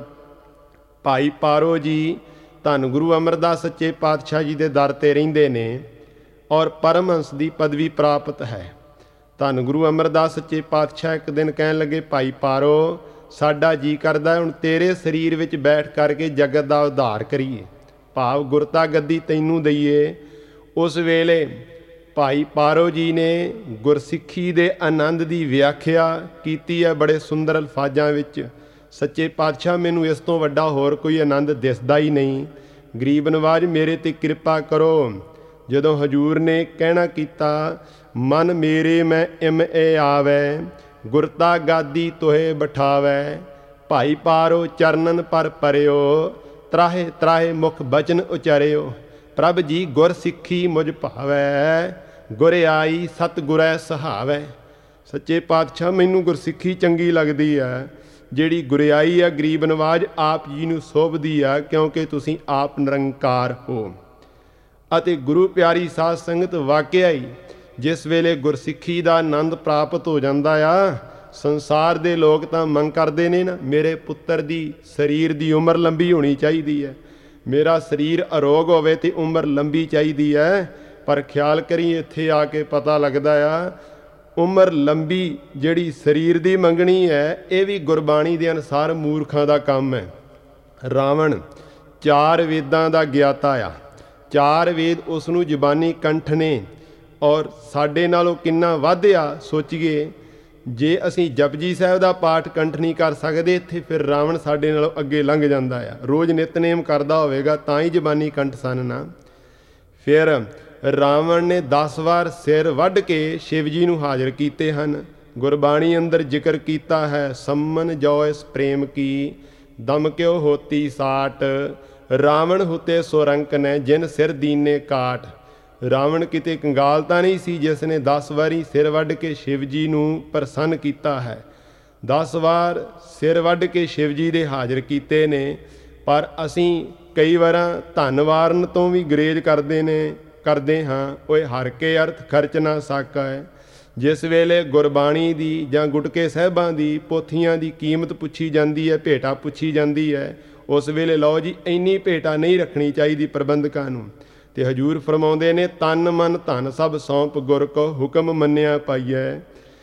ਭਾਈ ਪਾਰੋ ਜੀ ਧੰਨ ਗੁਰੂ ਅਮਰਦਾਸ ਸੱਚੇ ਪਾਤਸ਼ਾਹ ਜੀ ਦੇ ਦਰ 'ਤੇ ਰਹਿੰਦੇ ਨੇ ਔਰ ਪਰਮਹੰਸ ਦੀ ਪਦਵੀ ਪ੍ਰਾਪਤ ਹੈ। ਧੰਨ ਗੁਰੂ ਅਮਰਦਾਸ ਸੱਚੇ ਪਾਤਸ਼ਾਹ ਇੱਕ ਦਿਨ ਕਹਿਣ ਲੱਗੇ, ਭਾਈ ਪਾਰੋ ਸਾਡਾ ਜੀ ਕਰਦਾ ਹੁਣ ਤੇਰੇ ਸਰੀਰ ਵਿੱਚ ਬੈਠ ਕਰਕੇ ਜਗਤ ਦਾ ਉਧਾਰ ਕਰੀਏ, ਭਾਵ ਗੁਰਤਾ ਗੱਦੀ ਤੈਨੂੰ ਦਈਏ। ਉਸ ਵੇਲੇ ਭਾਈ ਪਾਰੋ ਜੀ ਨੇ ਗੁਰਸਿੱਖੀ ਦੇ ਆਨੰਦ ਦੀ ਵਿਆਖਿਆ ਕੀਤੀ ਹੈ ਬੜੇ ਸੁੰਦਰ ਅਲਫਾਜ਼ਾਂ ਵਿੱਚ। ਸੱਚੇ ਪਾਤਸ਼ਾਹ ਮੈਨੂੰ ਇਸ ਤੋਂ ਵੱਡਾ ਹੋਰ ਕੋਈ ਆਨੰਦ ਦਿਸਦਾ ਹੀ ਨਹੀਂ, ਗਰੀਬ ਨਵਾਜ ਮੇਰੇ 'ਤੇ ਕਿਰਪਾ ਕਰੋ। ਜਦੋਂ ਹਜੂਰ ਨੇ ਕਹਿਣਾ ਕੀਤਾ, ਮਨ ਮੇਰੇ ਮੈਂ ਇਮ ਆਵੈ, ਗੁਰਤਾ ਗਾਦੀ ਤੋਹੇ ਬਿਠਾਵੈ, ਭਾਈ ਪਾਰੋ ਚਰਨਨ ਪਰ ਪਰਿਓ, ਤਰਾਹੇ ਤਰਾਹੇ ਮੁਖ ਬਚਨ ਉਚਰਿਓ, ਪ੍ਰਭ ਜੀ ਗੁਰ ਸਿੱਖੀ ਮੁਝ ਭਾਵੈ, ਗੁਰ ਆਈ ਸਤਿਗੁਰੈ ਸਹਾਵੈ। ਸੱਚੇ ਪਾਤਸ਼ਾਹ ਮੈਨੂੰ ਗੁਰਸਿੱਖੀ ਚੰਗੀ ਲੱਗਦੀ ਹੈ, ਜਿਹੜੀ ਗੁਰਿਆਈ ਆ ਗਰੀਬ ਨਵਾਜ ਆਪ ਜੀ ਨੂੰ ਸੋਭਦੀ ਆ, ਕਿਉਂਕਿ ਤੁਸੀਂ ਆਪ ਨਿਰੰਕਾਰ ਹੋ। ਅਤੇ ਗੁਰੂ ਪਿਆਰੀ ਸਾਧ ਸੰਗਤ ਵਾਕਿਆ ਹੀ ਜਿਸ ਵੇਲੇ ਗੁਰਸਿੱਖੀ ਦਾ ਆਨੰਦ ਪ੍ਰਾਪਤ ਹੋ ਜਾਂਦਾ ਆ, ਸੰਸਾਰ ਦੇ ਲੋਕ ਤਾਂ ਮੰਗ ਕਰਦੇ ਨੇ ਨਾ, ਮੇਰੇ ਪੁੱਤਰ ਦੀ ਸਰੀਰ ਦੀ ਉਮਰ ਲੰਬੀ ਹੋਣੀ ਚਾਹੀਦੀ ਹੈ, ਮੇਰਾ ਸਰੀਰ ਅਰੋਗ ਹੋਵੇ ਤੇ ਉਮਰ ਲੰਬੀ ਚਾਹੀਦੀ ਹੈ। ਪਰ ਖਿਆਲ ਕਰੀ ਇੱਥੇ ਆ ਕੇ ਪਤਾ ਲੱਗਦਾ ਆ ਉਮਰ ਲੰਬੀ ਜਿਹੜੀ ਸਰੀਰ ਦੀ ਮੰਗਣੀ ਹੈ, ਇਹ ਵੀ ਗੁਰਬਾਣੀ ਦੇ ਅਨੁਸਾਰ ਮੂਰਖਾਂ ਦਾ ਕੰਮ ਹੈ। ਰਾਵਣ 4 ਵੇਦਾਂ ਦਾ ਗਿਆਤਾ ਆ, 4 ਵੇਦ ਉਸ ਨੂੰ ਜ਼ਬਾਨੀ ਕੰਠ ਨੇ, ਔਰ ਸਾਡੇ ਨਾਲੋਂ ਕਿੰਨਾ ਵੱਧ ਆ। ਸੋਚੀਏ, ਜੇ ਅਸੀਂ ਜਪਜੀ ਸਾਹਿਬ ਦਾ ਪਾਠ ਕੰਠ ਨਹੀਂ ਕਰ ਸਕਦੇ ਇੱਥੇ, ਫਿਰ ਰਾਵਣ ਸਾਡੇ ਨਾਲੋਂ ਅੱਗੇ ਲੰਘ ਜਾਂਦਾ ਆ। ਰੋਜ਼ ਨਿਤਨੇਮ ਕਰਦਾ ਹੋਵੇਗਾ ਤਾਂ ਹੀ ਜ਼ਬਾਨੀ ਕੰਠ ਸਨ ਨਾ। ਫਿਰ ਰਾਵਣ ਨੇ 10 ਵਾਰ ਸਿਰ ਵੱਢ ਕੇ ਸ਼ਿਵ ਜੀ ਨੂੰ ਹਾਜ਼ਰ ਕੀਤੇ ਹਨ। ਗੁਰਬਾਣੀ ਅੰਦਰ ਜ਼ਿਕਰ ਕੀਤਾ ਹੈ, ਸੰਮਨ ਜੋ ਇਸ ਪ੍ਰੇਮ ਕੀ ਦਮ ਕਿਉ ਹੋਤੀ ਸਾਟ, ਰਾਵਣ ਹੁਤੇ ਸੋਰੰਕ ਨੇ ਜਿਨ ਸਿਰ ਦੀਨੇ ਕਾਟ। ਰਾਵਣ ਕਿਤੇ ਕੰਗਾਲ ਤਾਂ ਨਹੀਂ ਸੀ ਜਿਸ ਨੇ 10 ਵਾਰੀ ਸਿਰ ਵੱਢ ਕੇ ਸ਼ਿਵ ਜੀ ਨੂੰ ਪ੍ਰਸੰਨ ਕੀਤਾ ਹੈ। 10 ਵਾਰ ਸਿਰ ਵੱਢ ਕੇ ਸ਼ਿਵ ਜੀ ਦੇ ਹਾਜ਼ਰ ਕੀਤੇ ਨੇ। ਪਰ ਅਸੀਂ ਕਈ ਵਾਰਾਂ ਧਨ ਵਾਰਨ ਤੋਂ ਵੀ ਗਰੇਜ ਕਰਦੇ ਹਾਂ। ਓਏ ਹਰ ਕੇ ਅਰਥ ਖਰਚ ਨਾ ਸਾਕਾ ਹੈ। ਜਿਸ ਵੇਲੇ ਗੁਰਬਾਣੀ ਦੀ ਜਾਂ ਗੁਟਕੇ ਸਾਹਿਬਾਂ ਦੀ ਪੋਥੀਆਂ ਦੀ ਕੀਮਤ ਪੁੱਛੀ ਜਾਂਦੀ ਹੈ, ਭੇਟਾ ਪੁੱਛੀ ਜਾਂਦੀ ਹੈ, ਉਸ ਵੇਲੇ ਲਓ ਜੀ ਇੰਨੀ ਭੇਟਾ ਨਹੀਂ ਰੱਖਣੀ ਚਾਹੀਦੀ ਪ੍ਰਬੰਧਕਾਂ ਨੂੰ। ਤੇ ਹਜੂਰ ਫਰਮਾਉਂਦੇ ਨੇ, ਤਨ ਮਨ ਧਨ ਸਭ ਸੌਂਪ ਗੁਰ ਕੋ ਹੁਕਮ ਮੰਨਿਆ ਪਾਈਐ।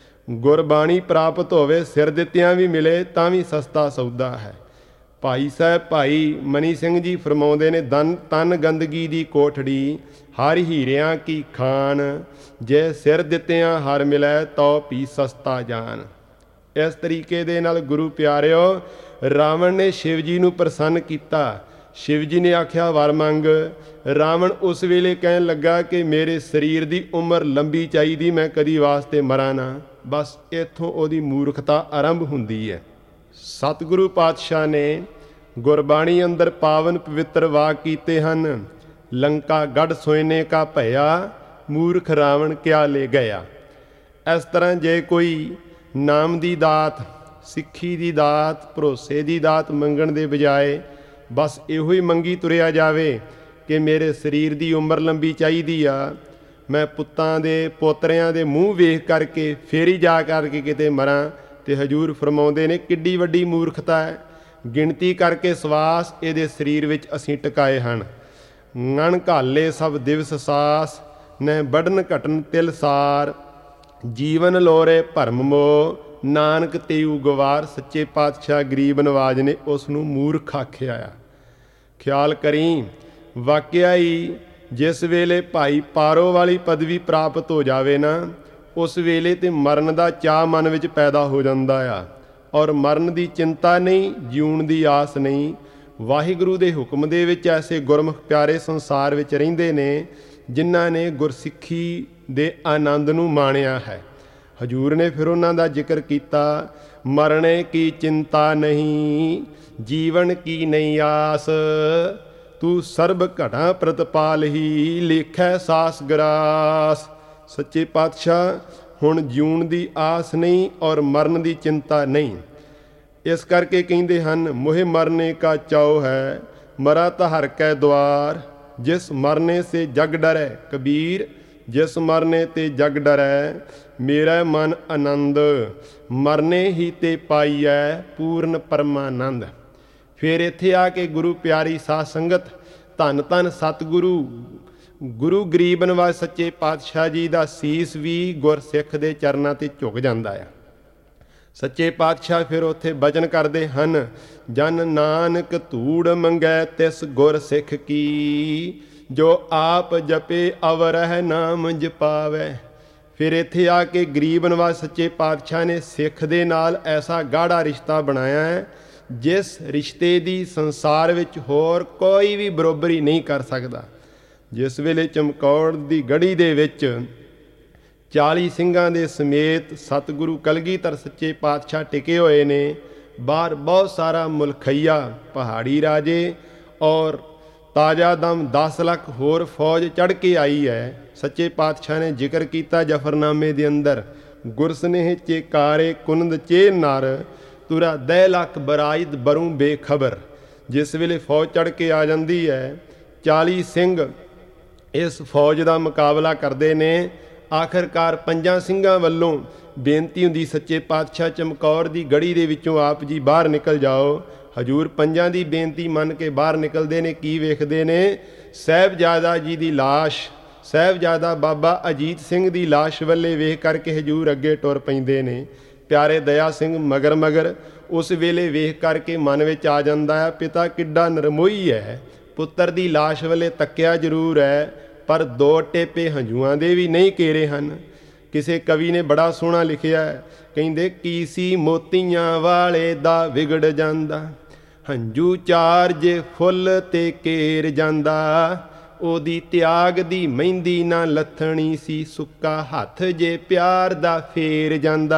ਗੁਰਬਾਣੀ ਪ੍ਰਾਪਤ ਹੋਵੇ, ਸਿਰ ਦਿੱਤਿਆਂ ਵੀ ਮਿਲੇ ਤਾਂ ਵੀ ਸਸਤਾ ਸੌਦਾ ਹੈ। ਭਾਈ ਸਾਹਿਬ ਭਾਈ ਮਨੀ ਸਿੰਘ ਜੀ ਫਰਮਾਉਂਦੇ ਨੇ, ਤਨ ਗੰਦਗੀ ਦੀ ਕੋਠੜੀ ਹਰ ਹੀਰਿਆਂ ਕੀ ਖਾਨ, ਜੇ ਸਿਰ ਦਿੱਤਿਆਂ ਹਰ ਮਿਲੈ ਤੋ ਭੀ ਸਸਤਾ ਜਾਨ। ਇਸ ਤਰੀਕੇ ਦੇ ਨਾਲ ਗੁਰੂ ਪਿਆਰਿਓ, ਰਾਵਣ ਨੇ ਸ਼ਿਵ ਜੀ ਨੂੰ ਪ੍ਰਸੰਨ ਕੀਤਾ। ਸ਼ਿਵ ਜੀ ਨੇ ਆਖਿਆ ਵਰ ਮੰਗ। ਰਾਵਣ ਉਸ ਵੇਲੇ ਕਹਿਣ ਲੱਗਾ ਕਿ ਮੇਰੇ ਸਰੀਰ ਦੀ ਉਮਰ ਲੰਬੀ ਚਾਹੀਦੀ, ਮੈਂ ਕਦੀ ਵਾਸਤੇ ਮਰਾਂ ਨਾ। ਬਸ ਇੱਥੋਂ ਉਹਦੀ ਮੂਰਖਤਾ ਆਰੰਭ ਹੁੰਦੀ ਹੈ। ਸਤਿਗੁਰੂ ਪਾਤਸ਼ਾਹ ਨੇ ਗੁਰਬਾਣੀ ਅੰਦਰ ਪਾਵਨ ਪਵਿੱਤਰ ਵਾਕ ਕੀਤੇ ਹਨ। ਲੰਕਾ ਗੜ ਸੋਇਨੇ ਕਾ ਭਇਆ, ਮੂਰਖ ਰਾਵਣ ਕਿਆ ਲੈ ਗਿਆ। ਇਸ ਤਰ੍ਹਾਂ ਜੇ ਕੋਈ ਨਾਮ ਦੀ ਦਾਤ, ਸਿੱਖੀ ਦੀ ਦਾਤ, ਭਰੋਸੇ ਦੀ ਦਾਤ ਮੰਗਣ ਦੇ ਬਜਾਏ ਬਸ ਇਹੋ ਹੀ ਮੰਗੀ ਤੁਰਿਆ ਜਾਵੇ ਕਿ ਮੇਰੇ ਸਰੀਰ ਦੀ ਉਮਰ ਲੰਬੀ ਚਾਹੀਦੀ ਆ, ਮੈਂ ਪੁੱਤਾਂ ਦੇ ਪੋਤਰਿਆਂ ਦੇ ਮੂੰਹ ਵੇਖ ਕਰਕੇ ਫੇਰ ਹੀ ਜਾ ਕਰਕੇ ਕਿਤੇ ਮਰਾਂ, ਤੇ ਹਜੂਰ ਫਰਮਾਉਂਦੇ ਨੇ ਕਿੱਡੀ ਵੱਡੀ ਮੂਰਖਤਾ ਹੈ। ਗਿਣਤੀ ਕਰਕੇ ਸਵਾਸ ਇਹਦੇ ਸਰੀਰ ਵਿੱਚ ਅਸੀਂ ਟਿਕਾਏ ਹਨ। ngਣ ਘਾਲੇ ਸਭ ਦਿਵਸ ਸਾਸ, ਨੈ ਬੜਨ ਘਟਨ ਤਿਲ ਸਾਰ, ਜੀਵਨ ਲੋਰੇ ਭਰਮ ਮੋ, ਨਾਨਕ ਤੇਊ ਗਵਾਰ। ਸੱਚੇ ਪਾਤਸ਼ਾਹ ਗਰੀਬ ਨਵਾਜ ਨੇ ਉਸ ਨੂੰ ਮੂਰਖ ਆਖਿਆ ਆ। ਖਿਆਲ ਕਰੀ, ਵਾਕਿਆ ਹੀ ਜਿਸ ਵੇਲੇ ਭਾਈ ਪਾਰੋ ਵਾਲੀ ਪਦਵੀ ਪ੍ਰਾਪਤ ਹੋ ਜਾਵੇ ਨਾ, ਉਸ ਵੇਲੇ ਤੇ ਮਰਨ ਦਾ ਚਾਅ ਮਨ ਵਿੱਚ ਪੈਦਾ ਹੋ ਜਾਂਦਾ ਆ, ਔਰ ਮਰਨ ਦੀ ਚਿੰਤਾ ਨਹੀਂ, ਜਿਉਣ ਦੀ ਆਸ ਨਹੀਂ। ਵਾਹਿਗੁਰੂ ਦੇ ਹੁਕਮ ਦੇ ਵਿੱਚ ਐਸੇ ਗੁਰਮੁਖ ਪਿਆਰੇ ਸੰਸਾਰ ਵਿੱਚ ਰਹਿੰਦੇ ਨੇ ਜਿਨ੍ਹਾਂ ਨੇ ਗੁਰਸਿੱਖੀ ਦੇ ਆਨੰਦ ਨੂੰ ਮਾਣਿਆ ਹੈ। ਹਜੂਰ ਨੇ ਫਿਰ ਉਹਨਾਂ ਦਾ ਜ਼ਿਕਰ ਕੀਤਾ, ਮਰਨੇ ਕੀ ਚਿੰਤਾ ਨਹੀਂ, ਜੀਵਨ ਕੀ ਨਹੀਂ ਆਸ, ਤੂੰ ਸਰਬ ਘਟਾਂ ਪ੍ਰਤਪਾਲ ਹੀ, ਲੇਖੈ ਸਾਸ ਗਰਾਸ। ਸੱਚੇ ਪਾਤਸ਼ਾਹ ਹੁਣ ਜਿਉਣ ਦੀ ਆਸ ਨਹੀਂ ਔਰ ਮਰਨ ਦੀ ਚਿੰਤਾ ਨਹੀਂ। ਇਸ ਕਰਕੇ ਕਹਿੰਦੇ ਹਨ, ਮੋਹਿ ਮਰਨੇ ਕਾ ਚਾਉ ਹੈ, ਮਰਾ ਤਾਂ ਹਰ ਕੈ ਦੁਆਰ, ਜਿਸ ਮਰਨੇ ਸੇ ਜਗ ਡਰੈ। ਕਬੀਰ, ਜਿਸ ਮਰਨੇ ਤੇ ਜਗ ਡਰੈ, ਮੇਰਾ ਮਨ ਆਨੰਦ, ਮਰਨੇ ਹੀ ਤੇ ਪਾਈਐ ਪੂਰਨ ਪਰਮਾਨੰਦ। ਫਿਰ ਇੱਥੇ ਆ ਕੇ ਗੁਰੂ ਪਿਆਰੀ ਸਾਧ ਸੰਗਤ, ਧੰਨ ਧੰਨ ਸਤਿਗੁਰੂ ਗੁਰੂ ਗਰੀਬ ਨਵਾਜ ਸੱਚੇ ਪਾਤਸ਼ਾਹ ਜੀ ਦਾ ਸੀਸ ਵੀ ਗੁਰਸਿੱਖ ਦੇ ਚਰਨਾਂ 'ਤੇ ਝੁਕ ਜਾਂਦਾ ਆ। ਸੱਚੇ ਪਾਤਸ਼ਾਹ ਫਿਰ ਉੱਥੇ ਬਚਨ ਕਰਦੇ ਹਨ, ਜਨ ਨਾਨਕ ਧੂੜ ਮੰਗੈ ਤਿਸ ਗੁਰ ਸਿੱਖ ਕੀ, ਜੋ ਆਪ ਜਪੇ ਅਵਰਹਿ ਨਾਮ ਜਪਾਵੈ। ਫਿਰ ਇੱਥੇ ਆ ਕੇ ਗਰੀਬ ਨਵਾਜ ਸੱਚੇ ਪਾਤਸ਼ਾਹ ਨੇ ਸਿੱਖ ਦੇ ਨਾਲ ਐਸਾ ਗਾੜਾ ਰਿਸ਼ਤਾ ਬਣਾਇਆ ਹੈ, ਜਿਸ ਰਿਸ਼ਤੇ ਦੀ ਸੰਸਾਰ ਵਿੱਚ ਹੋਰ ਕੋਈ ਵੀ ਬਰੋਬਰੀ ਨਹੀਂ ਕਰ ਸਕਦਾ। ਜਿਸ ਵੇਲੇ ਚਮਕੌਰ ਦੀ ਗੜੀ ਦੇ ਵਿੱਚ 40 ਸਿੰਘਾਂ ਦੇ ਸਮੇਤ ਸਤਿਗੁਰੂ ਕਲਗੀਧਰ ਸੱਚੇ ਪਾਤਸ਼ਾਹ ਟਿਕੇ ਹੋਏ ਨੇ, ਬਾਹਰ ਬਹੁਤ ਸਾਰਾ ਮੁਲਖਈਆ ਪਹਾੜੀ ਰਾਜੇ ਔਰ ਤਾਜ਼ਾ ਦਮ 10 ਲੱਖ ਹੋਰ ਫੌਜ ਚੜ੍ਹ ਕੇ ਆਈ ਹੈ। ਸੱਚੇ ਪਾਤਸ਼ਾਹ ਨੇ ਜ਼ਿਕਰ ਕੀਤਾ ਜਫਰਨਾਮੇ ਦੇ ਅੰਦਰ, ਗੁਰਸਨੇਹ ਚੇਕਾਰੇ ਕੁਨੰਦ ਚੇ ਨਰ, ਤੁਰਾ 10 ਲੱਖ ਬਰਾਇਦ ਬਰੂ ਬੇਖਬਰ। ਜਿਸ ਵੇਲੇ ਫੌਜ ਚੜ੍ਹ ਕੇ ਆ ਜਾਂਦੀ ਹੈ, 40 ਸਿੰਘ ਇਸ ਫੌਜ ਦਾ ਮੁਕਾਬਲਾ ਕਰਦੇ ਨੇ। ਆਖਰਕਾਰ 5 ਸਿੰਘਾਂ ਵੱਲੋਂ ਬੇਨਤੀ ਹੁੰਦੀ, ਸੱਚੇ ਪਾਤਸ਼ਾਹ ਚਮਕੌਰ ਦੀ ਗੜੀ ਦੇ ਵਿੱਚੋਂ ਆਪ ਜੀ ਬਾਹਰ ਨਿਕਲ ਜਾਓ। ਹਜੂਰ 5 ਦੀ ਬੇਨਤੀ ਮੰਨ ਕੇ ਬਾਹਰ ਨਿਕਲਦੇ ਨੇ। ਕੀ ਵੇਖਦੇ ਨੇ? ਸਾਹਿਬਜ਼ਾਦਾ ਜੀ ਦੀ ਲਾਸ਼ ਸਾਹਿਬਜ਼ਾਦਾ ਬਾਬਾ ਅਜੀਤ ਸਿੰਘ ਦੀ ਲਾਸ਼ ਵੱਲੇ ਵੇਖ ਕਰਕੇ ਹਜੂਰ ਅੱਗੇ ਟੁਰ ਪੈਂਦੇ ਨੇ। ਪਿਆਰੇ ਦਇਆ ਸਿੰਘ ਮਗਰ ਮਗਰ ਉਸ ਵੇਲੇ ਵੇਖ ਕਰਕੇ ਮਨ ਵਿੱਚ ਆ ਜਾਂਦਾ ਹੈ, ਪਿਤਾ ਕਿੱਡਾ ਨਰਮੋਈ ਹੈ। ਪੁੱਤਰ ਦੀ ਲਾਸ਼ ਵੱਲੇ ਤੱਕਿਆ ਜ਼ਰੂਰ ਹੈ, ਪਰ 2 ਟੇਪੇ ਹੰਝੂਆਂ ਦੇ ਵੀ ਨਹੀਂ ਕੇਰੇ ਹਨ। ਕਿਸੇ ਕਵੀ ਨੇ ਬੜਾ ਸੋਹਣਾ ਲਿਖਿਆ, ਕਹਿੰਦੇ ਕੀ ਸੀ ਮੋਤੀਆਂ ਵਾਲੇ ਦਾ ਵਿਗੜ ਜਾਂਦਾ, ਹੰਝੂ 4 ਜੇ ਫੁੱਲ ਤੇ ਕੇਰ ਜਾਂਦਾ, ਉਹਦੀ ਤਿਆਗ ਦੀ ਮਹਿੰਦੀ ਨਾ ਲੱਥਣੀ ਸੀ, ਸੁੱਕਾ ਹੱਥ ਜੇ ਪਿਆਰ ਦਾ ਫੇਰ ਜਾਂਦਾ।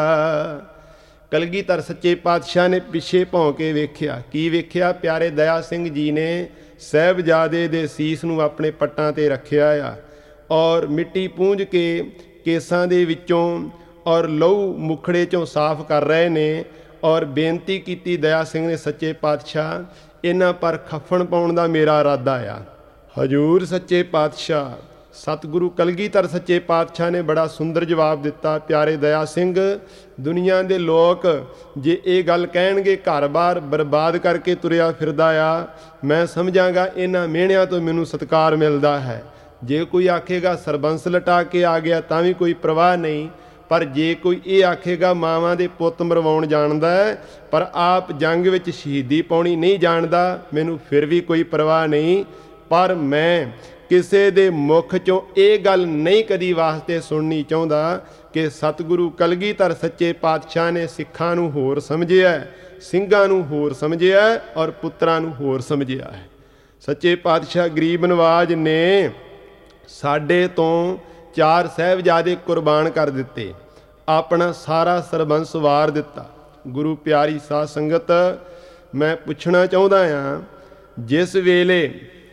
ਕਲਗੀਧਰ ਸੱਚੇ ਪਾਤਸ਼ਾਹ ਨੇ ਪਿੱਛੇ ਭੌਂ ਕੇ ਵੇਖਿਆ। ਕੀ ਵੇਖਿਆ? ਪਿਆਰੇ ਦਇਆ ਸਿੰਘ ਜੀ ਨੇ ਸਾਹਿਬਜ਼ਾਦੇ ਦੇ ਸੀਸ ਨੂੰ ਆਪਣੇ ਪੱਟਾਂ ਤੇ ਰੱਖਿਆ ਆ, ਔਰ ਮਿੱਟੀ ਪੂੰਝ ਕੇ ਕੇਸਾਂ ਦੇ ਵਿੱਚੋਂ ਔਰ ਲਹੂ ਮੁਖੜੇ ਚੋਂ ਸਾਫ਼ ਕਰ ਰਹੇ ਨੇ, ਔਰ ਬੇਨਤੀ ਕੀਤੀ ਦਇਆ ਸਿੰਘ ਨੇ, ਸੱਚੇ ਪਾਤਸ਼ਾਹ ਇਹਨਾਂ ਪਰ ਖੱਫਣ ਪਾਉਣ ਦਾ ਮੇਰਾ ਇਰਾਦਾ ਆ। ਹਜੂਰ ਸੱਚੇ ਪਾਤਸ਼ਾਹ ਸਤਿਗੁਰੂ ਕਲਗੀਧਰ ਸੱਚੇ ਪਾਤਸ਼ਾਹ ਨੇ ਬੜਾ ਸੁੰਦਰ ਜਵਾਬ ਦਿੱਤਾ, ਪਿਆਰੇ ਦਇਆ ਸਿੰਘ, ਦੁਨੀਆ ਦੇ ਲੋਕ ਜੇ ਇਹ ਗੱਲ ਕਹਿਣਗੇ ਘਰ-ਬਾਰ ਬਰਬਾਦ ਕਰਕੇ ਤੁਰਿਆ ਫਿਰਦਾ ਆ, ਮੈਂ ਸਮਝਾਂਗਾ ਇਹਨਾਂ ਮਿਹਣਿਆਂ ਤੋਂ ਮੈਨੂੰ ਸਤਿਕਾਰ ਮਿਲਦਾ ਹੈ। ਜੇ ਕੋਈ ਆਖੇਗਾ ਸਰਬੰਸ ਲਟਾ ਕੇ ਆ ਗਿਆ ਤਾਂ ਵੀ ਕੋਈ ਪ੍ਰਵਾਹ ਨਹੀਂ, ਪਰ ਜੇ ਕੋਈ ਇਹ ਆਖੇਗਾ ਮਾਵਾਂ ਦੇ ਪੁੱਤ ਮਰਵਾਉਣ ਜਾਣਦਾ ਹੈ ਪਰ ਆਪ ਜੰਗ ਵਿੱਚ ਸ਼ਹੀਦੀ ਪਾਉਣੀ ਨਹੀਂ ਜਾਣਦਾ, ਮੈਨੂੰ ਫਿਰ ਵੀ ਕੋਈ ਪ੍ਰਵਾਹ ਨਹੀਂ। ਪਰ ਮੈਂ ਕਿਸੇ ਦੇ ਮੁਖ ਚੋਂ ਇਹ ਗੱਲ ਨਹੀਂ ਕਦੀ ਵਾਸਤੇ ਸੁਣਨੀ ਚਾਹੁੰਦਾ ਕਿ ਸਤਿਗੁਰੂ ਕਲਗੀਧਰ ਸੱਚੇ ਪਾਤਸ਼ਾਹ ਨੇ ਸਿੱਖਾਂ ਨੂੰ ਹੋਰ ਸਮਝਿਆ, ਸਿੰਘਾਂ ਨੂੰ ਹੋਰ ਸਮਝਿਆ, ਔਰ ਪੁੱਤਰਾਂ ਨੂੰ ਹੋਰ ਸਮਝਿਆ ਹੈ। ਸੱਚੇ ਪਾਤਸ਼ਾਹ ਗਰੀਬ ਨਵਾਜ ਨੇ ਸਾਡੇ ਤੋਂ 4 ਸਾਹਿਬਜ਼ਾਦੇ ਕੁਰਬਾਨ ਕਰ ਦਿੱਤੇ, ਆਪਣਾ ਸਾਰਾ ਸਰਬੰਸ ਵਾਰ ਦਿੱਤਾ। ਗੁਰੂ ਪਿਆਰੀ ਸਾਧ ਸੰਗਤ, ਮੈਂ ਪੁੱਛਣਾ ਚਾਹੁੰਦਾ ਹਾਂ, ਜਿਸ ਵੇਲੇ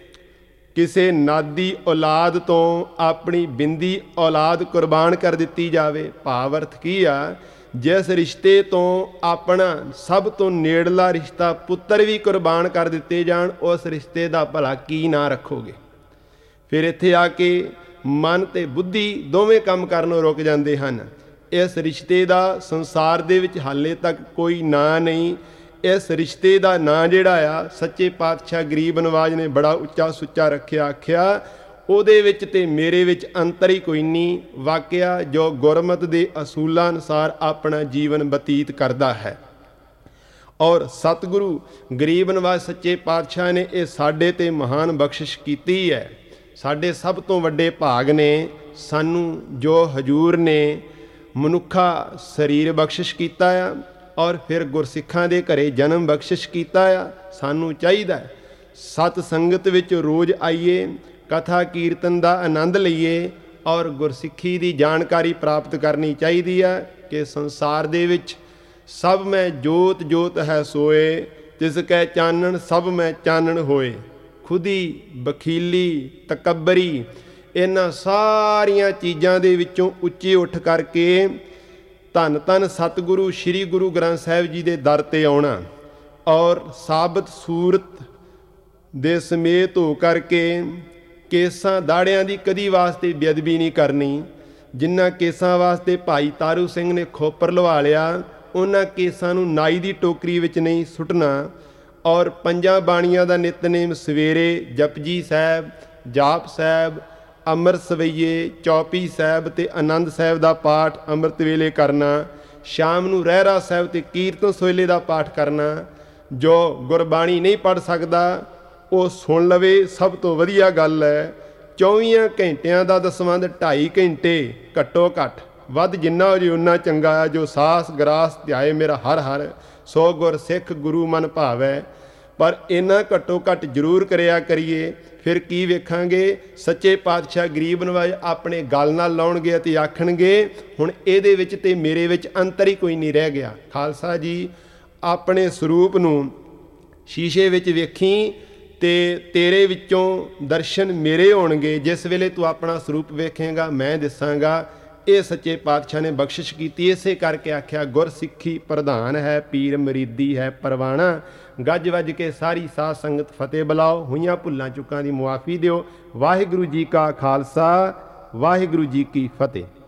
ਕਿਸੇ ਨਾਦੀ ਔਲਾਦ ਤੋਂ ਆਪਣੀ ਬਿੰਦੀ ਔਲਾਦ ਕੁਰਬਾਨ ਕਰ ਦਿੱਤੀ ਜਾਵੇ, ਭਾਵ ਅਰਥ ਕੀ ਆ? ਜਿਸ ਰਿਸ਼ਤੇ ਤੋਂ ਆਪਣਾ ਸਭ ਤੋਂ ਨੇੜਲਾ ਰਿਸ਼ਤਾ ਪੁੱਤਰ ਵੀ ਕੁਰਬਾਨ ਕਰ ਦਿੱਤੇ ਜਾਣ, ਉਸ ਰਿਸ਼ਤੇ ਦਾ ਭਲਾ ਕੀ ਨਾਂ ਰੱਖੋਗੇ? ਫਿਰ ਇੱਥੇ ਆ ਕੇ ਮਨ ਤੇ ਬੁੱਧੀ ਦੋਵੇਂ ਕੰਮ ਕਰਨੋਂ ਰੁਕ ਜਾਂਦੇ ਹਨ। ਇਸ ਰਿਸ਼ਤੇ ਦਾ ਸੰਸਾਰ ਦੇ ਵਿੱਚ ਹਾਲੇ ਤੱਕ ਕੋਈ ਨਾਂ ਨਹੀਂ। ਇਸ ਰਿਸ਼ਤੇ ਦਾ ਨਾਂ ਜਿਹੜਾ ਆ ਸੱਚੇ ਪਾਤਸ਼ਾਹ ਗਰੀਬ ਨਵਾਜ ਨੇ ਬੜਾ ਉੱਚਾ ਸੁੱਚਾ ਰੱਖਿਆ, ਆਖਿਆ ਉਹਦੇ ਵਿੱਚ ਤੇ ਮੇਰੇ ਵਿੱਚ ਅੰਤਰ ਹੀ ਕੋਈ ਨਹੀਂ, ਵਾਕਿਆ ਜੋ ਗੁਰਮਤਿ ਦੇ ਅਸੂਲਾਂ ਅਨੁਸਾਰ ਆਪਣਾ ਜੀਵਨ ਬਤੀਤ ਕਰਦਾ ਹੈ। ਔਰ ਸਤਿਗੁਰੂ ਗਰੀਬ ਨਵਾਜ ਸੱਚੇ ਪਾਤਸ਼ਾਹ ਨੇ ਇਹ ਸਾਡੇ ਤੇ ਮਹਾਨ ਬਖਸ਼ਿਸ਼ ਕੀਤੀ ਹੈ। ਸਾਡੇ ਸਭ ਤੋਂ ਵੱਡੇ ਭਾਗ ਨੇ ਸਾਨੂੰ ਜੋ ਹਜੂਰ ਨੇ ਮਨੁੱਖਾ ਸਰੀਰ ਬਖਸ਼ਿਸ਼ ਕੀਤਾ ਆ, ਔਰ ਫਿਰ ਗੁਰਸਿੱਖਾਂ ਦੇ ਘਰੇ ਜਨਮ ਬਖਸ਼ਿਸ਼ ਕੀਤਾ ਆ। ਸਾਨੂੰ ਚਾਹੀਦਾ ਸਤ ਸੰਗਤ ਵਿੱਚ ਰੋਜ਼ ਆਈਏ, ਕਥਾ ਕੀਰਤਨ ਦਾ ਆਨੰਦ ਲਈਏ, ਔਰ ਗੁਰਸਿੱਖੀ ਦੀ ਜਾਣਕਾਰੀ ਪ੍ਰਾਪਤ ਕਰਨੀ ਚਾਹੀਦੀ ਹੈ ਕਿ ਸੰਸਾਰ ਦੇ ਵਿੱਚ ਸਭ ਮੈਂ ਜੋਤ ਜੋਤ ਹੈ ਸੋਏ, ਤਿਸ ਕੈ ਚਾਨਣ ਸਭ ਮੈਂ ਚਾਨਣ ਹੋਏ। ਖੁਦੀ, ਬਖੀਲੀ, ਤਕੱਬਰੀ, ਇਹਨਾਂ ਸਾਰੀਆਂ ਚੀਜ਼ਾਂ ਦੇ ਵਿੱਚੋਂ ਉੱਚੇ ਉੱਠ ਕਰਕੇ ਧੰਨ ਧੰਨ ਸਤਿਗੁਰੂ ਸ੍ਰੀ ਗੁਰੂ ਗ੍ਰੰਥ ਸਾਹਿਬ ਜੀ ਦੇ ਦਰ ਤੇ ਆਉਣਾ, ਔਰ ਸਾਬਤ ਸੂਰਤ ਦੇ ਸਮੇਤ ਹੋ ਕਰਕੇ ਕੇਸਾਂ ਦਾੜਿਆਂ ਦੀ ਕਦੀ ਵਾਸਤੇ ਬੇਅਦਬੀ ਨਹੀਂ ਕਰਨੀ। ਜਿਨ੍ਹਾਂ ਕੇਸਾਂ ਵਾਸਤੇ ਭਾਈ ਤਾਰੂ ਸਿੰਘ ਨੇ ਖੋਪਰ ਲਵਾ ਲਿਆ, ਉਹਨਾਂ ਕੇਸਾਂ ਨੂੰ ਨਾਈ ਦੀ ਟੋਕਰੀ ਵਿੱਚ ਨਹੀਂ ਸੁੱਟਣਾ। ਔਰ 5 ਬਾਣੀਆਂ ਦਾ ਨਿਤਨੇਮ ਸਵੇਰੇ ਜਪਜੀ ਸਾਹਿਬ, ਜਾਪ ਸਾਹਿਬ, ਅੰਮ੍ਰਿਤ ਸਵਈਏ, ਚੌਪੀ ਸਾਹਿਬ ਤੇ ਆਨੰਦ ਸਾਹਿਬ ਦਾ ਪਾਠ ਅੰਮ੍ਰਿਤ ਵੇਲੇ ਕਰਨਾ। ਸ਼ਾਮ ਨੂੰ ਰਹਿਰਾ ਸਾਹਿਬ ਤੇ ਕੀਰਤਨ ਸੋਹਿਲੇ ਦਾ ਪਾਠ ਕਰਨਾ। ਜੋ ਗੁਰਬਾਣੀ ਨਹੀਂ ਪੜ੍ਹ ਸਕਦਾ ਉਹ ਸੁਣ ਲਵੇ, ਸਭ ਤੋਂ ਵਧੀਆ ਗੱਲ ਹੈ। 24 ਘੰਟਿਆਂ ਦਾ ਦਸਵੰਧ 2.5 ਘੰਟੇ ਘੱਟੋ ਘੱਟ, ਵੱਧ ਜਿੰਨਾ ਹੋ ਜੇ ਉਨਾ ਚੰਗਾ ਆ। ਜੋ ਸਾਸ ਗਰਾਸ ਧਿਆਏ ਮੇਰਾ ਹਰ ਹਰ, ਸੋ ਗੁਰ ਸਿੱਖ ਗੁਰੂ ਮਨ ਭਾਵੈ। ਪਰ ਇਹਨਾਂ ਘੱਟੋ ਘੱਟ ਜ਼ਰੂਰ ਕਰਿਆ ਕਰੀਏ। ਫਿਰ ਕੀ ਵੇਖਾਂਗੇ? ਸੱਚੇ ਪਾਤਸ਼ਾਹ ਗਰੀਬ ਨਵਾਜ ਆਪਣੇ ਗਲ ਨਾਲ ਲਾਉਣਗੇ ਅਤੇ ਆਖਣਗੇ ਹੁਣ ਇਹਦੇ ਵਿੱਚ ਤੇ ਮੇਰੇ ਵਿੱਚ ਅੰਤਰ ਹੀ ਕੋਈ ਨਹੀਂ ਰਹਿ ਗਿਆ। ਖਾਲਸਾ ਜੀ, ਆਪਣੇ ਸਰੂਪ ਨੂੰ ਸ਼ੀਸ਼ੇ ਵਿੱਚ ਵੇਖੀ ਤੇ ਤੇਰੇ ਵਿੱਚੋਂ ਦਰਸ਼ਨ ਮੇਰੇ ਹੋਣਗੇ। ਜਿਸ ਵੇਲੇ ਤੂੰ ਆਪਣਾ ਸਰੂਪ ਵੇਖੇਂਗਾ ਮੈਂ ਦਿਸਾਂਗਾ। ਇਹ ਸੱਚੇ ਪਾਤਸ਼ਾਹ ਨੇ ਬਖਸ਼ਿਸ਼ ਕੀਤੀ। ਇਸੇ ਕਰਕੇ ਆਖਿਆ ਗੁਰਸਿੱਖੀ ਪ੍ਰਧਾਨ ਹੈ, ਪੀਰ ਮਰੀਦੀ ਹੈ ਪਰਵਾਣਾ। ਗੱਜ ਵੱਜ ਕੇ ਸਾਰੀ ਸਾਧ ਸੰਗਤ ਫਤਿਹ ਬੁਲਾਓ। ਹੋਈਆਂ ਭੁੱਲਾਂ ਚੁੱਕਾਂ ਦੀ ਮੁਆਫੀ ਦਿਓ। ਵਾਹਿਗੁਰੂ ਜੀ ਕਾ ਖਾਲਸਾ, ਵਾਹਿਗੁਰੂ ਜੀ ਕੀ ਫਤਿਹ।